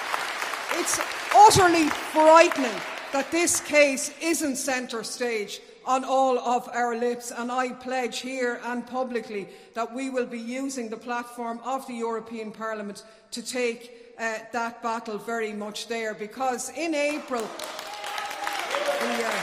It's utterly frightening that this case isn't centre stage on all of our lips, and I pledge here and publicly that we will be using the platform of the European Parliament to take uh, that battle very much there, because in April, the, uh,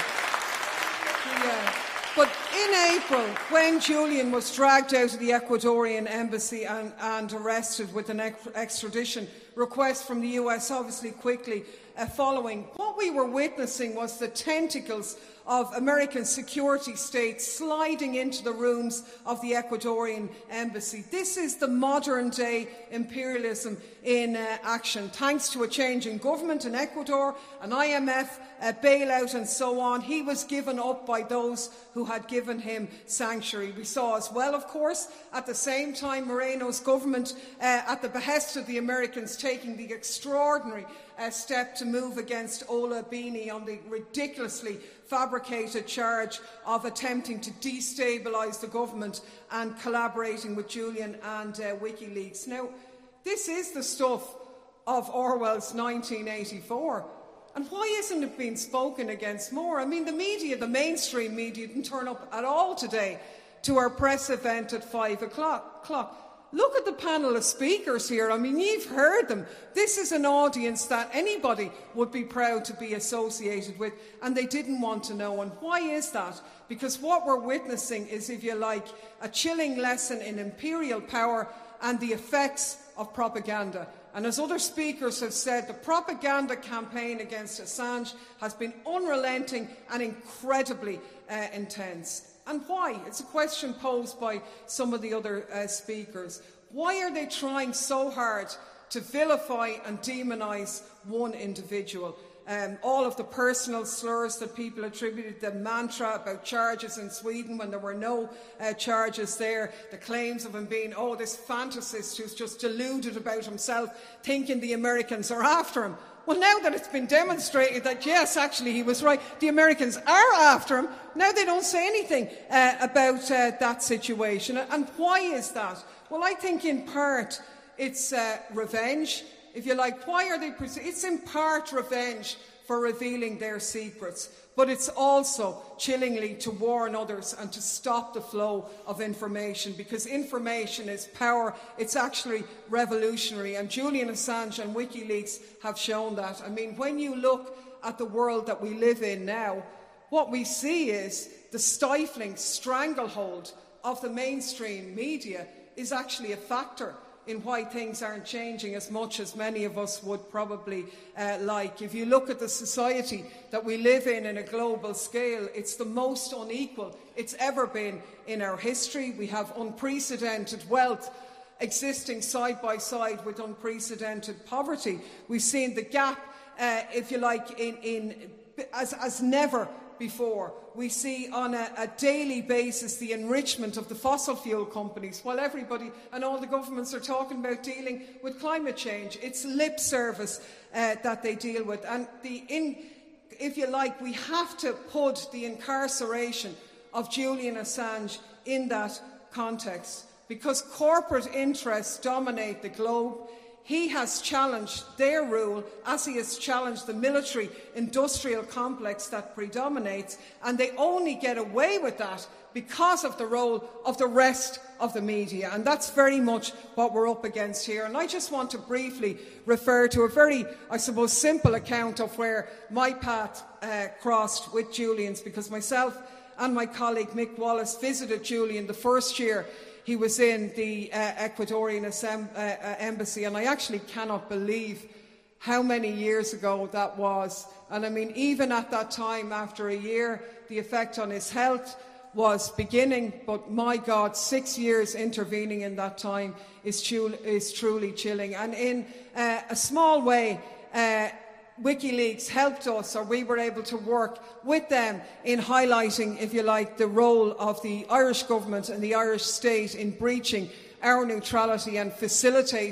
the, uh, but in April, when Julian was dragged out of the Ecuadorian embassy and, and arrested with an ex extradition request from the U S, obviously quickly uh, following, what we were witnessing was the tentacles of American security states sliding into the rooms of the Ecuadorian embassy. This is the modern-day imperialism in uh, action. Thanks to a change in government in Ecuador, an I M F uh, bailout and so on, he was given up by those who had given him sanctuary. We saw as well, of course, at the same time, Moreno's government, uh, at the behest of the Americans, taking the extraordinary uh, step to move against Ola Bini on the ridiculously fabricated charge of attempting to destabilise the government and collaborating with Julian and uh, WikiLeaks. Now, this is the stuff of Orwell's nineteen eighty-four. And why isn't it being spoken against more? I mean, the media, the mainstream media, didn't turn up at all today to our press event at five o'clock. Look at the panel of speakers here. I mean, you've heard them. This is an audience that anybody would be proud to be associated with, and they didn't want to know. And why is that? Because what we're witnessing is, if you like, a chilling lesson in imperial power and the effects of propaganda. And as other speakers have said, the propaganda campaign against Assange has been unrelenting and incredibly uh, intense. And why? It's a question posed by some of the other uh, speakers. Why are they trying so hard to vilify and demonise one individual? Um, all of the personal slurs that people attributed, the mantra about charges in Sweden when there were no uh, charges there, the claims of him being, oh, this fantasist who's just deluded about himself, thinking the Americans are after him. Well, now that it's been demonstrated that, yes, actually he was right, the Americans are after him, now they don't say anything uh, about uh, that situation. And why is that? Well, I think in part it's uh, revenge. If you like, why are they... It's in part revenge for revealing their secrets, but it's also chillingly to warn others and to stop the flow of information, because information is power. It's actually revolutionary, and Julian Assange and WikiLeaks have shown that. I mean, when you look at the world that we live in now, what we see is the stifling stranglehold of the mainstream media is actually a factor in why things aren't changing as much as many of us would probably uh, like. If you look at the society that we live in in a global scale, it's the most unequal it's ever been in our history. We have unprecedented wealth existing side by side with unprecedented poverty. We've seen the gap, uh, if you like, in, in as, as never before. We see on a, a daily basis the enrichment of the fossil fuel companies, while everybody and all the governments are talking about dealing with climate change. It's lip service uh, that they deal with. And the in, if you like, we have to put the incarceration of Julian Assange in that context, because corporate interests dominate the globe. He has challenged their rule, as he has challenged the military-industrial complex that predominates, and they only get away with that because of the role of the rest of the media. And that's very much what we're up against here. And I just want to briefly refer to a very, I suppose, simple account of where my path uh, crossed with Julian's, because myself and my colleague Mick Wallace visited Julian the first year he was in the uh, Ecuadorian Assem uh, uh, embassy, and I actually cannot believe how many years ago that was. And I mean, even at that time, after a year, the effect on his health was beginning, but my God, six years intervening in that time is, is truly chilling. And in uh, a small way, uh, WikiLeaks helped us, or we were able to work with them in highlighting, if you like, the role of the Irish government and the Irish state in breaching our neutrality and facilitating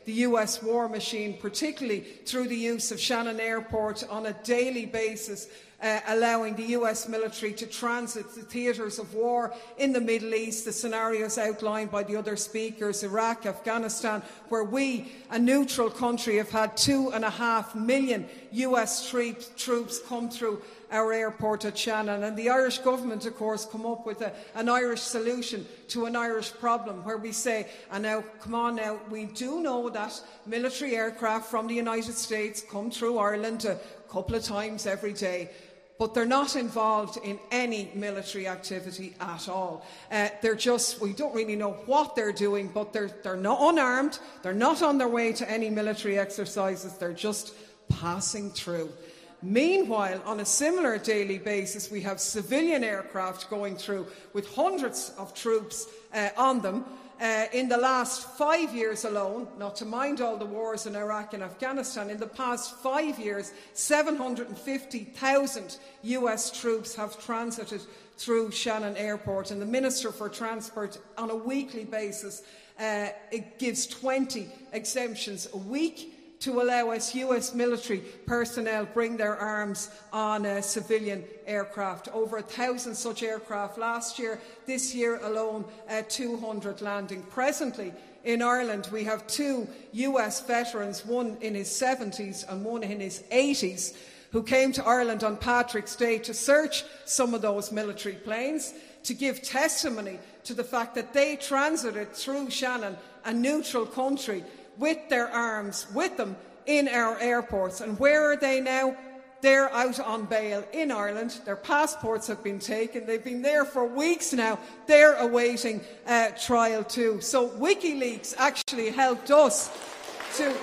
the U S war machine, particularly through the use of Shannon Airport on a daily basis, uh, allowing the U S military to transit the theatres of war in the Middle East, the scenarios outlined by the other speakers, Iraq, Afghanistan, where we, a neutral country, have had two and a half million U S troops, troops come through our airport at Shannon. And the Irish government, of course, come up with a, an Irish solution to an Irish problem, where we say, and now, come on now, we do know that military aircraft from the United States come through Ireland a couple of times every day, but they're not involved in any military activity at all. Uh, they're just, we don't really know what they're doing, but they're, they're not unarmed, they're not on their way to any military exercises, they're just passing through. Meanwhile, on a similar daily basis, we have civilian aircraft going through with hundreds of troops uh, on them. Uh, in the last five years alone, not to mind all the wars in Iraq and Afghanistan, in the past five years, seven hundred fifty thousand U S troops have transited through Shannon Airport. And the Minister for Transport, on a weekly basis, uh, it gives twenty exemptions a week to allow us U S military personnel bring their arms on uh, civilian aircraft. Over a thousand such aircraft last year. This year alone, uh, two hundred landing. Presently, in Ireland, we have two U S veterans, one in his seventies and one in his eighties, who came to Ireland on Patrick's Day to search some of those military planes, to give testimony to the fact that they transited through Shannon, a neutral country, with their arms with them in our airports. And where are they now? They're out on bail in Ireland. Their passports have been taken. They've been there for weeks now. They're awaiting uh, trial too. So WikiLeaks actually helped us to...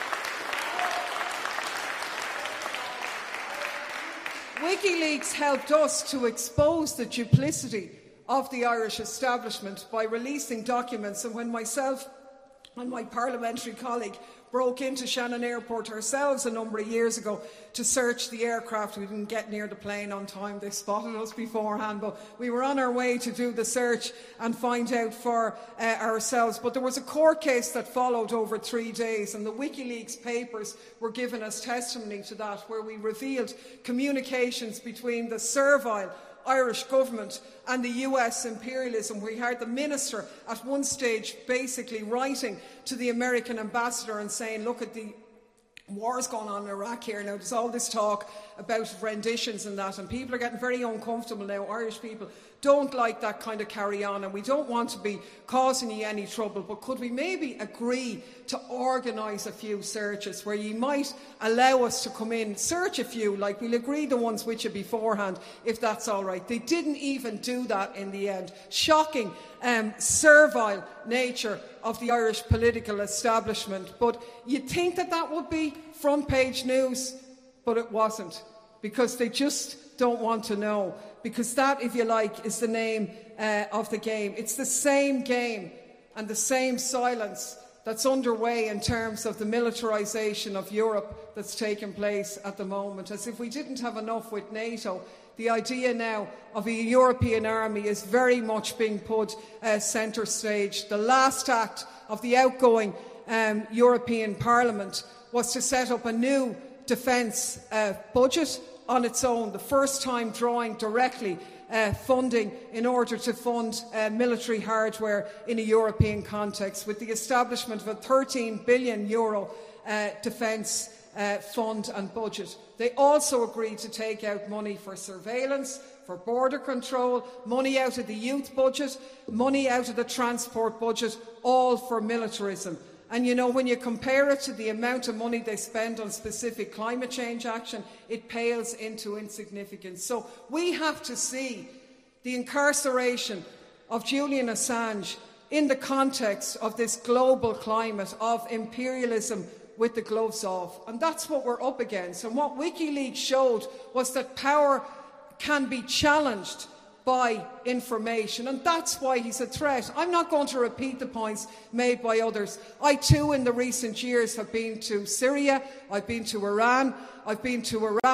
WikiLeaks helped us to expose the duplicity of the Irish establishment by releasing documents. And when myself and my parliamentary colleague broke into Shannon Airport ourselves a number of years ago to search the aircraft, we didn't get near the plane on time. They spotted us beforehand, but we were on our way to do the search and find out for uh, ourselves. But there was a court case that followed over three days, and the WikiLeaks papers were giving us testimony to that, where we revealed communications between the servile Irish government and the U S imperialism. We heard the minister at one stage basically writing to the American ambassador and saying, look at the war's going on in Iraq here now. There's all this talk about renditions and that, and people are getting very uncomfortable now. Irish people don't like that kind of carry on, and we don't want to be causing you any trouble, but could we maybe agree to organise a few searches where you might allow us to come in, search a few, like we'll agree the ones with you beforehand, if that's all right. They didn't even do that in the end. Shocking, um, servile nature of the Irish political establishment. But you'd think that that would be front page news, but it wasn't, because they just don't want to know. Because that, if you like, is the name uh, of the game. It's the same game and the same silence that's underway in terms of the militarisation of Europe that's taking place at the moment. As if we didn't have enough with NATO, the idea now of a European army is very much being put uh, centre stage. The last act of the outgoing um, European Parliament was to set up a new defence uh, budget on its own, the first time drawing directly uh, funding in order to fund uh, military hardware in a European context, with the establishment of a thirteen billion euro uh, defence uh, fund and budget. They also agreed to take out money for surveillance, for border control, money out of the youth budget, money out of the transport budget, all for militarism. And, you know, when you compare it to the amount of money they spend on specific climate change action, it pales into insignificance. So we have to see the incarceration of Julian Assange in the context of this global climate of imperialism with the gloves off. And that's what we're up against. And what WikiLeaks showed was that power can be challenged by information, and that's why he's a threat. I'm not going to repeat the points made by others. I too, in the recent years, have been to Syria, I've been to Iran, I've been to Iraq,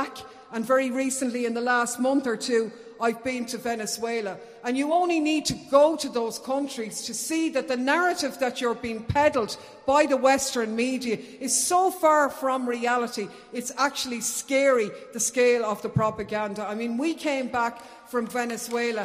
and very recently in the last month or two, I've been to Venezuela. And you only need to go to those countries to see that the narrative that you're being peddled by the Western media is so far from reality, it's actually scary, the scale of the propaganda. I mean, we came back from Venezuela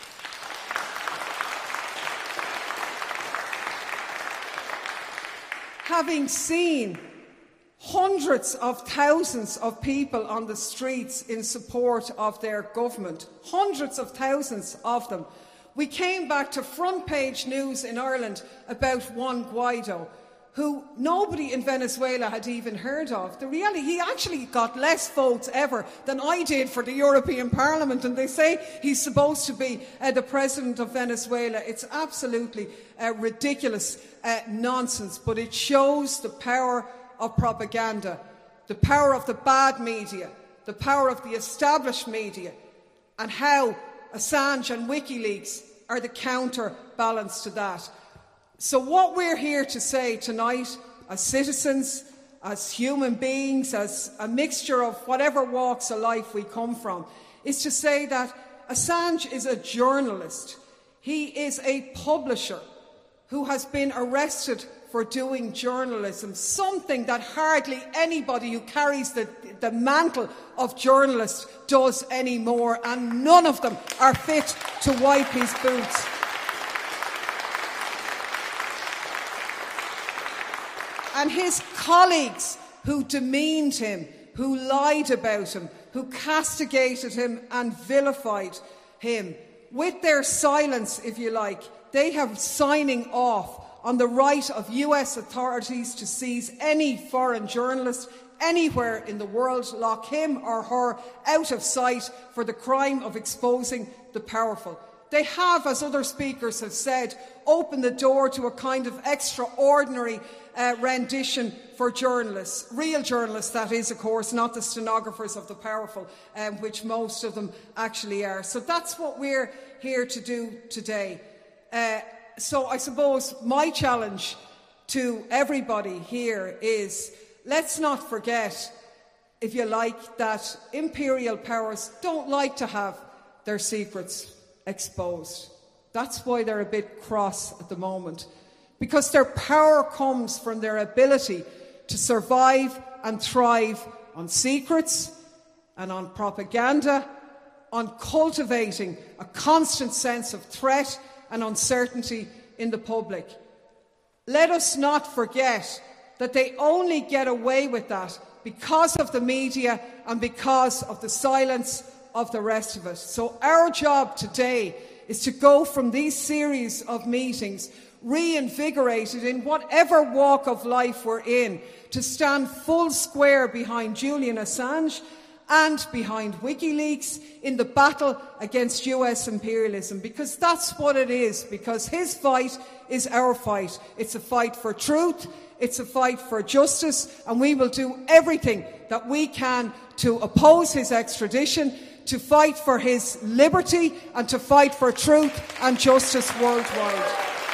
having seen hundreds of thousands of people on the streets in support of their government. Hundreds of thousands of them. We came back to front page news in Ireland about Juan Guaido, who nobody in Venezuela had even heard of. The reality, he actually got less votes ever than I did for the European Parliament, and they say he's supposed to be uh, the president of Venezuela. It's absolutely uh, ridiculous uh, nonsense, but it shows the power of propaganda, the power of the bad media, the power of the established media, and how Assange and WikiLeaks are the counterbalance to that. So what we're here to say tonight, as citizens, as human beings, as a mixture of whatever walks of life we come from, is to say that Assange is a journalist. He is a publisher who has been arrested for doing journalism, something that hardly anybody who carries the, the mantle of journalist does anymore, and none of them are fit to wipe his boots. And his colleagues who demeaned him, who lied about him, who castigated him and vilified him, with their silence, if you like, they have signing off on the right of U S authorities to seize any foreign journalist anywhere in the world, lock him or her out of sight for the crime of exposing the powerful. They have, as other speakers have said, opened the door to a kind of extraordinary uh, rendition for journalists, real journalists, that is, of course, not the stenographers of the powerful, um, which most of them actually are. So that's what we're here to do today. Uh, So I suppose my challenge to everybody here is, let's not forget, if you like, that imperial powers don't like to have their secrets exposed. That's why they're a bit cross at the moment, because their power comes from their ability to survive and thrive on secrets and on propaganda, on cultivating a constant sense of threat and uncertainty in the public. Let us not forget that they only get away with that because of the media and because of the silence of the rest of us. So our job today is to go from these series of meetings reinvigorated in whatever walk of life we're in, to stand full square behind Julian Assange and behind WikiLeaks in the battle against U S imperialism, because that's what it is, because his fight is our fight. It's a fight for truth, it's a fight for justice, and we will do everything that we can to oppose his extradition, to fight for his liberty, and to fight for truth and justice worldwide.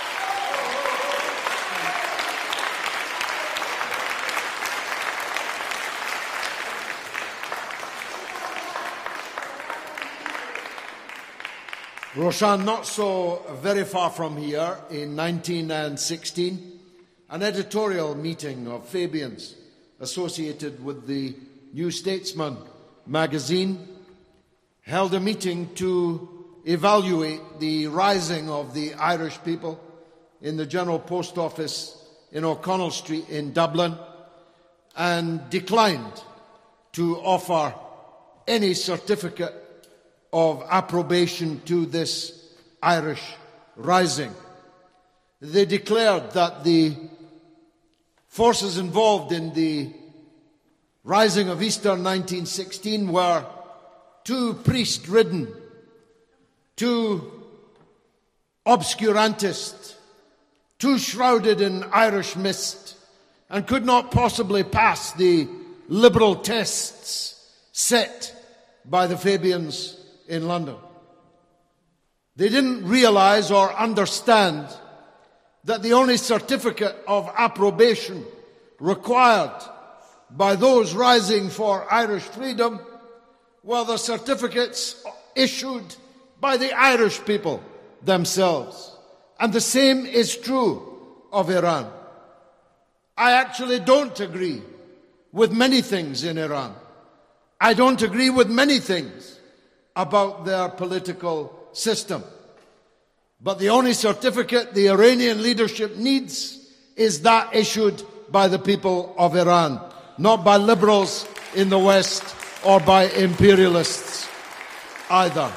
Roshan, not so very far from here, in nineteen sixteen, an editorial meeting of Fabians associated with the New Statesman magazine held a meeting to evaluate the rising of the Irish people in the General Post Office in O'Connell Street in Dublin, and declined to offer any certificate of approbation to this Irish rising. They declared that the forces involved in the rising of Easter nineteen sixteen were too priest-ridden, too obscurantist, too shrouded in Irish mist, and could not possibly pass the liberal tests set by the Fabians in London. They didn't realise or understand that the only certificate of approbation required by those rising for Irish freedom were the certificates issued by the Irish people themselves. And the same is true of Iran. I actually don't agree with many things in Iran. I don't agree with many things about their political system. But the only certificate the Iranian leadership needs is that issued by the people of Iran, not by liberals in the West or by imperialists either.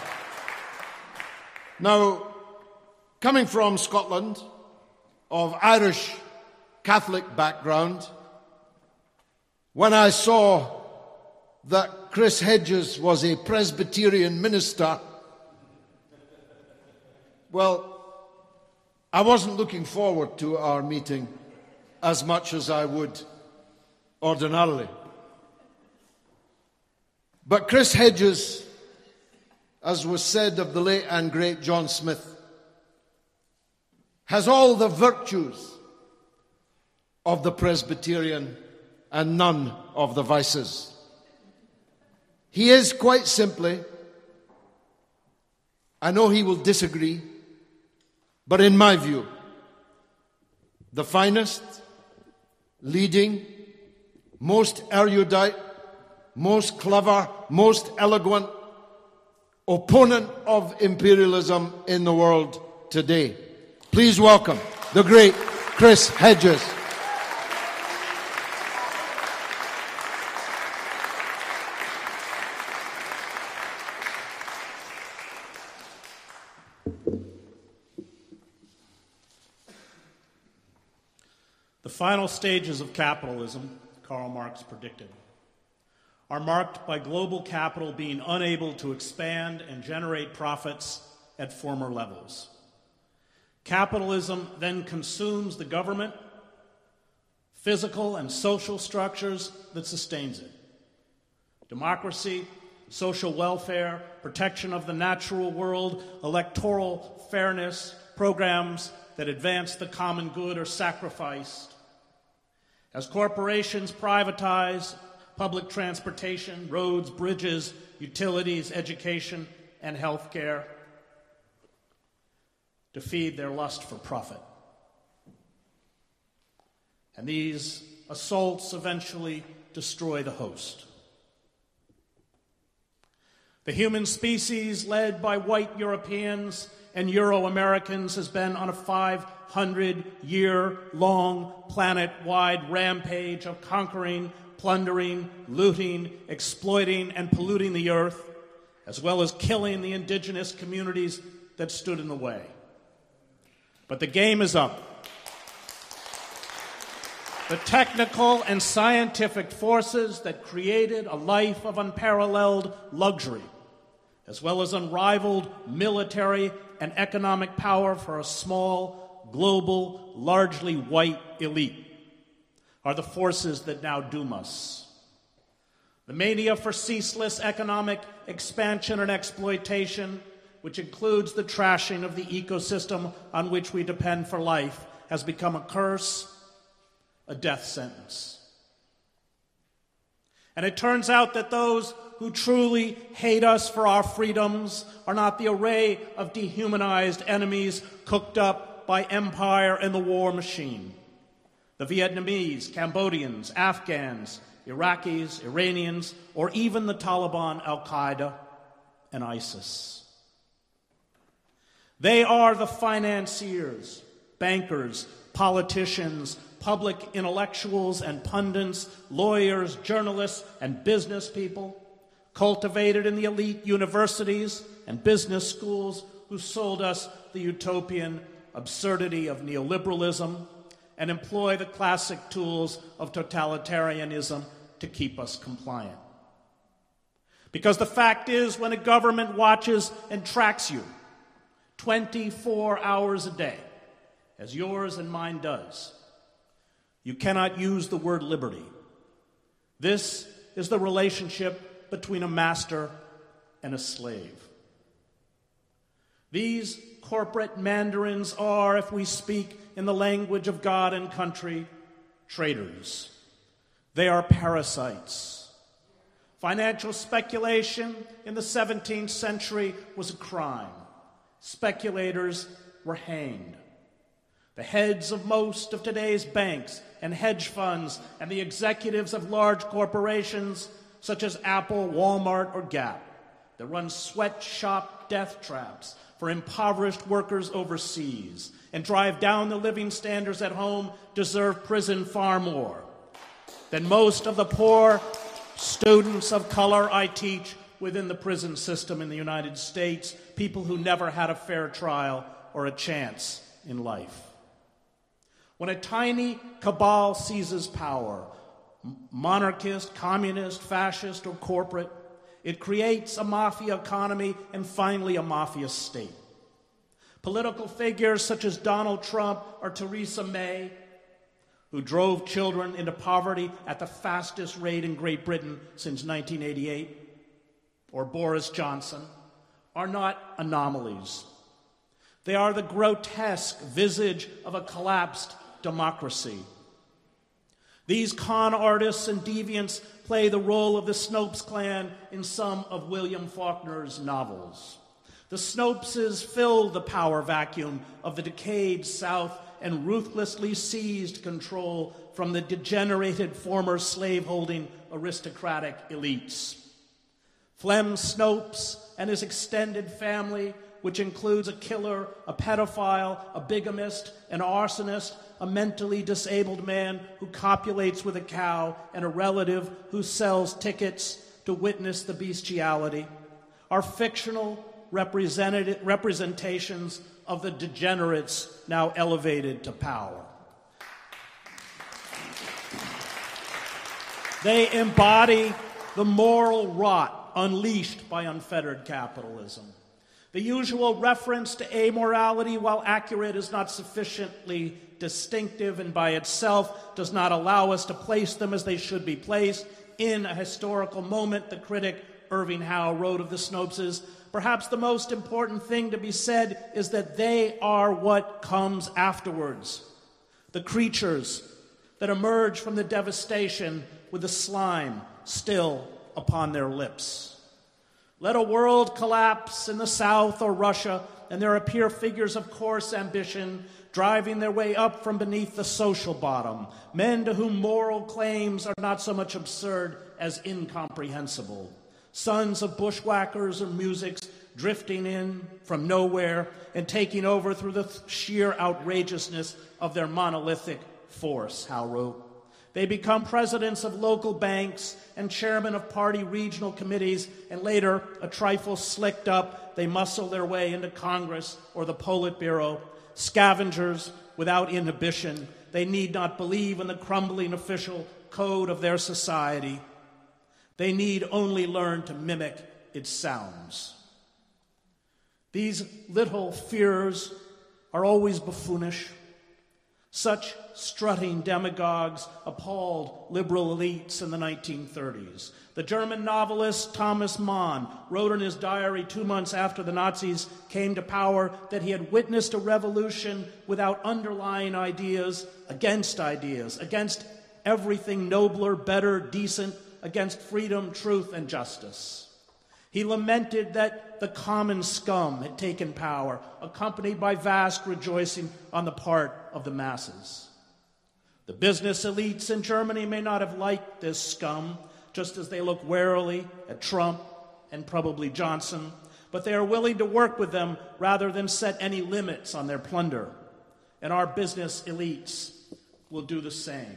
Now, coming from Scotland, of Irish Catholic background, when I saw that Chris Hedges was a Presbyterian minister, well, I wasn't looking forward to our meeting as much as I would ordinarily. But Chris Hedges, as was said of the late and great John Smith, has all the virtues of the Presbyterian and none of the vices. He is, quite simply, I know he will disagree, but in my view, the finest, leading, most erudite, most clever, most eloquent opponent of imperialism in the world today. Please welcome the great Chris Hedges. The final stages of capitalism, Karl Marx predicted, are marked by global capital being unable to expand and generate profits at former levels. Capitalism then consumes the government, physical and social structures that sustains it. Democracy, social welfare, protection of the natural world, electoral fairness, programs that advance the common good are sacrificed. As corporations privatize public transportation, roads, bridges, utilities, education, and health care to feed their lust for profit. And these assaults eventually destroy the host. The human species, led by white Europeans and Euro-Americans, has been on a five hundred year long planet-wide rampage of conquering, plundering, looting, exploiting, and polluting the earth, as well as killing the indigenous communities that stood in the way. But the game is up. The technical and scientific forces that created a life of unparalleled luxury, as well as unrivaled military and economic power for a small, global, largely white elite, are the forces that now doom us. The mania for ceaseless economic expansion and exploitation, which includes the trashing of the ecosystem on which we depend for life, has become a curse, a death sentence. And it turns out that those who truly hate us for our freedoms are not the array of dehumanized enemies cooked up by empire and the war machine. The Vietnamese, Cambodians, Afghans, Iraqis, Iranians, or even the Taliban, Al-Qaeda, and ISIS. They are the financiers, bankers, politicians, public intellectuals and pundits, lawyers, journalists, and business people, cultivated in the elite universities and business schools, who sold us the utopian absurdity of neoliberalism and employ the classic tools of totalitarianism to keep us compliant. Because the fact is, when a government watches and tracks you twenty-four hours a day, as yours and mine does, you cannot use the word liberty. This is the relationship between a master and a slave. These corporate mandarins are, if we speak in the language of God and country, traitors. They are parasites, Financial speculation in the seventeenth century was a crime. Speculators were hanged. The heads of most of today's banks and hedge funds and the executives of large corporations such as Apple, Walmart, or Gap that run sweatshop death traps for impoverished workers overseas and drive down the living standards at home deserve prison far more than most of the poor students of color I teach within the prison system in the United States, people who never had a fair trial or a chance in life. When a tiny cabal seizes power, monarchist, communist, fascist, or corporate, it creates a mafia economy and finally a mafia state. Political figures such as Donald Trump or Theresa May, who drove children into poverty at the fastest rate in Great Britain since nineteen eighty-eight, or Boris Johnson, are not anomalies. They are the grotesque visage of a collapsed democracy. These con artists and deviants play the role of the Snopes clan in some of William Faulkner's novels. The Snopeses filled the power vacuum of the decayed South and ruthlessly seized control from the degenerated former slaveholding aristocratic elites. Flem Snopes and his extended family, which includes a killer, a pedophile, a bigamist, an arsonist, a mentally disabled man who copulates with a cow, and a relative who sells tickets to witness the bestiality, are fictional representations of the degenerates now elevated to power. They embody the moral rot unleashed by unfettered capitalism. The usual reference to amorality, while accurate, is not sufficiently distinctive and by itself does not allow us to place them as they should be placed in a historical moment. The critic Irving Howe wrote of the Snopeses, perhaps the most important thing to be said is that they are what comes afterwards. The creatures that emerge from the devastation with the slime still upon their lips. Let a world collapse in the South or Russia, and there appear figures of coarse ambition driving their way up from beneath the social bottom, men to whom moral claims are not so much absurd as incomprehensible, sons of bushwhackers or musics drifting in from nowhere and taking over through the sheer outrageousness of their monolithic force, Howe wrote. They become presidents of local banks and chairmen of party regional committees, and later, a trifle slicked up, they muscle their way into Congress or the Politburo. Scavengers without inhibition, they need not believe in the crumbling official code of their society. They need only learn to mimic its sounds. These little fears are always buffoonish. Such strutting demagogues appalled liberal elites in the nineteen thirties. The German novelist Thomas Mann wrote in his diary two months after the Nazis came to power that he had witnessed a revolution without underlying ideas, against ideas, against everything nobler, better, decent, against freedom, truth, and justice. He lamented that the common scum had taken power, accompanied by vast rejoicing on the part of the masses. The business elites in Germany may not have liked this scum, just as they look warily at Trump and probably Johnson, but they are willing to work with them rather than set any limits on their plunder. And our business elites will do the same.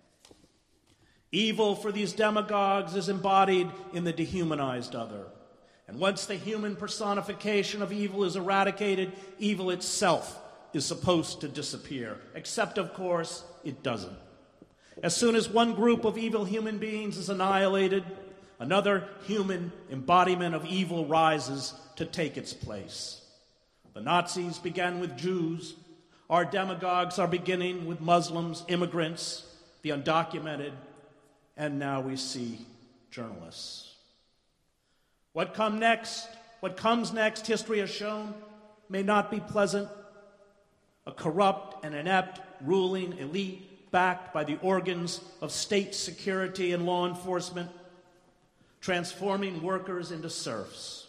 Evil for these demagogues is embodied in the dehumanized other. And once the human personification of evil is eradicated, evil itself is supposed to disappear. Except, of course, it doesn't. As soon as one group of evil human beings is annihilated, another human embodiment of evil rises to take its place. The Nazis began with Jews. Our demagogues are beginning with Muslims, immigrants, the undocumented, and now we see journalists. What come next, what comes next, history has shown, may not be pleasant. A corrupt and inept ruling elite backed by the organs of state security and law enforcement. transforming workers into serfs.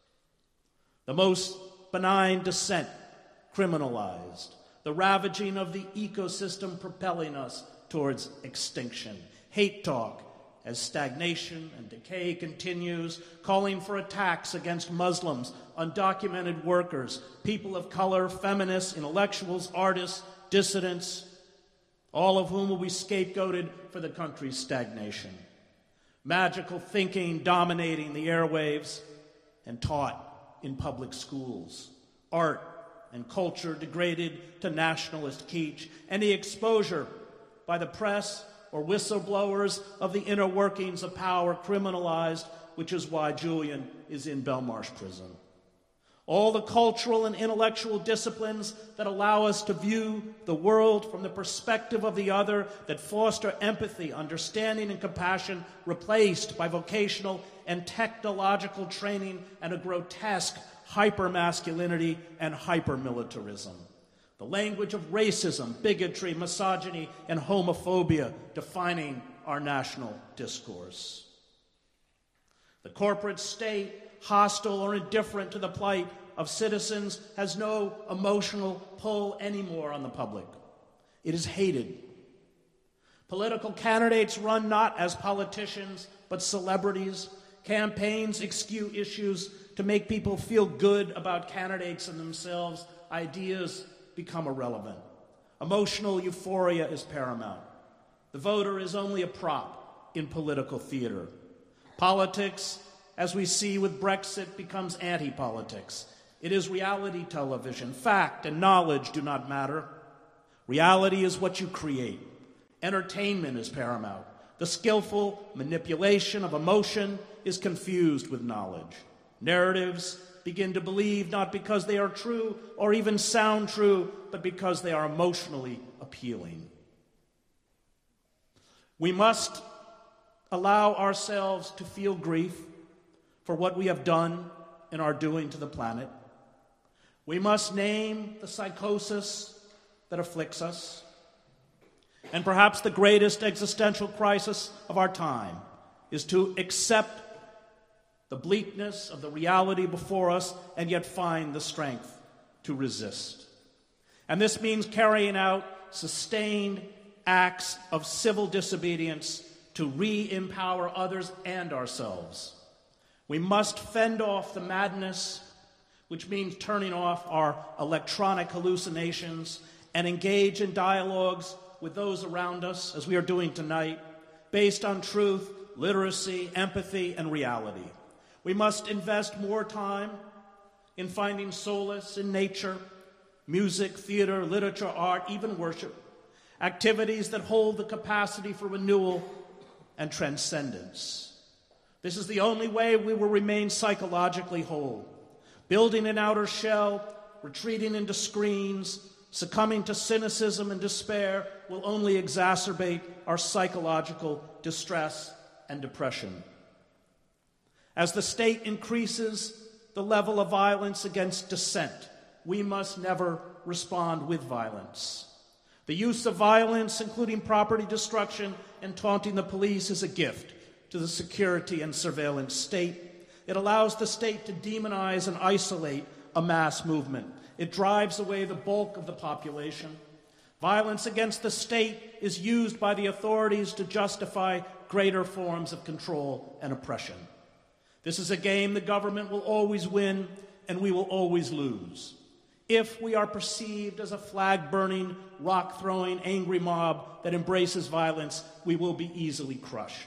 The most benign dissent criminalized, the ravaging of the ecosystem propelling us towards extinction. Hate talk as stagnation and decay continues, calling for attacks against Muslims, undocumented workers, people of color, feminists, intellectuals, artists, dissidents, all of whom will be scapegoated for the country's stagnation. Magical thinking dominating the airwaves and taught in public schools. Art and culture degraded to nationalist kitsch. Any exposure by the press or whistleblowers of the inner workings of power criminalized, which is why Julian is in Belmarsh prison. All the cultural and intellectual disciplines that allow us to view the world from the perspective of the other, that foster empathy, understanding, and compassion, replaced by vocational and technological training and a grotesque hypermasculinity and hypermilitarism. The language of racism, bigotry, misogyny, and homophobia defining our national discourse. The corporate state, hostile or indifferent to the plight of citizens, has no emotional pull anymore on the public. It is hated. Political candidates run not as politicians, but celebrities. Campaigns execute issues to make people feel good about candidates and themselves. Ideas become irrelevant. Emotional euphoria is paramount. The voter is only a prop in political theater. Politics, as we see with Brexit, becomes anti-politics. It is reality television. Fact and knowledge do not matter. Reality is what you create. Entertainment is paramount. The skillful manipulation of emotion is confused with knowledge. Narratives begin to believe not because they are true or even sound true, but because they are emotionally appealing. We must allow ourselves to feel grief for what we have done and are doing to the planet. We must name the psychosis that afflicts us. And perhaps the greatest existential crisis of our time is to accept the bleakness of the reality before us and yet find the strength to resist. And this means carrying out sustained acts of civil disobedience to re-empower others and ourselves. We must fend off the madness, which means turning off our electronic hallucinations, and engage in dialogues with those around us, as we are doing tonight, based on truth, literacy, empathy, and reality. We must invest more time in finding solace in nature, music, theater, literature, art, even worship, activities that hold the capacity for renewal and transcendence. This is the only way we will remain psychologically whole. Building an outer shell, retreating into screens, succumbing to cynicism and despair will only exacerbate our psychological distress and depression. As the state increases the level of violence against dissent, we must never respond with violence. The use of violence, including property destruction and taunting the police, is a gift to the security and surveillance state. It allows the state to demonize and isolate a mass movement. It drives away the bulk of the population. Violence against the state is used by the authorities to justify greater forms of control and oppression. This is a game the government will always win and we will always lose. If we are perceived as a flag-burning, rock-throwing, angry mob that embraces violence, we will be easily crushed.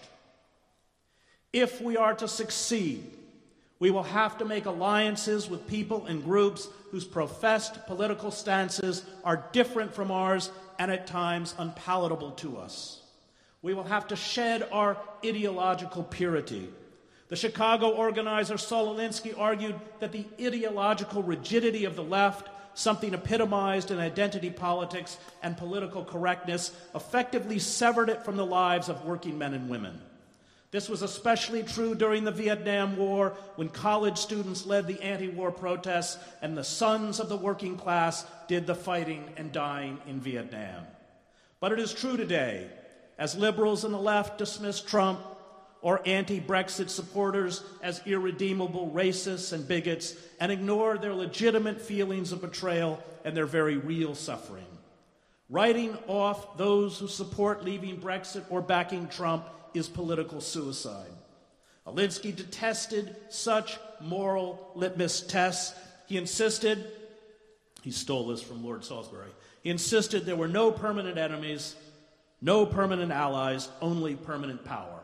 If we are to succeed, we will have to make alliances with people and groups whose professed political stances are different from ours and at times unpalatable to us. We will have to shed our ideological purity. The Chicago organizer Saul Alinsky argued that the ideological rigidity of the left, something epitomized in identity politics and political correctness, effectively severed it from the lives of working men and women. This was especially true during the Vietnam War, when college students led the anti-war protests and the sons of the working class did the fighting and dying in Vietnam. But it is true today, as liberals and the left dismiss Trump, or anti-Brexit supporters as irredeemable racists and bigots and ignore their legitimate feelings of betrayal and their very real suffering. Writing off those who support leaving Brexit or backing Trump is political suicide. Alinsky detested such moral litmus tests. He insisted, he stole this from Lord Salisbury, he insisted there were no permanent enemies, no permanent allies, only permanent power.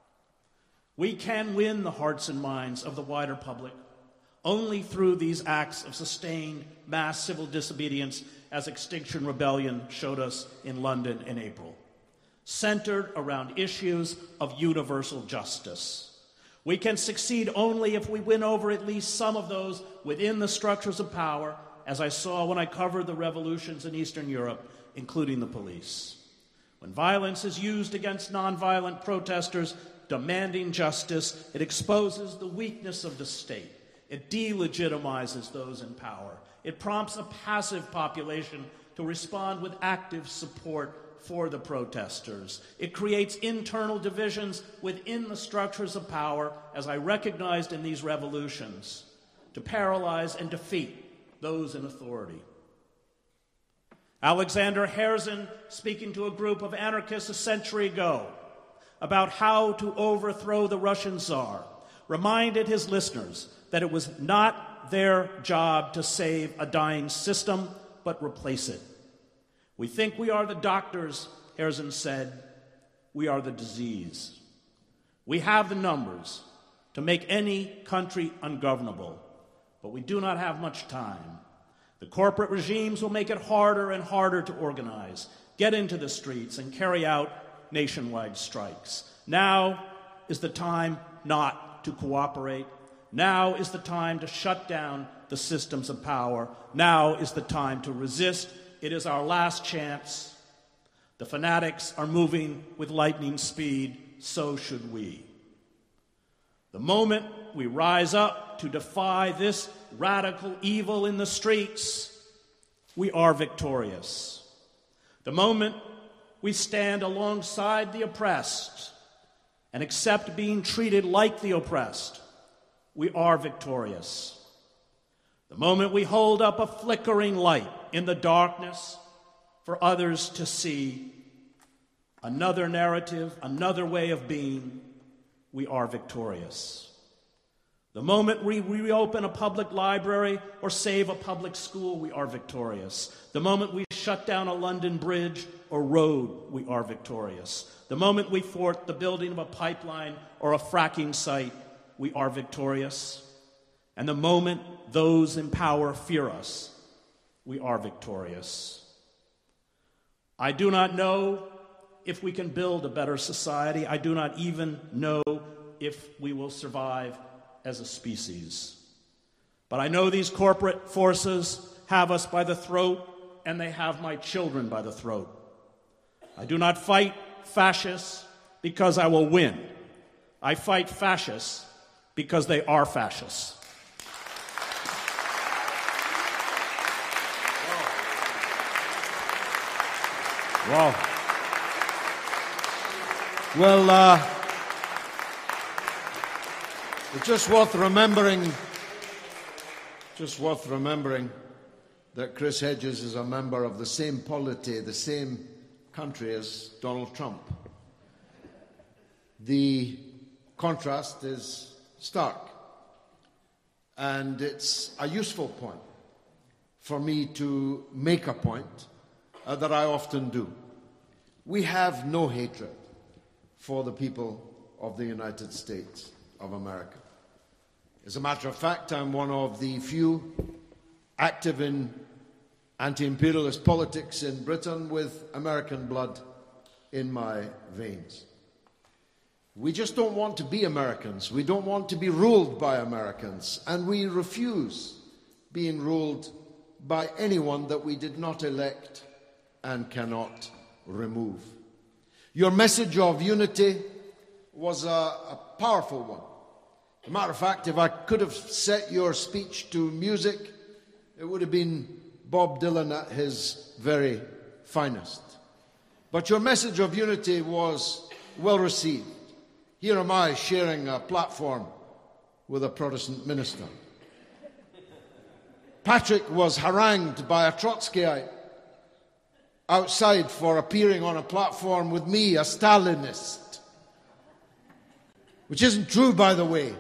We can win the hearts and minds of the wider public only through these acts of sustained mass civil disobedience, as Extinction Rebellion showed us in London in April, centered around issues of universal justice. We can succeed only if we win over at least some of those within the structures of power, as I saw when I covered the revolutions in Eastern Europe, including the police. When violence is used against nonviolent protesters demanding justice, it exposes the weakness of the state. It delegitimizes those in power. It prompts a passive population to respond with active support for the protesters. It creates internal divisions within the structures of power, as I recognized in these revolutions, to paralyze and defeat those in authority. Alexander Herzen, speaking to a group of anarchists a century ago about how to overthrow the Russian Tsar, reminded his listeners that it was not their job to save a dying system, but replace it. We think we are the doctors, Herzen said. We are the disease. We have the numbers to make any country ungovernable, but we do not have much time. The corporate regimes will make it harder and harder to organize, get into the streets, and carry out nationwide strikes. Now is the time not to cooperate. Now is the time to shut down the systems of power. Now is the time to resist. It is our last chance. The fanatics are moving with lightning speed, so should we. The moment we rise up to defy this radical evil in the streets, we are victorious. The moment we stand alongside the oppressed and accept being treated like the oppressed, we are victorious. The moment we hold up a flickering light in the darkness for others to see another narrative, another way of being, we are victorious. The moment we reopen a public library or save a public school, we are victorious. The moment we shut down a London bridge or road, we are victorious. The moment we thwart the building of a pipeline or a fracking site, we are victorious. And the moment those in power fear us, we are victorious. I do not know if we can build a better society. I do not even know if we will survive as a species. But I know these corporate forces have us by the throat, and they have my children by the throat. I do not fight fascists because I will win. I fight fascists because they are fascists. Wow. Well, uh, it's just worth remembering, just worth remembering that Chris Hedges is a member of the same polity, the same country as Donald Trump. The contrast is stark, and it's a useful point for me to make a point uh, that I often do. We have no hatred for the people of the United States of America. As a matter of fact, I'm one of the few active in anti-imperialist politics in Britain with American blood in my veins. We just don't want to be Americans. We don't want to be ruled by Americans, and we refuse being ruled by anyone that we did not elect and cannot remove. Your message of unity was a, a powerful one. As a matter of fact, if I could have set your speech to music, it would have been Bob Dylan at his very finest. But your message of unity was well received. Here am I sharing a platform with a Protestant minister. Patrick was harangued by a Trotskyite outside for appearing on a platform with me, a Stalinist. Which isn't true, by the way.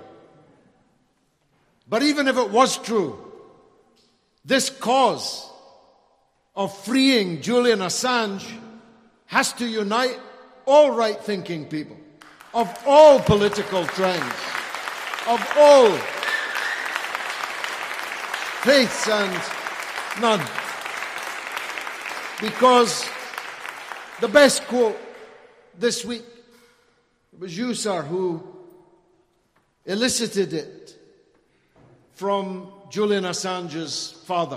But even if it was true, this cause of freeing Julian Assange has to unite all right-thinking people, of all political trends, of all faiths and none. Because the best quote this week, it was you, sir, who elicited it from Julian Assange's father.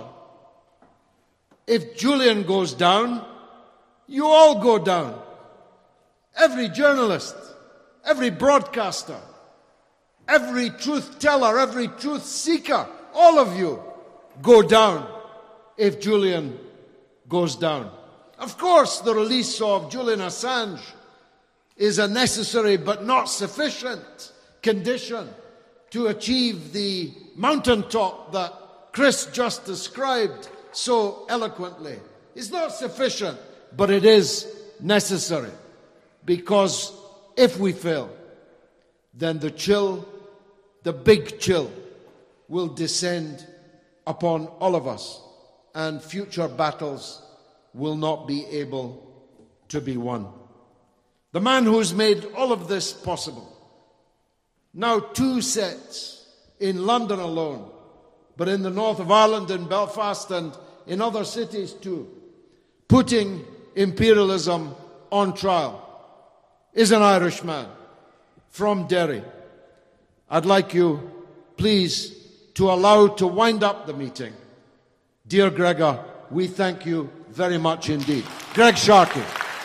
If Julian goes down, you all go down. Every journalist, every broadcaster, every truth teller, every truth seeker, all of you go down if Julian goes down. Of course, the release of Julian Assange is a necessary but not sufficient condition to achieve the mountaintop that Chris just described so eloquently. It's not sufficient, but it is necessary. Because if we fail, then the chill, the big chill, will descend upon all of us, and future battles will not be able to be won. The man who's made all of this possible, now two sets in London alone, but in the north of Ireland, in Belfast, and in other cities too, putting imperialism on trial, is an Irishman from Derry. I'd like you, please, to allow to wind up the meeting. Dear Gregor, we thank you very much indeed. Greg Sharkey.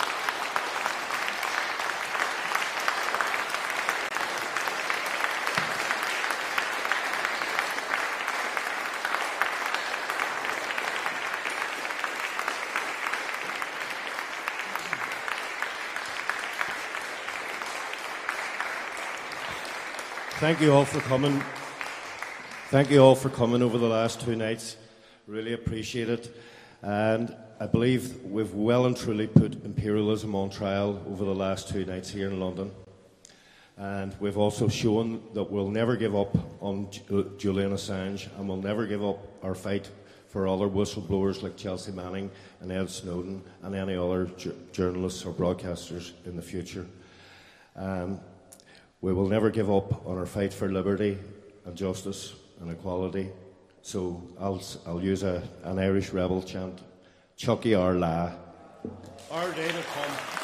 Thank you all for coming. Thank you all for coming over the last two nights. Really appreciate it. And I believe we've well and truly put imperialism on trial over the last two nights here in London. And we've also shown that we'll never give up on Julian Assange, and we'll never give up our fight for other whistleblowers like Chelsea Manning and Ed Snowden and any other ju- journalists or broadcasters in the future. Um, we will never give up on our fight for liberty and justice and equality. So I'll, I'll use a, an Irish rebel chant, Chucky our la. Our day to come.